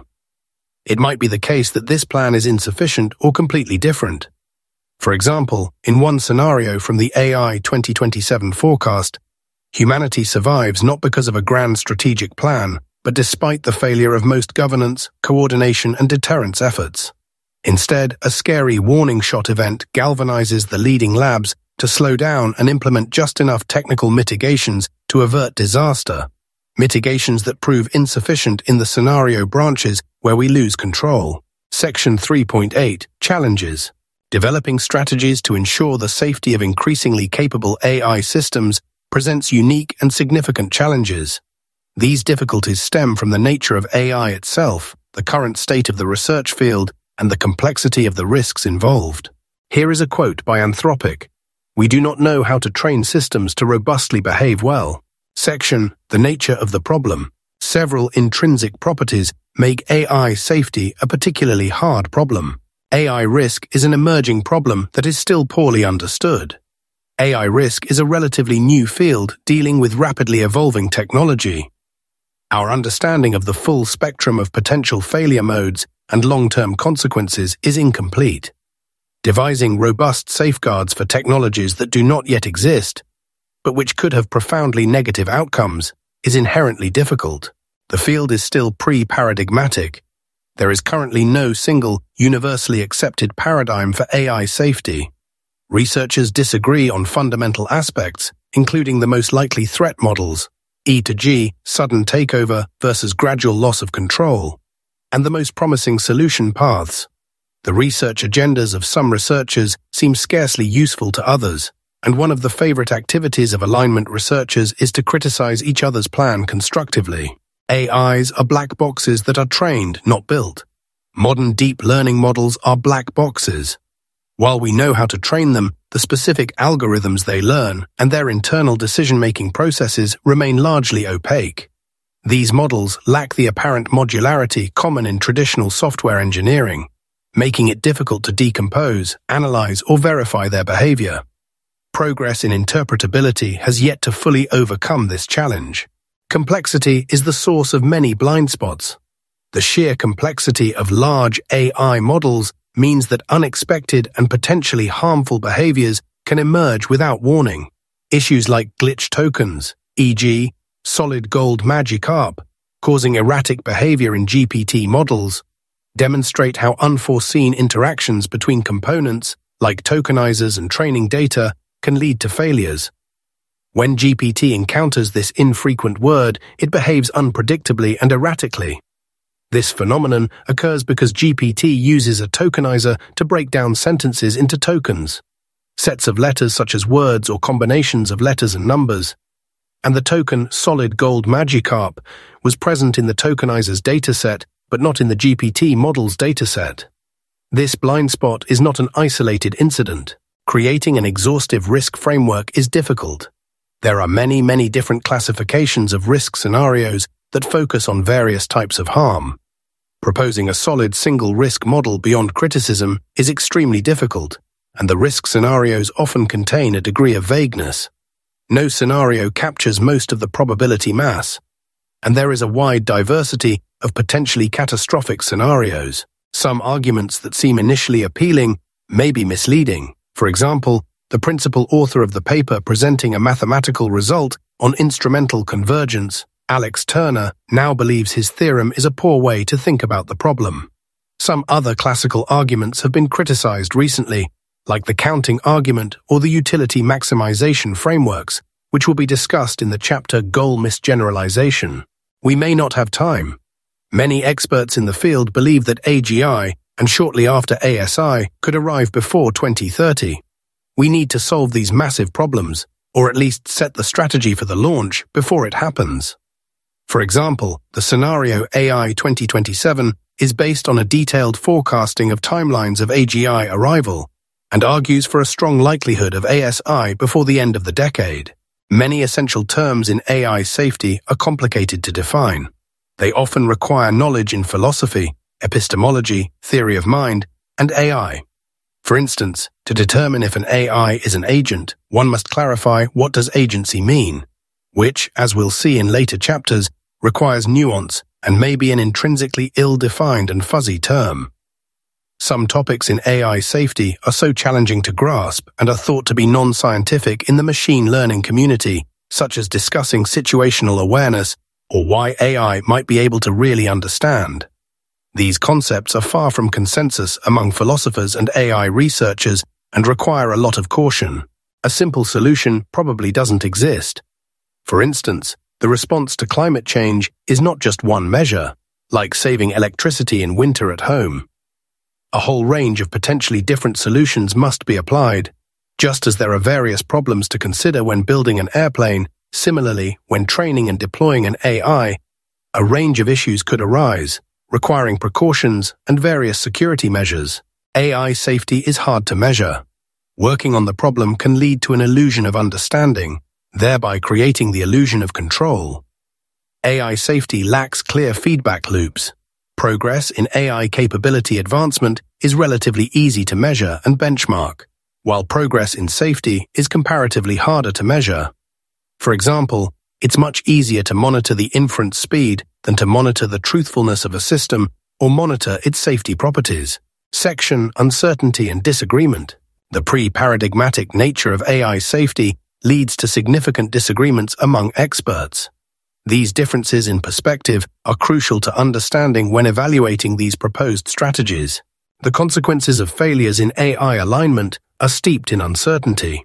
It might be the case that this plan is insufficient or completely different. For example, in one scenario from the AI 2027 forecast, humanity survives not because of a grand strategic plan, but despite the failure of most governance, coordination, and deterrence efforts. Instead, a scary warning shot event galvanizes the leading labs to slow down and implement just enough technical mitigations to avert disaster, mitigations that prove insufficient in the scenario branches where we lose control. Section 3.8, Challenges. Developing strategies to ensure the safety of increasingly capable AI systems presents unique and significant challenges. These difficulties stem from the nature of AI itself, the current state of the research field, and the complexity of the risks involved. Here is a quote by Anthropic. "We do not know how to train systems to robustly behave well." Section, The Nature of the Problem. Several intrinsic properties make AI safety a particularly hard problem. AI risk is an emerging problem that is still poorly understood. AI risk is a relatively new field dealing with rapidly evolving technology. Our understanding of the full spectrum of potential failure modes and long-term consequences is incomplete. Devising robust safeguards for technologies that do not yet exist, but which could have profoundly negative outcomes, is inherently difficult. The field is still pre-paradigmatic. There is currently no single, universally accepted paradigm for AI safety. Researchers disagree on fundamental aspects, including the most likely threat models, E to G, sudden takeover versus gradual loss of control, and the most promising solution paths. The research agendas of some researchers seem scarcely useful to others, and one of the favorite activities of alignment researchers is to criticize each other's plan constructively. AIs are black boxes that are trained, not built. Modern deep learning models are black boxes. While we know how to train them, the specific algorithms they learn and their internal decision-making processes remain largely opaque. These models lack the apparent modularity common in traditional software engineering, making it difficult to decompose, analyze, or verify their behavior. Progress in interpretability has yet to fully overcome this challenge. Complexity is the source of many blind spots. The sheer complexity of large AI models means that unexpected and potentially harmful behaviors can emerge without warning. Issues like glitch tokens, e.g., solid gold Magikarp, causing erratic behavior in GPT models, demonstrate how unforeseen interactions between components, like tokenizers and training data, can lead to failures. When GPT encounters this infrequent word, it behaves unpredictably and erratically. This phenomenon occurs because GPT uses a tokenizer to break down sentences into tokens, sets of letters such as words or combinations of letters and numbers. And the token Solid Gold Magikarp was present in the tokenizer's dataset, but not in the GPT model's dataset. This blind spot is not an isolated incident. Creating an exhaustive risk framework is difficult. There are many different classifications of risk scenarios that focus on various types of harm. Proposing a solid single-risk model beyond criticism is extremely difficult, and the risk scenarios often contain a degree of vagueness. No scenario captures most of the probability mass, and there is a wide diversity of potentially catastrophic scenarios. Some arguments that seem initially appealing may be misleading. For example, the principal author of the paper presenting a mathematical result on instrumental convergence, Alex Turner, now believes his theorem is a poor way to think about the problem. Some other classical arguments have been criticized recently, like the counting argument or the utility maximization frameworks, which will be discussed in the chapter Goal Misgeneralization. We may not have time. Many experts in the field believe that AGI, and shortly after ASI, could arrive before 2030. We need to solve these massive problems, or at least set the strategy for the launch before it happens. For example, the scenario AI 2027 is based on a detailed forecasting of timelines of AGI arrival, and argues for a strong likelihood of ASI before the end of the decade. Many essential terms in AI safety are complicated to define. They often require knowledge in philosophy, epistemology, theory of mind, and AI. For instance, to determine if an AI is an agent, one must clarify what does agency mean, which, as we'll see in later chapters, requires nuance and may be an intrinsically ill-defined and fuzzy term. Some topics in AI safety are so challenging to grasp and are thought to be non-scientific in the machine learning community, such as discussing situational awareness or why AI might be able to really understand. These concepts are far from consensus among philosophers and AI researchers and require a lot of caution. A simple solution probably doesn't exist. For instance, the response to climate change is not just one measure, like saving electricity in winter at home. A whole range of potentially different solutions must be applied. Just as there are various problems to consider when building an airplane, similarly, when training and deploying an AI, a range of issues could arise, requiring precautions and various security measures. AI safety is hard to measure. Working on the problem can lead to an illusion of understanding, thereby creating the illusion of control. AI safety lacks clear feedback loops. Progress in AI capability advancement is relatively easy to measure and benchmark, while progress in safety is comparatively harder to measure. For example, it's much easier to monitor the inference speed than to monitor the truthfulness of a system or monitor its safety properties. Section Uncertainty and Disagreement. The pre-paradigmatic nature of AI safety leads to significant disagreements among experts. These differences in perspective are crucial to understanding when evaluating these proposed strategies. The consequences of failures in AI alignment are steeped in uncertainty.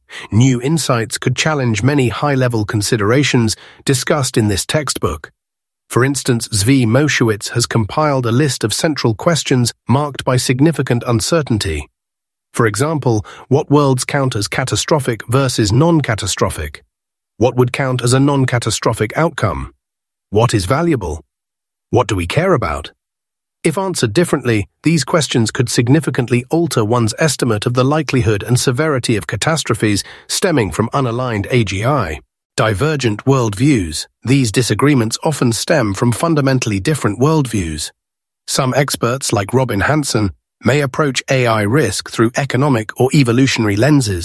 New insights could challenge many high-level considerations discussed in this textbook. For instance, Zvi Moshewitz has compiled a list of central questions marked by significant uncertainty. For example, what worlds count as catastrophic versus non-catastrophic? What would count as a non-catastrophic outcome? What is valuable? What do we care about? If answered differently, these questions could significantly alter one's estimate of the likelihood and severity of catastrophes stemming from unaligned AGI. Divergent worldviews. These disagreements often stem from fundamentally different worldviews. Some experts, like Robin Hanson, may approach AI risk through economic or evolutionary lenses,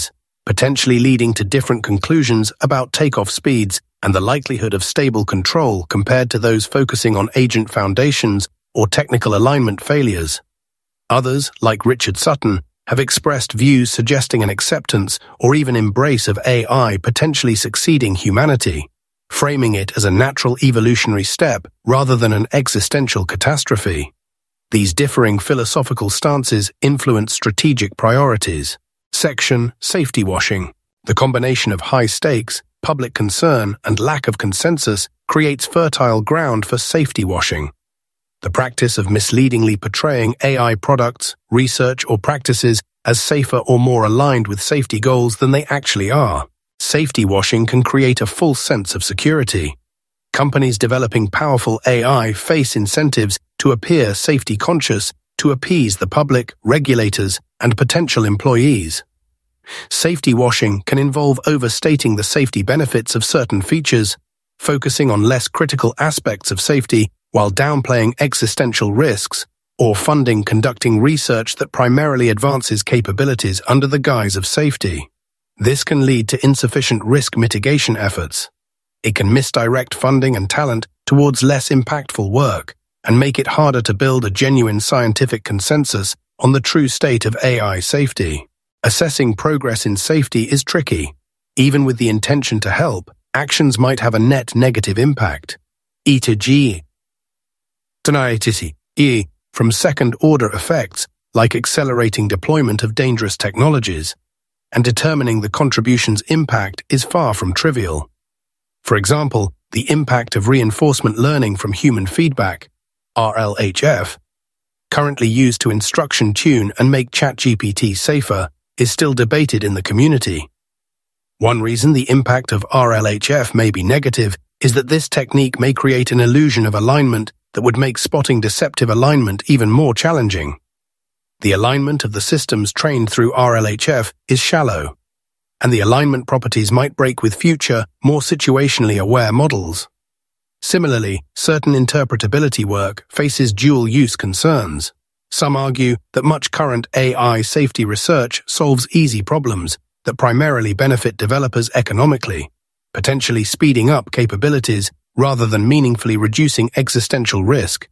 potentially leading to different conclusions about takeoff speeds and the likelihood of stable control compared to those focusing on agent foundations or technical alignment failures. Others, like Richard Sutton, have expressed views suggesting an acceptance or even embrace of AI potentially succeeding humanity, framing it as a natural evolutionary step rather than an existential catastrophe. These differing philosophical stances influence strategic priorities. Section Safety Washing. The combination of high stakes, public concern, and lack of consensus creates fertile ground for safety washing. The practice of misleadingly portraying AI products, research, or practices as safer or more aligned with safety goals than they actually are. Safety washing can create a false sense of security. Companies developing powerful AI face incentives to appear safety conscious to appease the public, regulators, and potential employees. Safety washing can involve overstating the safety benefits of certain features, focusing on less critical aspects of safety while downplaying existential risks, or funding conducting research that primarily advances capabilities under the guise of safety. This can lead to insufficient risk mitigation efforts. It can misdirect funding and talent towards less impactful work and make it harder to build a genuine scientific consensus on the true state of AI safety. Assessing progress in safety is tricky. Even with the intention to help, actions might have a net negative impact. E to G. From second-order effects, like accelerating deployment of dangerous technologies, and determining the contribution's impact is far from trivial. For example, the impact of reinforcement learning from human feedback, RLHF, currently used to instruction tune and make ChatGPT safer, is still debated in the community. One reason the impact of RLHF may be negative is that this technique may create an illusion of alignment that would make spotting deceptive alignment even more challenging. The alignment of the systems trained through RLHF is shallow, and the alignment properties might break with future, more situationally aware models. Similarly, certain interpretability work faces dual-use concerns. Some argue that much current AI safety research solves easy problems that primarily benefit developers economically, potentially speeding up capabilities rather than meaningfully reducing existential risk,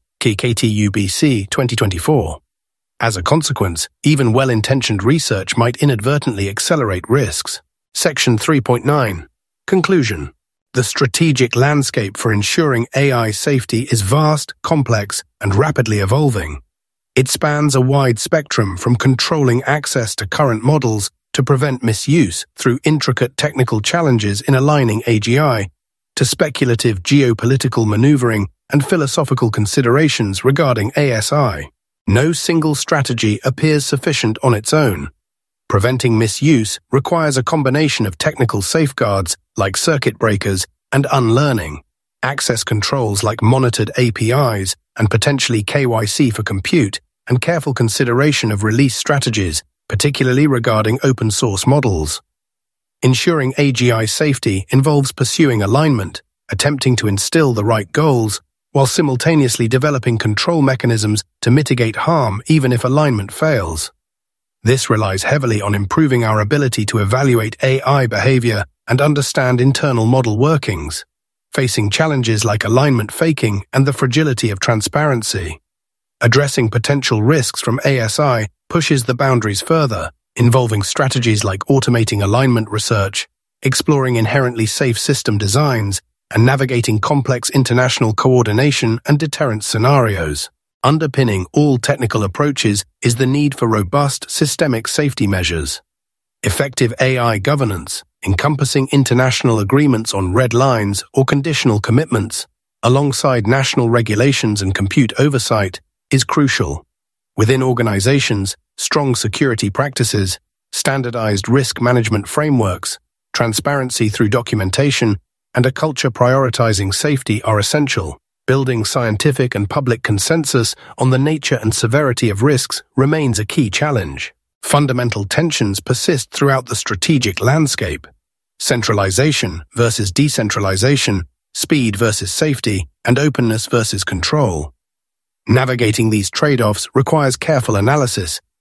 KKTUBC 2024. As a consequence, even well-intentioned research might inadvertently accelerate risks. Section 3.9. Conclusion. The strategic landscape for ensuring AI safety is vast, complex, and rapidly evolving. It spans a wide spectrum from controlling access to current models to prevent misuse through intricate technical challenges in aligning AGI, to speculative geopolitical maneuvering and philosophical considerations regarding ASI. No single strategy appears sufficient on its own. Preventing misuse requires a combination of technical safeguards like circuit breakers and unlearning, access controls like monitored APIs and potentially KYC for compute, and careful consideration of release strategies, particularly regarding open-source models. Ensuring AGI safety involves pursuing alignment, attempting to instill the right goals, while simultaneously developing control mechanisms to mitigate harm even if alignment fails. This relies heavily on improving our ability to evaluate AI behavior and understand internal model workings, facing challenges like alignment faking and the fragility of transparency. Addressing potential risks from ASI pushes the boundaries further, involving strategies like automating alignment research, exploring inherently safe system designs, and navigating complex international coordination and deterrence scenarios. Underpinning all technical approaches is the need for robust systemic safety measures. Effective AI governance, encompassing international agreements on red lines or conditional commitments, alongside national regulations and compute oversight, is crucial. Within organizations, strong security practices, standardized risk management frameworks, transparency through documentation, and a culture prioritizing safety are essential. Building scientific and public consensus on the nature and severity of risks remains a key challenge. Fundamental tensions persist throughout the strategic landscape. Centralization versus decentralization, speed versus safety, and openness versus control. Navigating these trade-offs requires careful analysis,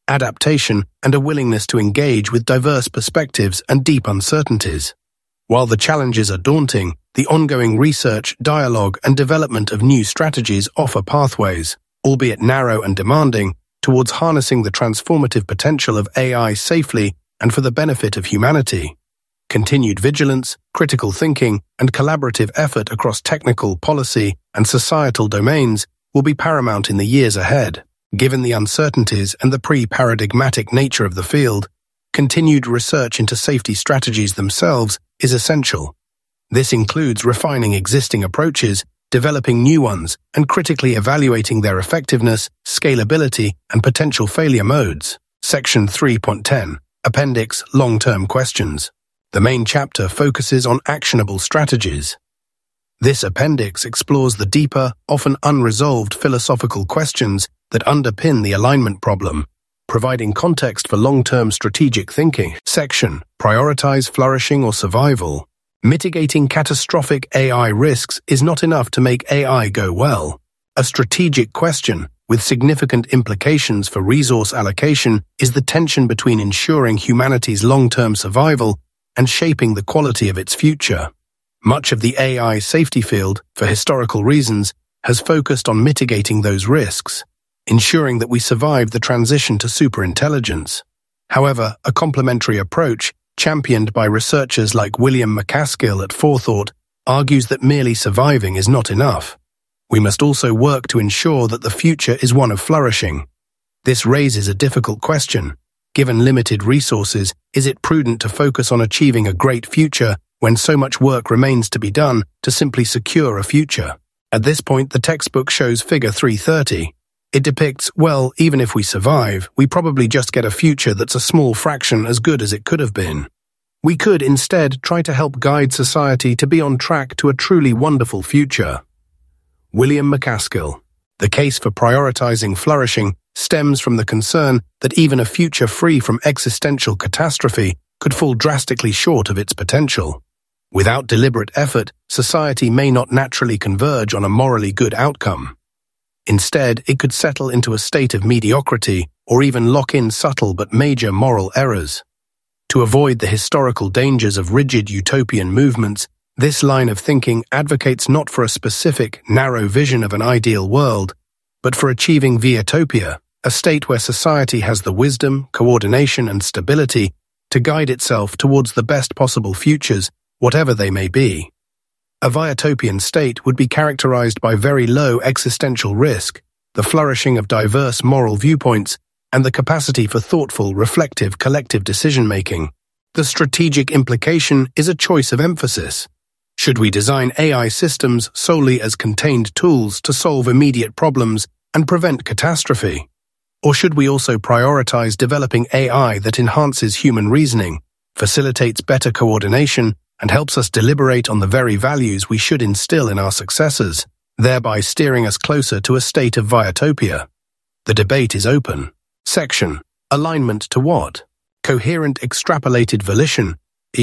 adaptation, and a willingness to engage with diverse perspectives and deep uncertainties. While the challenges are daunting, the ongoing research, dialogue, and development of new strategies offer pathways, albeit narrow and demanding, towards harnessing the transformative potential of AI safely and for the benefit of humanity. Continued vigilance, critical thinking, and collaborative effort across technical, policy, and societal domains will be paramount in the years ahead. Given the uncertainties and the pre-paradigmatic nature of the field, continued research into safety strategies themselves is essential. This includes refining existing approaches, developing new ones, and critically evaluating their effectiveness, scalability, and potential failure modes. Section 3.10, Appendix Long-Term Questions. The main chapter focuses on actionable strategies. This appendix explores the deeper, often unresolved philosophical questions that underpin the alignment problem, providing context for long-term strategic thinking. Section: Prioritize flourishing or survival. Mitigating catastrophic AI risks is not enough to make AI go well. A strategic question, with significant implications for resource allocation, is the tension between ensuring humanity's long-term survival and shaping the quality of its future. Much of the AI safety field, for historical reasons, has focused on mitigating those risks, ensuring that we survive the transition to superintelligence. However, a complementary approach, championed by researchers like William MacAskill at Forethought, argues that merely surviving is not enough. We must also work to ensure that the future is one of flourishing. This raises a difficult question. Given limited resources, is it prudent to focus on achieving a great future when so much work remains to be done to simply secure a future? At this point, the textbook shows figure 330. It depicts, well, even if we survive, we probably just get a future that's a small fraction as good as it could have been. We could instead try to help guide society to be on track to a truly wonderful future. William MacAskill. The case for prioritizing flourishing stems from the concern that even a future free from existential catastrophe could fall drastically short of its potential. Without deliberate effort, society may not naturally converge on a morally good outcome. Instead, it could settle into a state of mediocrity or even lock in subtle but major moral errors. To avoid the historical dangers of rigid utopian movements, this line of thinking advocates not for a specific, narrow vision of an ideal world, but for achieving viatopia, a state where society has the wisdom, coordination, and stability to guide itself towards the best possible futures, whatever they may be. A viatopian state would be characterized by very low existential risk, the flourishing of diverse moral viewpoints, and the capacity for thoughtful, reflective, collective decision-making. The strategic implication is a choice of emphasis. Should we design AI systems solely as contained tools to solve immediate problems and prevent catastrophe? Or should we also prioritize developing AI that enhances human reasoning, facilitates better coordination, and helps us deliberate on the very values we should instill in our successors, thereby steering us closer to a state of viatopia? The debate is open. Section: Alignment to what? Coherent Extrapolated Volition,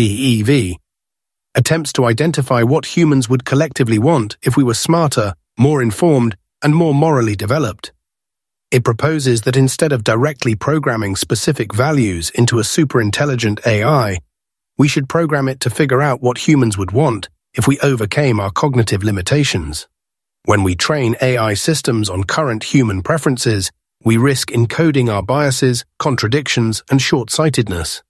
EEV, attempts to identify what humans would collectively want if we were smarter, more informed, and more morally developed. It proposes that instead of directly programming specific values into a superintelligent AI, we should program it to figure out what humans would want if we overcame our cognitive limitations. When we train AI systems on current human preferences, we risk encoding our biases, contradictions, and short-sightedness.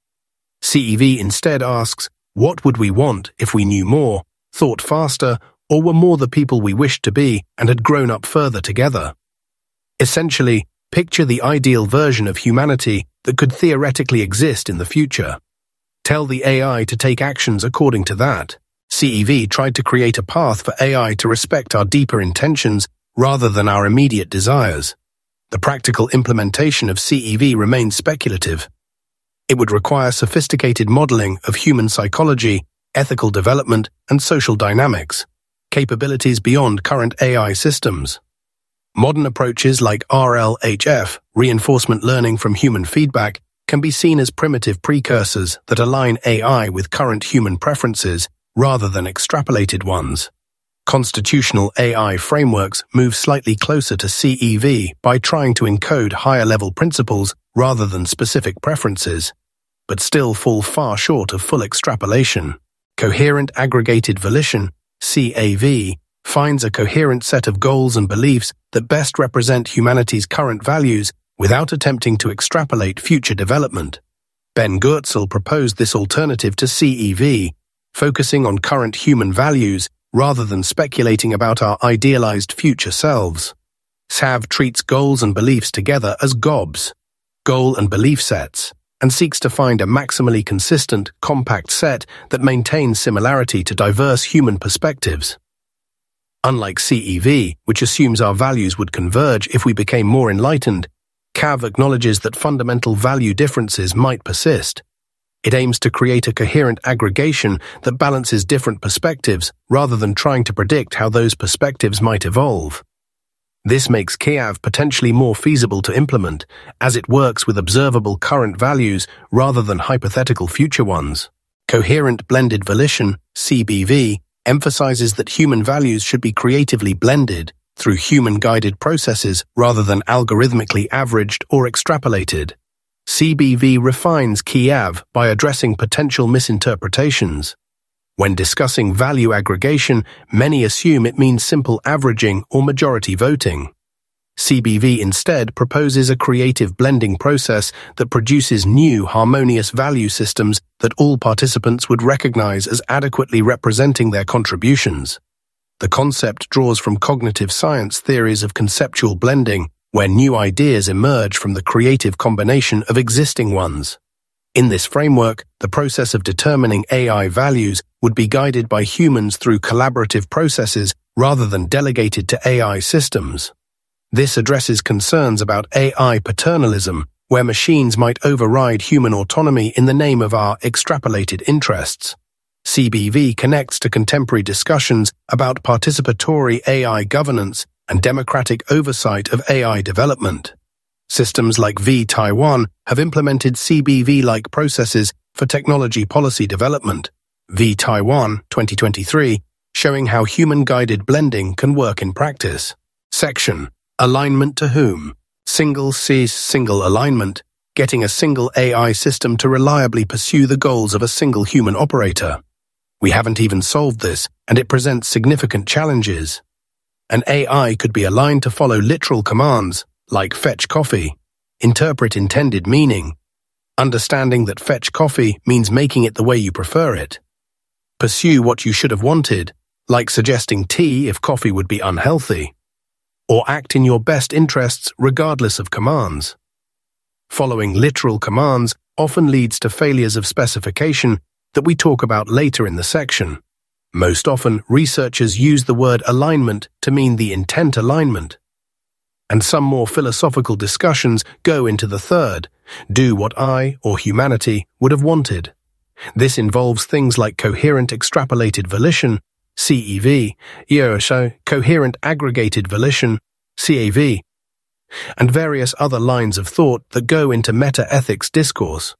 CEV instead asks, what would we want if we knew more, thought faster, or were more the people we wished to be and had grown up further together? Essentially, picture the ideal version of humanity that could theoretically exist in the future. Tell the AI to take actions according to that. CEV tried to create a path for AI to respect our deeper intentions rather than our immediate desires. The practical implementation of CEV remains speculative. It would require sophisticated modeling of human psychology, ethical development, and social dynamics, capabilities beyond current AI systems. Modern approaches like RLHF, reinforcement learning from human feedback, can be seen as primitive precursors that align AI with current human preferences rather than extrapolated ones. Constitutional AI frameworks move slightly closer to CEV by trying to encode higher-level principles rather than specific preferences, but still fall far short of full extrapolation. Coherent Aggregated Volition, CAV, finds a coherent set of goals and beliefs that best represent humanity's current values without attempting to extrapolate future development. Ben Goertzel proposed this alternative to CEV, focusing on current human values rather than speculating about our idealized future selves. CAV treats goals and beliefs together as GOBs, goal and belief sets, and seeks to find a maximally consistent, compact set that maintains similarity to diverse human perspectives. Unlike CEV, which assumes our values would converge if we became more enlightened, CAV acknowledges that fundamental value differences might persist. It aims to create a coherent aggregation that balances different perspectives rather than trying to predict how those perspectives might evolve. This makes CAV potentially more feasible to implement, as it works with observable current values rather than hypothetical future ones. Coherent Blended Volition, CBV, emphasizes that human values should be creatively blended through human-guided processes rather than algorithmically averaged or extrapolated. CBV refines CAV by addressing potential misinterpretations. When discussing value aggregation, many assume it means simple averaging or majority voting. CBV instead proposes a creative blending process that produces new, harmonious value systems that all participants would recognize as adequately representing their contributions. The concept draws from cognitive science theories of conceptual blending, where new ideas emerge from the creative combination of existing ones. In this framework, the process of determining AI values would be guided by humans through collaborative processes rather than delegated to AI systems. This addresses concerns about AI paternalism, where machines might override human autonomy in the name of our extrapolated interests. CBV connects to contemporary discussions about participatory AI governance and democratic oversight of AI development. Systems like V-Taiwan have implemented CBV-like processes for technology policy development. V-Taiwan 2023, showing how human-guided blending can work in practice. Section: Alignment to whom? Single alignment, getting a single AI system to reliably pursue the goals of a single human operator. We haven't even solved this, and it presents significant challenges. An AI could be aligned to follow literal commands, like fetch coffee, interpret intended meaning, understanding that fetch coffee means making it the way you prefer it, pursue what you should have wanted, like suggesting tea if coffee would be unhealthy, or act in your best interests regardless of commands. Following literal commands often leads to failures of specification that we talk about later in the section. Most often, researchers use the word alignment to mean the intent alignment. And some more philosophical discussions go into the third, do what I, or humanity, would have wanted. This involves things like coherent extrapolated volition, CEV, coherent aggregated volition, CAV, and various other lines of thought that go into meta-ethics discourse.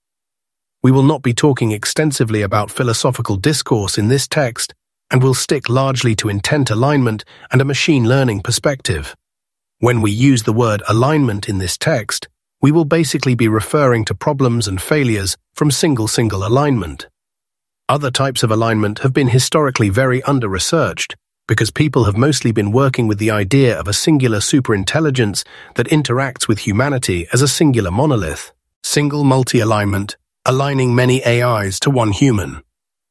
We will not be talking extensively about philosophical discourse in this text, and will stick largely to intent alignment and a machine learning perspective. When we use the word alignment in this text, we will basically be referring to problems and failures from single alignment. Other types of alignment have been historically very under-researched, because people have mostly been working with the idea of a singular superintelligence that interacts with humanity as a singular monolith. Single multi-alignment, aligning many AIs to one human.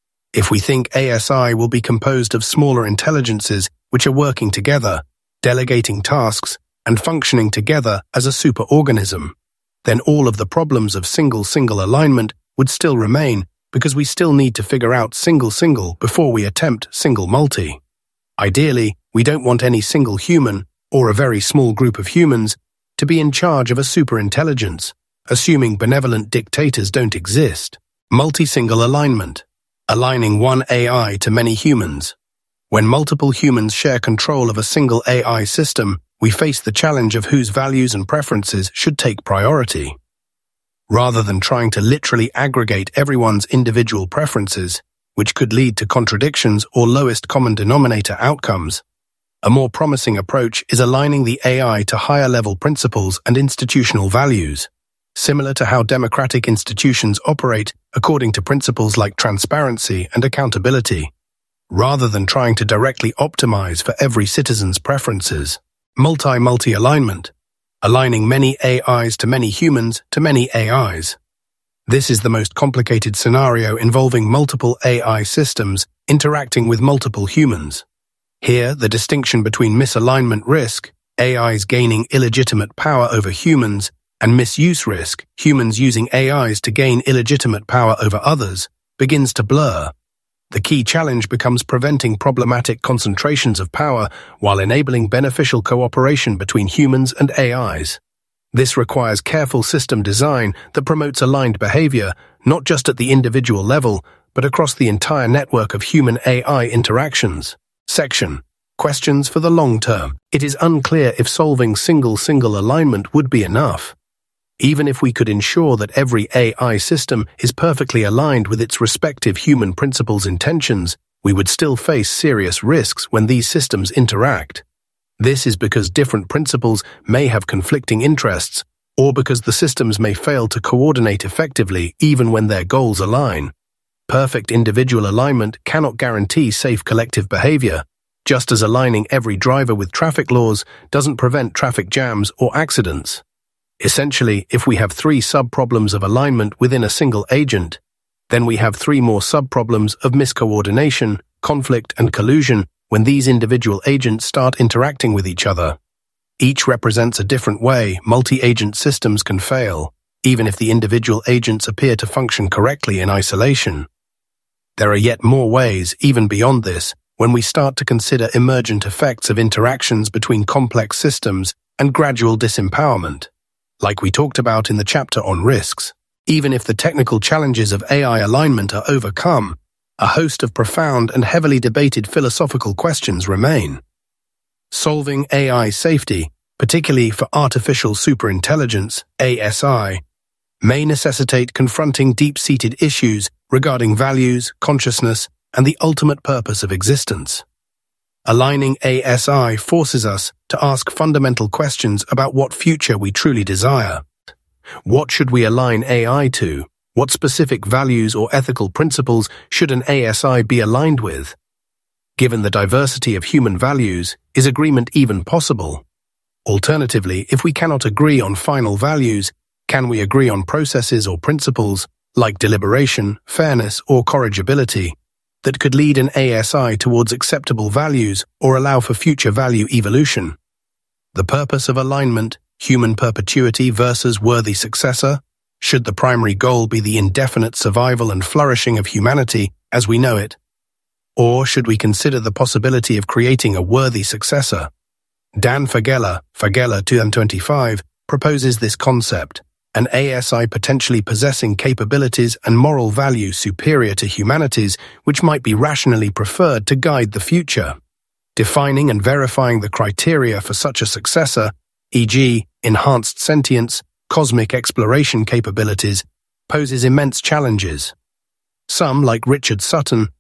If we think ASI will be composed of smaller intelligences which are working together, delegating tasks, and functioning together as a superorganism, then all of the problems of single alignment would still remain, because we still need to figure out single before we attempt single multi. Ideally, we don't want any single human, or a very small group of humans, to be in charge of a superintelligence, assuming benevolent dictators don't exist. Multi-single alignment, aligning one AI to many humans. When multiple humans share control of a single AI system, we face the challenge of whose values and preferences should take priority. Rather than trying to literally aggregate everyone's individual preferences, which could lead to contradictions or lowest common denominator outcomes. A more promising approach is aligning the AI to higher-level principles and institutional values, similar to how democratic institutions operate according to principles like transparency and accountability, rather than trying to directly optimize for every citizen's preferences. Multi-alignment, aligning many AIs to many humans to many AIs. This is the most complicated scenario involving multiple AI systems interacting with multiple humans. Here, the distinction between misalignment risk, AIs gaining illegitimate power over humans, and misuse risk, humans using AIs to gain illegitimate power over others, begins to blur. The key challenge becomes preventing problematic concentrations of power while enabling beneficial cooperation between humans and AIs. This requires careful system design that promotes aligned behavior, not just at the individual level, but across the entire network of human-AI interactions. Section: Questions for the long term. It is unclear if solving single alignment would be enough. Even if we could ensure that every AI system is perfectly aligned with its respective human principles' intentions, we would still face serious risks when these systems interact. This is because different principles may have conflicting interests, or because the systems may fail to coordinate effectively even when their goals align. Perfect individual alignment cannot guarantee safe collective behavior, just as aligning every driver with traffic laws doesn't prevent traffic jams or accidents. Essentially, if we have 3 sub-problems of alignment within a single agent, then we have 3 more sub-problems of miscoordination, conflict, and collusion when these individual agents start interacting with each other. Each represents a different way multi-agent systems can fail, even if the individual agents appear to function correctly in isolation. There are yet more ways, even beyond this, when we start to consider emergent effects of interactions between complex systems and gradual disempowerment, like we talked about in the chapter on risks. Even if the technical challenges of AI alignment are overcome, a host of profound and heavily debated philosophical questions remain. Solving AI safety, particularly for artificial superintelligence, ASI, may necessitate confronting deep-seated issues regarding values, consciousness, and the ultimate purpose of existence. Aligning ASI forces us to ask fundamental questions about what future we truly desire. What should we align AI to? What specific values or ethical principles should an ASI be aligned with? Given the diversity of human values, is agreement even possible? Alternatively, if we cannot agree on final values, can we agree on processes or principles, like deliberation, fairness, or corrigibility, that could lead an ASI towards acceptable values or allow for future value evolution? The purpose of alignment, human perpetuity versus worthy successor? Should the primary goal be the indefinite survival and flourishing of humanity as we know it? Or should we consider the possibility of creating a worthy successor? Dan Faggella, 2025, proposes this concept: an ASI potentially possessing capabilities and moral value superior to humanity's, which might be rationally preferred to guide the future. Defining and verifying the criteria for such a successor, e.g., enhanced sentience, cosmic exploration capabilities, poses immense challenges. Some, like Richard Sutton,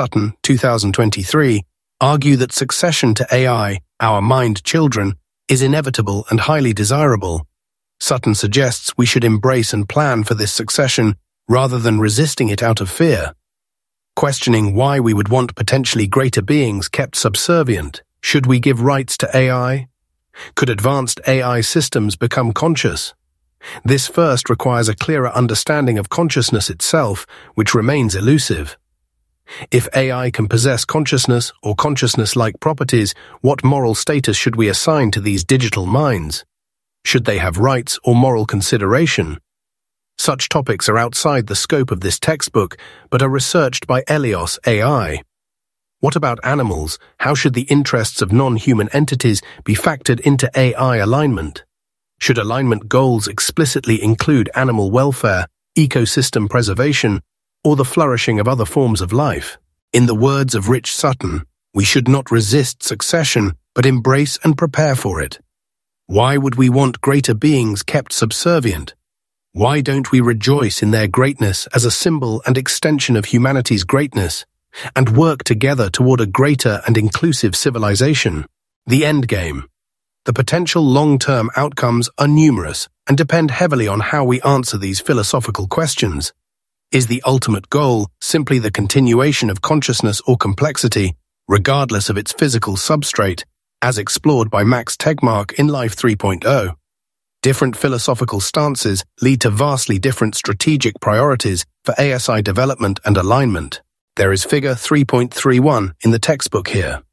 2023, argue that succession to AI, our mind children, is inevitable and highly desirable. Sutton suggests we should embrace and plan for this succession rather than resisting it out of fear. Questioning why we would want potentially greater beings kept subservient. Should we give rights to AI? Could advanced AI systems become conscious? This first requires a clearer understanding of consciousness itself, which remains elusive. If AI can possess consciousness or consciousness-like properties, what moral status should we assign to these digital minds? Should they have rights or moral consideration? Such topics are outside the scope of this textbook, but are researched by Elios AI. What about animals? How should the interests of non-human entities be factored into AI alignment? Should alignment goals explicitly include animal welfare, ecosystem preservation, or the flourishing of other forms of life? In the words of Rich Sutton, we should not resist succession, but embrace and prepare for it. Why would we want greater beings kept subservient? Why don't we rejoice in their greatness as a symbol and extension of humanity's greatness? and work together toward a greater and inclusive civilization. The endgame. The potential long-term outcomes are numerous and depend heavily on how we answer these philosophical questions. Is the ultimate goal simply the continuation of consciousness or complexity, regardless of its physical substrate, as explored by Max Tegmark in Life 3.0? Different philosophical stances lead to vastly different strategic priorities for ASI development and alignment. There is figure 3.31 in the textbook here.